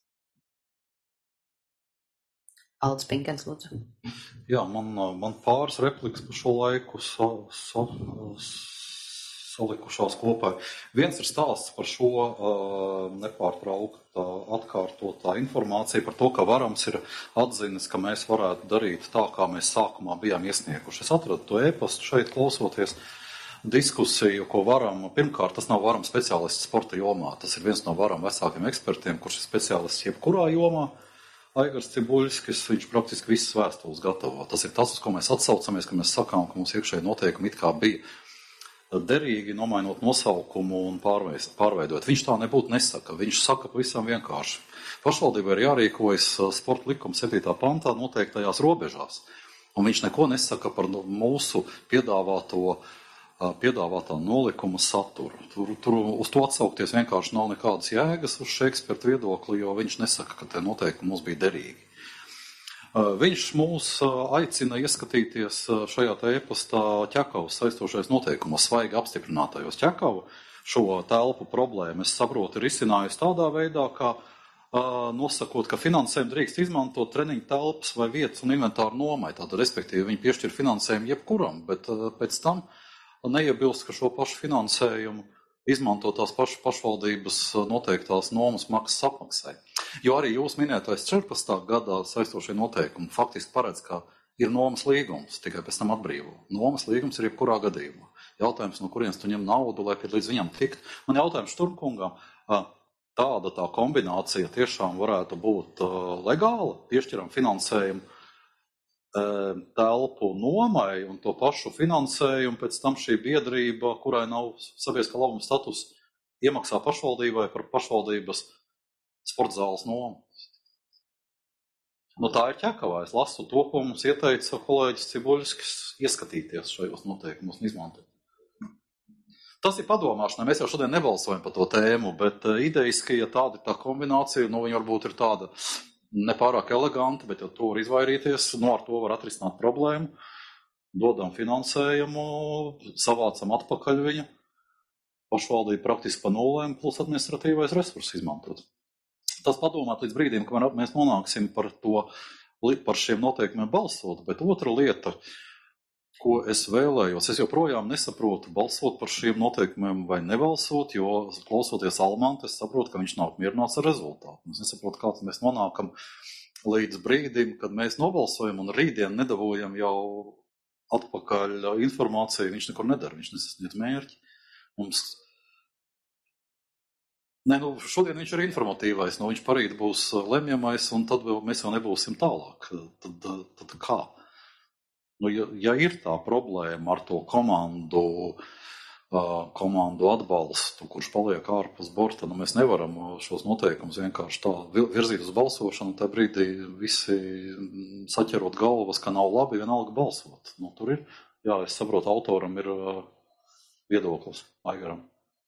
Aldis Pinkens, lūdzu. Jā, man pāris replikas par šo laiku salikušās kopā. Viens ir stāsts par šo nepārtraukta atkārtotā informācija par to, ka varams ir atzinis, ka mēs varētu darīt tā, kā mēs sākumā bijām iesnieguši. Es atradu to e-pastu šeit klausoties diskusiju, ko varam. Pirmkārt, tas nav varam speciālists sporta jomā. Tas ir viens no varam vecākiem ekspertiem, kurš ir speciālists jebkurā jomā. Aigars Cibuļskis, viņš praktiski visas vēstules gatavo. Tas ir tas, uz ko mēs atsaucamies, ka mēs sakām, ka mums iekšēji noteikumi it kā bija derīgi, nomainot nosaukumu un pārveidot. Viņš tā nebūtu nesaka. Viņš saka pavisam vienkārši. Pašvaldībai ir jārīkojas sporta likuma 7. pantā noteiktajās robežās. Un viņš neko nesaka par mūsu piedāvātā nolikuma saturu. Tur uz to atsaukties vienkārši nav nekādas jēgas uz šī eksperta viedokli, jo viņš nesaka, ka te noteikumi mums bija derīgi. Viņš mūs aicina ieskatīties šajā e-pastā Ķekavas saistošais noteikumos, svaigi apstiprinātajos. Ķekava šo telpu problēmu, es saprotu, ir izcinājusi tādā veidā, ka nosakot, ka finansējumu drīkst izmantot treniņu telpas vai vietas un inventāru nomai. Tātad, respektīvi, viņi piešķir finansējumu jebkuram, bet pēc tam neiebilst, ka šo pašu finansējumu izmanto tās pašvaldības noteiktās nomas maksas apmaksai. Jo arī jūs minētais 14. gadā saistošie noteikumi faktiski paredz, ka ir nomas līgums, tikai pēc tam atbrīvo. Nomas līgums ir jebkurā gadījumā. Jautājums, no kurienes tu ņem naudu, lai līdz viņam tikt. Man jautājums Šturmkungam, tā kombinācija tiešām varētu būt legāla, piešķiram finansējumu telpu nomai un to pašu finansējumu, pēc tam šī biedrība, kurai nav sabiedriskā labuma status, iemaksā pašvaldībai par pašvaldības sporta zāles nomu. Tā ir Ķekavā. Es lasu to, ko mums ieteica kolēģis Cibuļskis ieskatīties šajos noteikumos un izmantot. Tas ir padomāšanai. Mēs jau šodien nebalsojam par to tēmu, bet idejiski, ja tāda ir tā kombinācija, viņa varbūt ir tāda nepārāk eleganti, bet jau to var izvairīties, ar to var atrisināt problēmu, dodam finansējumu, savācam atpakaļ viņu, pašvaldība praktiski pa nulēm, plus administratīvais resurss izmantot. Tas padomāt līdz brīdim, ka mēs nonāksim par šiem noteikumiem balsot, bet otra lieta, Ko es vēlējos? Es joprojām nesaprotu balsot par šiem noteikumiem vai nebalsot, jo klausoties Almantu, es saprotu, ka viņš nav mierināts ar rezultātu. Es nesaprotu, kāds mēs nonākam līdz brīdim, kad mēs nobalsojam un rītdien nedabūjam jau atpakaļ informāciju, viņš nekur nedara, viņš nesasniedz mērķi. Šodien viņš ir informatīvais, viņš parīt būs lemjamais, un tad mēs jau nebūsim tālāk. Tad kā? Ja ir tā problēma ar to komandu atbalstu, kurš paliek ārpus borta, mēs nevaram šos noteikumus vienkārši tā virzīt uz balsošanu, tā brīdī visi saķerot galvas, ka nav labi vienalga balsot. Tur ir, es saprotu, autoram ir viedoklis, Aigaram.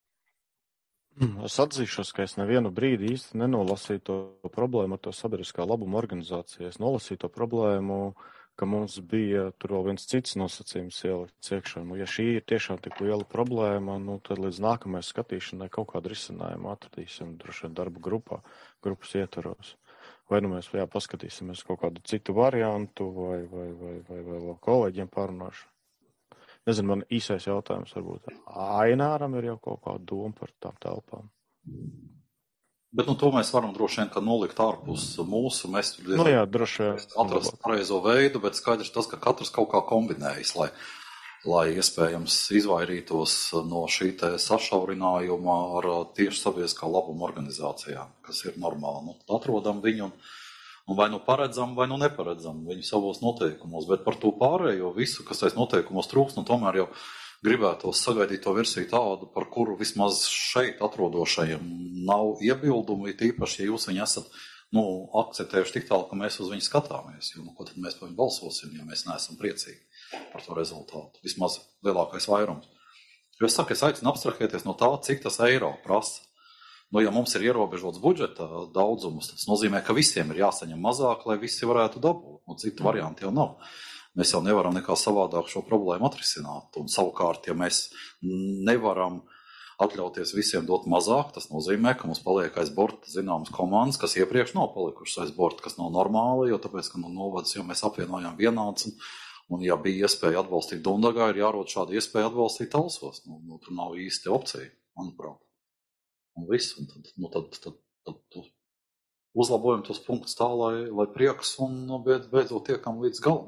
Es atzīšos, ka es nevienu brīdi īsti nenolasīju to problēmu ar to sabiedriskā labuma organizāciju. Es nolasīju to problēmu, ka mums bija tur vēl viens cits nosacījums ielikts iekšā. Ja šī ir tiešām tik liela problēma, tad līdz nākamajai skatīšanai kaut kādu risinājumu atradīsim droši vien darba grupas ietvaros. Vai mēs paskatīsimies kaut kādu citu variantu vai vēl kolēģiem pārunāšu. Nezinu, man īsais jautājums varbūt. Aināram ir jau kaut kāda doma par tām telpām. Bet to mēs varam droši vien nolikt ārpus mūsu. Mēs tur droši atrast pareizo veidu, bet skaidrs tas, ka katrs kaut kā kombinējas, lai iespējams izvairītos no šī te sašaurinājuma ar tieši sabiedriskā labuma organizācijām, kas ir normāli. Atrodam viņu un vai paredzam, vai neparedzam viņu savos noteikumos, bet par to pārējo visu, kas tais noteikumos trūks, tomēr jau gribētos sagaidīt to versiju tādu, par kuru vismaz šeit atrodošajiem nav iebildumu, tīpaši, ja jūs viņu esat akceptējuši tik tālu, ka mēs uz viņu skatāmies. Jo, ko tad mēs par viņu balsosim, ja mēs neesam priecīgi par to rezultātu? Vismaz lielākais vairums. Jo es saku, es aicinu abstrahēties no tā, cik tas eiro prasa. Ja mums ir ierobežots budžeta daudzums, tas nozīmē, ka visiem ir jāsaņem mazāk, lai visi varētu dabūt. Citu variantu jau nav. Mēs jau nevaram nekā savādāk šo problēmu atrisināt. Un savukārt, ja mēs nevaram atļauties visiem dot mazāk, tas nozīmē, ka mums paliek aiz borta zināmas komandas, kas iepriekš nav palikušas aiz borta, kas nav normāli, jo tāpēc, ka novadas jau mēs apvienojām vienāds. Un ja bija iespēja atbalstīt Dundagā, ir jārod šāda iespēja atbalstīt Alsos. Tur nav īsti opcija, manuprāt. Un viss. Un tad uzlabojam tos punktus tā, lai prieks un beidzot tiekam līdz galam.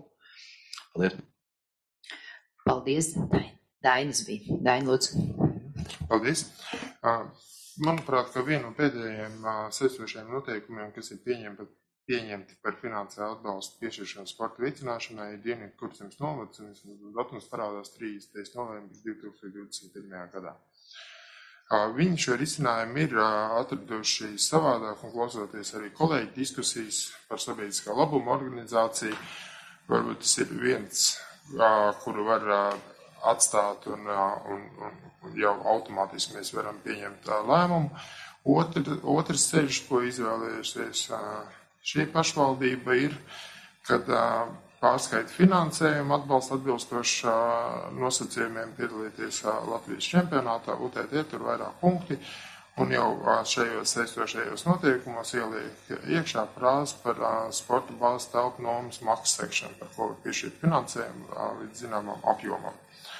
Paldies. Dainis bija. Daini, lūdzu. Paldies. Manuprāt, ka viena no pēdējiem saistošajiem noteikumiem, kas ir pieņemti par finansiālu atbalstu piešķiršanu sporta veicināšanai, ir Dienvidu Kurzemes novads, un datums parādās 30. novembris 2021. gadā. Viņi šo risinājumu ir atraduši savādāk, un klausoties arī kolēģi diskusijas par sabiedriskā labuma organizāciju, varbūt tas ir viens, kuru var atstāt un jau automātiski mēs varam pieņemt lēmumu. Otrs ceļš, ko izvēlējusies šī pašvaldība, ir, kad pārskaita finansējumu atbalsta atbilstoši nosacījumiem piedalīties Latvijas čempionātā, UTT tur vairāk punkti. Un jau šajos saistošajos noteikumos ieliek iekšā frāze par sporta bāzes telpu normas maksas sekšanu, par ko var piešķirt finansējumu līdz zināmam apjomam.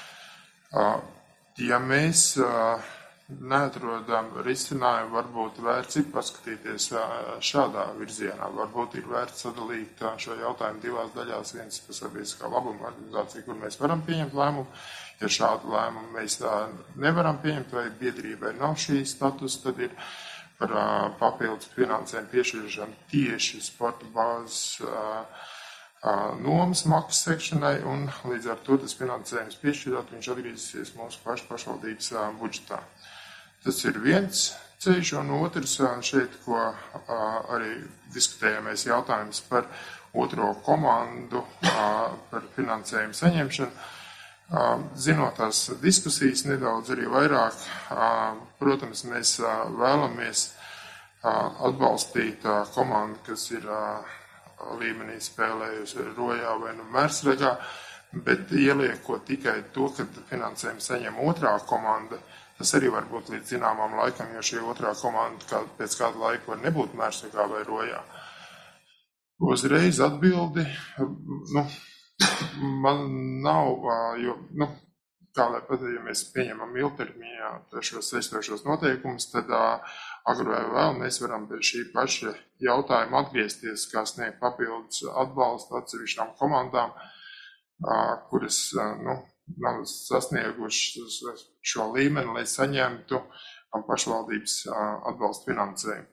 Ja mēs neatrodam risinājumu, varbūt vērts ir paskatīties šādā virzienā. Varbūt ir vērts sadalīt šo jautājumu divās daļās. Viens par sabiedriskā labuma organizāciju, kur mēs varam pieņemt lēmumu. Ja šādu lēmumu mēs nevaram pieņemt, vai biedrībai nav šī status, tad ir par papildus finansējumu piešķiršanu tieši sporta bāzes nomas maksas sekšanai, un līdz ar to tas finansējums piešķirot, viņš atgriezīsies mūsu pašvaldības budžetā. Tas ir viens ceļš, un otrs šeit, ko arī diskutējamies jautājums par otro komandu, par finansējumu saņemšanu. Zinot tās diskusijas nedaudz arī vairāk, protams, mēs vēlamies atbalstīt komandu, kas ir līmenī spēlējusi Rojā vai Mērsregā, bet ieliekot tikai to, ka finansējumu saņem otrā komanda, tas arī var būt līdz zināmam laikam, jo šī otrā komanda pēc kāda laika var nebūt Mērsregā vai Rojā. Uzreiz atbildi, Man nav, jo, kā lai pat, ja mēs pieņemam ilgtermiņā šos saistošos noteikumus, tad agru vai vēl mēs varam pie šī paša jautājuma atgriezties, kā sniegt papildus atbalstu atsevišķām komandām, kuras, nav sasniegušas šo līmeni, lai saņemtu pašvaldības atbalstu finansējumu.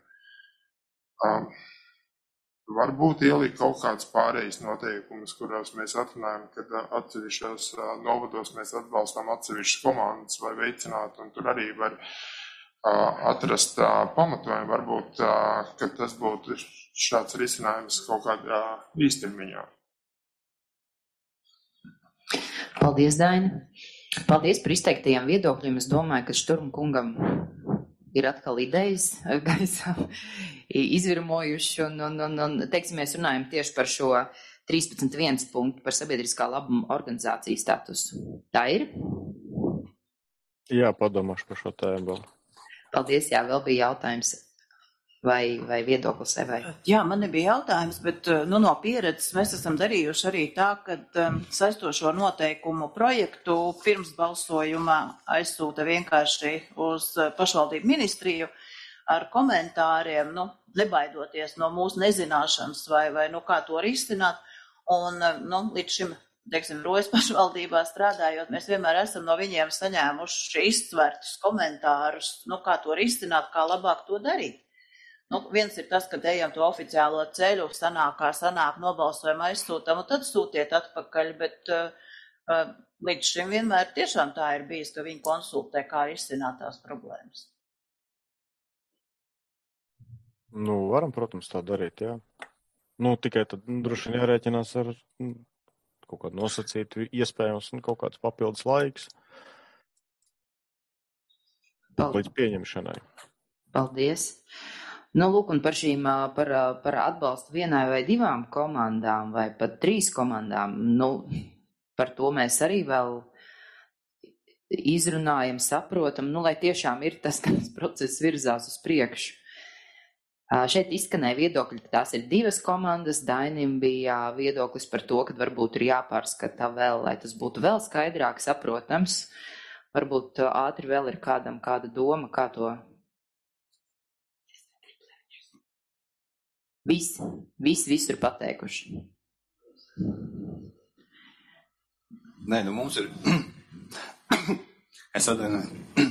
Varbūt ielikt kaut kāds pārējais noteikumus, kurās mēs atrunājam, kad atsevišķos novados mēs atbalstām atsevišķas komandas, lai veicinātu, un tur arī var atrast pamatojumu. Varbūt, ka tas būtu šāds risinājums kaut kādā īstermiņā. Paldies, Daini. Paldies par izteiktajiem viedokļiem. Es domāju, ka Šturm kungam ir atkal idejas gaisā izvirmojuši, un teiksim, mēs runājam tieši par šo 13.1 punktu par sabiedriskā labuma organizāciju statusu. Tā ir? Jā, padomāšu par šo tēmu vēl. Paldies, jā, vēl bija jautājums vai viedoklis Evai. Jā, man nebija jautājums, bet no pieredzes mēs esam darījuši arī tā, ka saistošo noteikumu projektu pirms balsojuma aizsūta vienkārši uz pašvaldību ministriju ar komentāriem, nebaidoties no mūsu nezināšanas vai kā to risināt. Un līdz šim, teiksim, Rojas pašvaldībā strādājot, mēs vienmēr esam no viņiem saņēmuši izsvertus komentārus, kā to risināt, kā labāk to darīt. Viens ir tas, ka ejam to oficiālo ceļu, sanāk, nobalsojam, aizsūtam, un tad sūtiet atpakaļ, bet līdz šim vienmēr tiešām tā ir bijis, ka viņi konsultē, kā risināt tās problēmas. Varam, protams, tā darīt, jā. Tikai tad droši vien jārēķinās ar kaut kādu nosacītu iespējams un kaut kāds papildus laiks līdz pieņemšanai. Paldies. Lūk, un par šīm, par atbalstu vienai vai divām komandām, vai pat 3 komandām, par to mēs arī vēl izrunājam, saprotam, lai tiešām ir tas, ka tas process virzās uz priekšu. Šeit izskanēja viedokļi, ka tās ir 2 komandas, Dainim bija viedoklis par to, ka varbūt ir jāpārskata vēl, lai tas būtu vēl skaidrāk saprotams, varbūt ātri vēl ir kādam kāda doma, kā to. Visi ir pateikuši. Nē, mums ir. Es atvainoju.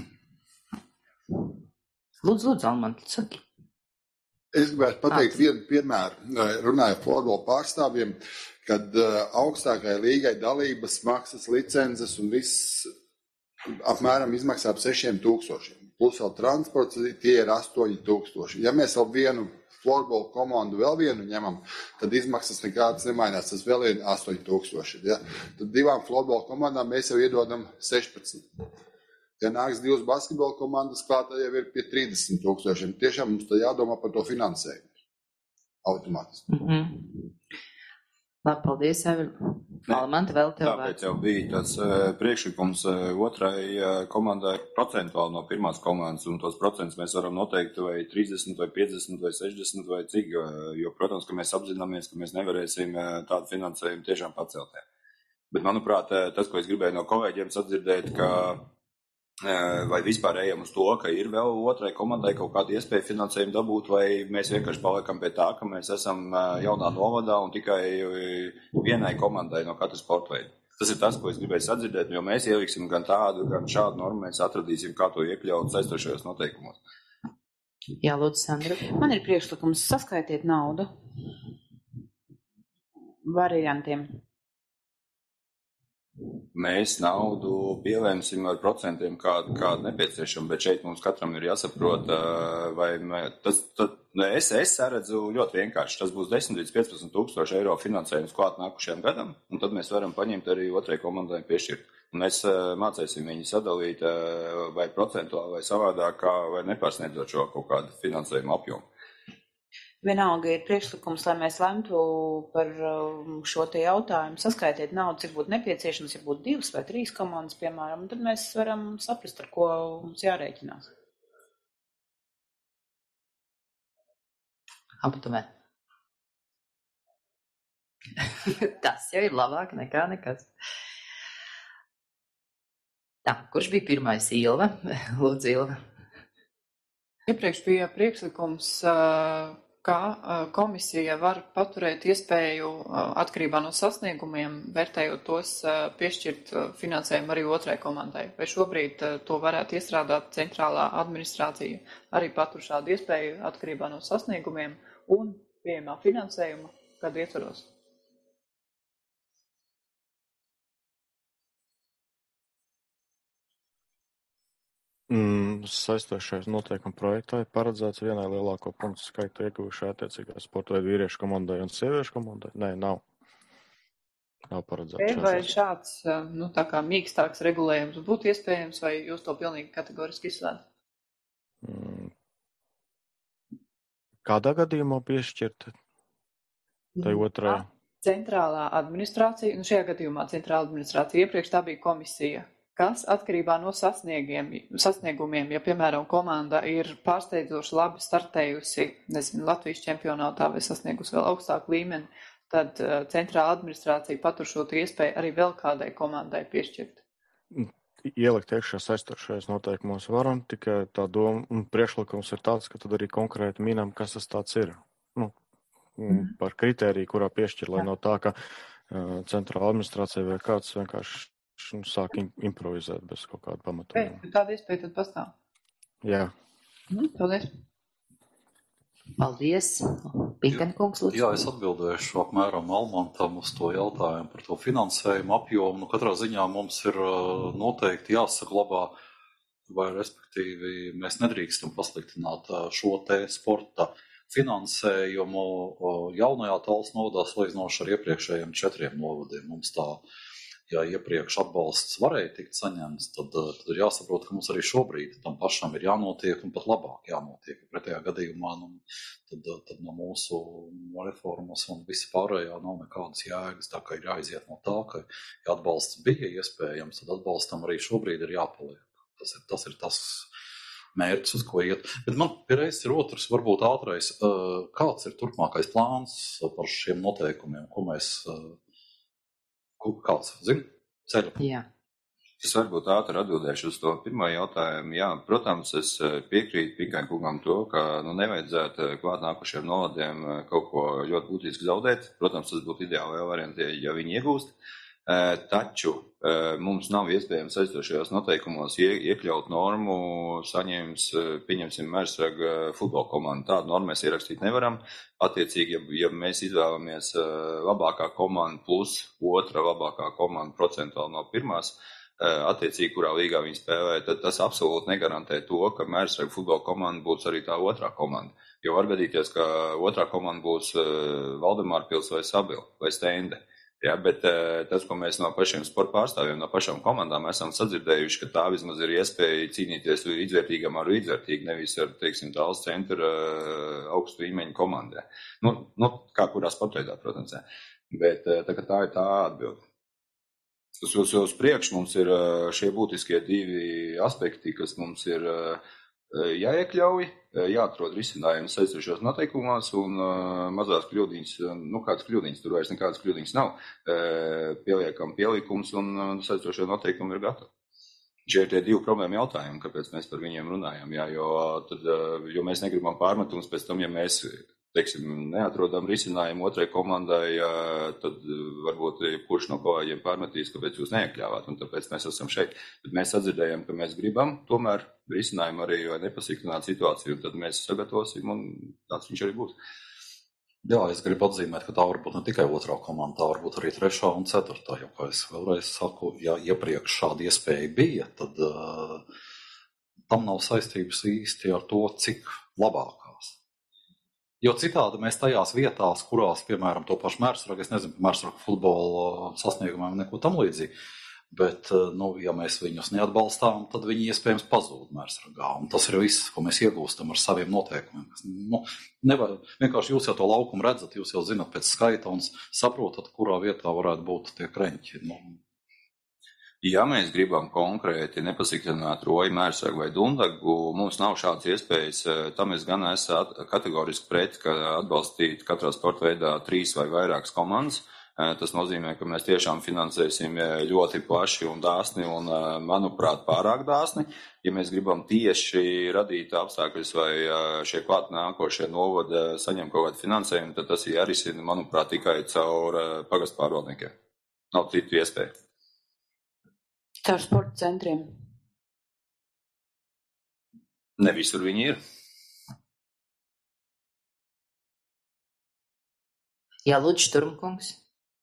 Lūdzu, Almant, saki. Es gribētu pateikt vienu piemēru. Runāju futbola pārstāvjiem, kad augstākai līgai dalības maksas, licences un viss apmēram izmaksā ap 6,000. Plus vēl transports, tie ir 8,000. Ja mēs vēl vienu florbola komandu vēl vienu ņemam, tad izmaksas nekādas nemainās. Tas vēl ir 8,000. Ja? Tad 2 florbola komandām mēs jau iedodam 16. Ja nāks 2 basketbola komandas klāt, tad jau ir pie 30,000. Tiešām mums tā jādomā par to finansējumu. Automātiski. Labi, paldies, Evi. Almanta, vēl tev vārds. Tāpēc jau bija tāds priekšlikums otrai komandai procentuāli no pirmās komandas, un tos procentus mēs varam noteikt vai 30, vai 50, vai 60, vai cik, jo, protams, ka mēs apzināmies, ka mēs nevarēsim tādu finansējumu tiešām pacelt. Bet, manuprāt, tas, ko es gribēju no kolēģiem sadzirdēt, ka vai vispār ejam uz to, ka ir vēl otrai komandai kaut kāda iespēja finansējumu dabūt, vai mēs vienkārši paliekam pie tā, ka mēs esam jaunā novadā un tikai vienai komandai no katra sporta veida. Tas ir tas, ko es gribēju sadzirdēt, jo mēs ieliksim gan tādu, gan šādu normu, mēs atradīsim, kā to iekļaut saistošajos noteikumos. Jā, lūdzu, Sandra. Man ir priekšlikums saskaitiet naudu variantiem. Mēs naudu pielēmsim ar procentiem, kāda nepieciešama, bet šeit mums katram ir jāsaprot, vai es saredzu ļoti vienkārši. Tas būs 10 līdz 15,000 eiro finansējums klāt nākušajam gadam, un tad mēs varam paņemt arī otrai komandai piešķirt. Un mēs mācēsim viņu sadalīt vai procentuāli vai savādāk, vai nepārsniedzot šo kaut kādu finansējumu apjomu. Vienalga ir priekšlikums, lai mēs lemtu par šo te jautājumu, saskaitiet naudu, cik būtu nepieciešams, ja būtu 2 vai 3 komandas, piemēram, un tad mēs varam saprast, ar ko mums jārēķinās. Aptuveni. Tas jau ir labāk nekā nekas. Tā, kurš bija pirmais? Ilva? Lūdzu, Ilva. Iepriekš bija priekšlikums, ka komisija var paturēt iespēju atkarībā no sasniegumiem, vērtējot tos, piešķirt finansējumu arī otrai komandai. Vai šobrīd to varētu iestrādāt centrālā administrācija, arī patur šādu iespēju atkarībā no sasniegumiem un pieejamā finansējuma, kad ietvaros? Saistošais noteikuma projektā ir paredzēts vienai lielāko punktu skaitu ieguvušai attiecīgā sporta veidu vīriešu komandai un sieviešu komandai. Nē, nav. Nav paredzēts. Vai šāds, tā kā mīkstāks regulējums būtu iespējams, vai jūs to pilnīgi kategoriski izslēdzat? Kādā gadījumā piešķirt? Tai otrai? Centrālā administrācija, šajā gadījumā centrālā administrācija, iepriekš tā bija komisija, kas atkarībā no sasniegumiem, ja, piemēram, komanda ir pārsteidzoši labi startējusi, Latvijas čempionātā vai sasniegusi vēl augstāku līmeni, tad centrāla administrācija patur šo iespēju arī vēl kādai komandai piešķirt. Ielikt iekšā saistošais noteikumos varam, tikai tā doma un priekšlikums ir tāds, ka tad arī konkrēti minam, kas tas tāds ir. Par kritēriju, kurā piešķir, lai no tā, ka centrāla administrācija vai kāds vienkārši sāk improvizēt bez kaut kāda pamatojuma. Tāda iespēja tad pastāv? Jā. Paldies. Paldies. Pinkenkungs, lūdzu. Jā, es atbildēšu apmēram Almantam uz to jautājumu par to finansējumu apjomu. Katrā ziņā mums ir noteikti jāsaglabā, vai respektīvi mēs nedrīkstam pasliktināt šo te sporta finansējumu jaunajā Tallas novadā salīdzinoši ar iepriekšējiem 4 novadiem. Mums tā, ja iepriekš atbalsts varēja tikt saņemts, tad ir jāsaprot, ka mums arī šobrīd tam pašam ir jānotiek un pat labāk jānotiek. Pretējā gadījumā tad no mūsu reformas un visa pārējā nav nekādas jēgas, tā kā ir jāiziet no tā, ka ja atbalsts bija iespējams, tad atbalstam arī šobrīd ir jāpaliek. Tas ir tas mērķis, uz ko iet. Bet man pierreiz ir otrs, varbūt ātrais, kāds ir turpmākais plāns par šiem noteikumiem, ko mēs, kāds, zini, ceļu? Jā. Es varbūt ātri atbildēšu uz to pirmo jautājumu. Jā, protams, es piekrītu Pinkenkungam to, ka nevajadzētu klāt nākušiem novadiem kaut ko ļoti būtiski zaudēt. Protams, tas būtu ideāli varianti, ja viņi iegūst. Taču mums nav iespējams aizdošajos noteikumos iekļaut normu saņēmis, pieņemsim, Mērsraga futbola komandu. Tādu normu mēs ierakstīt nevaram. Attiecīgi, ja mēs izvēlamies labākā komanda plus otra labākā komanda procentuāli no pirmās, attiecīgi, kurā līgā viņi spēlē, tad tas absolūti negarantē to, ka Mērsraga futbola komanda būs arī tā otrā komanda. Jo var gadīties, ka otrā komanda būs Valdemārpils vai Sabila vai Stende. Jā, bet tas, ko mēs no pašiem sporta pārstāvjiem, no pašām komandām esam sadzirdējuši, ka tā vismaz ir iespēja cīnīties līdzvērtīgam ar līdzvērtīgu, nevis ar, teiksim, Tallas centra augstu līmeņu komandē. Kā kurā sportveidā, protams. Bet tā ir tā atbilde. Uz priekšu mums ir šie būtiskie 2 aspekti, kas mums ir jāiekļauj, jāatrod risinājums saistošos noteikumos un mazās kļūdiņas, kādas kļūdiņas, tur vairs nekādas kļūdiņas nav, pieliekam pielikums un saistošie noteikumi ir gatavi. Šie ir tie 2 problēma jautājumi, kāpēc mēs par viņiem runājam, jā, jo mēs negribam pārmetums pēc tam, ja mēs, teiksim, neatrodam risinājumu otrai komandai, tad varbūt kurš no kolēģiem pārmetīs, kāpēc jūs neiekļāvāt, un tāpēc mēs esam šeit. Bet mēs atdzirdējam, ka mēs gribam tomēr risinājumu arī, lai nepasliktināt situāciju, un tad mēs sagatavosim, un tāds viņš arī būs. Jā, es gribu atzīmēt, ka tā var būt ne tikai otrā komanda, tā var būt arī 3. un 4. Jo, kā es vēlreiz saku, ja iepriekš šāda iespēja bija, tad tam nav saistības īsti ar to, cik labākās. Jo citādi mēs tajās vietās, kurās, piemēram, to pašu Mērsragu, es nezinu, Mērsragu futbola sasniegumiem neko tam līdzīgi, bet, ja mēs viņus neatbalstām, tad viņi iespējams pazūd Mērsragā, un tas ir viss, ko mēs iegūstam ar saviem noteikumiem. Nevar, vienkārši jūs jau to laukumu redzat, jūs jau zinat pēc skaita un saprotat, kurā vietā varētu būt tie kreņķi. Ja mēs gribam konkrēti nepasliktināt Roju, Mērsragu vai Dundagu, mums nav šādas iespējas. Tam es gan esmu kategoriski pret, ka atbalstīt katrā sporta veidā 3 vai vairākas komandas. Tas nozīmē, ka mēs tiešām finansēsim ļoti plaši un dāsni un, manuprāt, pārāk dāsni. Ja mēs gribam tieši radīt apstākļus vai šie klāt nākošie novada saņem kaut kādu finansējumu, tad tas ir jārisina, manuprāt, tikai caur pagastu pārvaldniekiem. Nav citu iespēju. Caur sporta centriem. Ne visur viņi ir. Jā, lūdzu, Šturmkungs.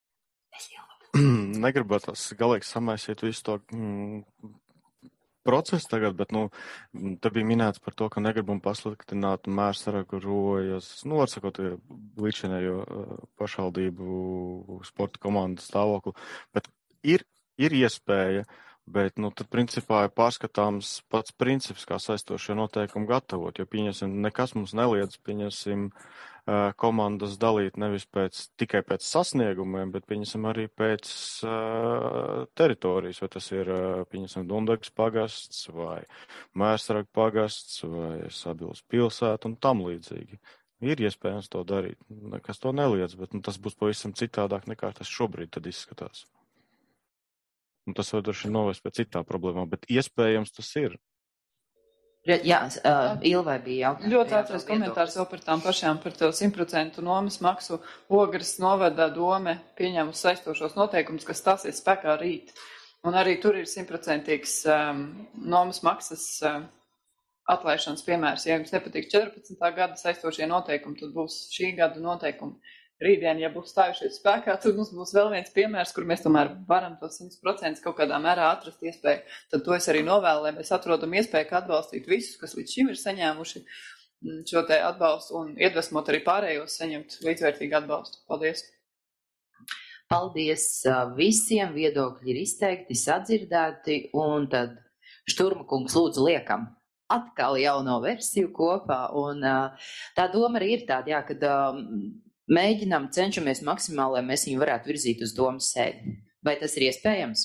Negribētu galīgi samaisīt visu to procesu tagad, bet, te bija minēts par to, ka negribam pasliktināt Mērsaragu, Rojas, atsakot līdzinējo pašvaldību sporta komandas stāvokli, bet ir iespēja, bet, tad principā ir pārskatāms pats princips, kā saistošie noteikumi gatavot, jo, pieņemsim, nekas mums neliedz, pieņemsim, komandas dalīt nevis tikai pēc sasniegumiem, bet, pieņemsim, arī pēc teritorijas, vai tas ir, pieņemsim, Dundagas pagasts, vai Mērsaraga pagasts, vai Sabilas pilsēta un tam līdzīgi. Ir iespējams to darīt, nekas to neliedz, bet, tas būs pavisam citādāk nekā tas šobrīd tad izskatās. Un tas var droši novest pie citām problēmām, bet iespējams tas ir. Jā, Ilvai bija jautājums. Ļoti ātrais komentārs vēl par tām pašām, par to 100% nomas maksu. Ogres novada dome pieņem uz saistošos noteikumus, kas stāsies spēkā rīt. Un arī tur ir 100% nomas maksas atlaišanas piemērs. Ja jums nepatīk 14. gada saistošie noteikumi, tad būs šī gada noteikumi. Rītdien, ja būs stājušies spēkā, tad mums būs vēl viens piemērs, kur mēs tomēr varam to 100% kaut kādā mērā atrast iespēju. Tad to es arī novēlu, lai mēs atrodam iespēju, kā atbalstīt visus, kas līdz šim ir saņēmuši šo te atbalstu un iedvesmot arī pārējos saņemt līdzvērtīgu atbalstu. Paldies! Paldies visiem, viedokļi ir izteikti, sadzirdēti, un tad Šturmkungs lūdzu liekam atkal jauno versiju kopā, un tā doma arī ir tāda, jā, kad mēģinām, cenšamies maksimāli, lai mēs viņu varētu virzīt uz domas sēdi. Vai tas ir iespējams?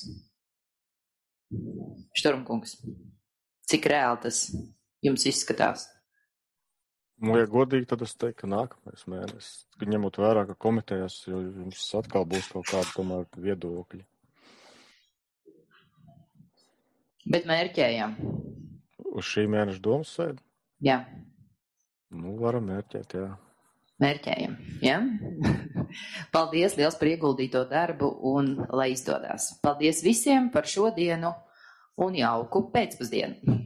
Šturmkungs, cik reāli tas jums izskatās? Ja godīgi, tad es teiktu, ka nākamais mēnesis, ņemot vērā, ka komitejās jums atkal būs kaut kādi tomēr viedokļi. Bet mērķējam. Uz šī mēneša domas sēdi? Jā. Varam mērķēt, jā. Mērķējam, jā? Paldies liels par ieguldīto darbu un lai izdodās. Paldies visiem par šodienu un jauku pēcpusdienu.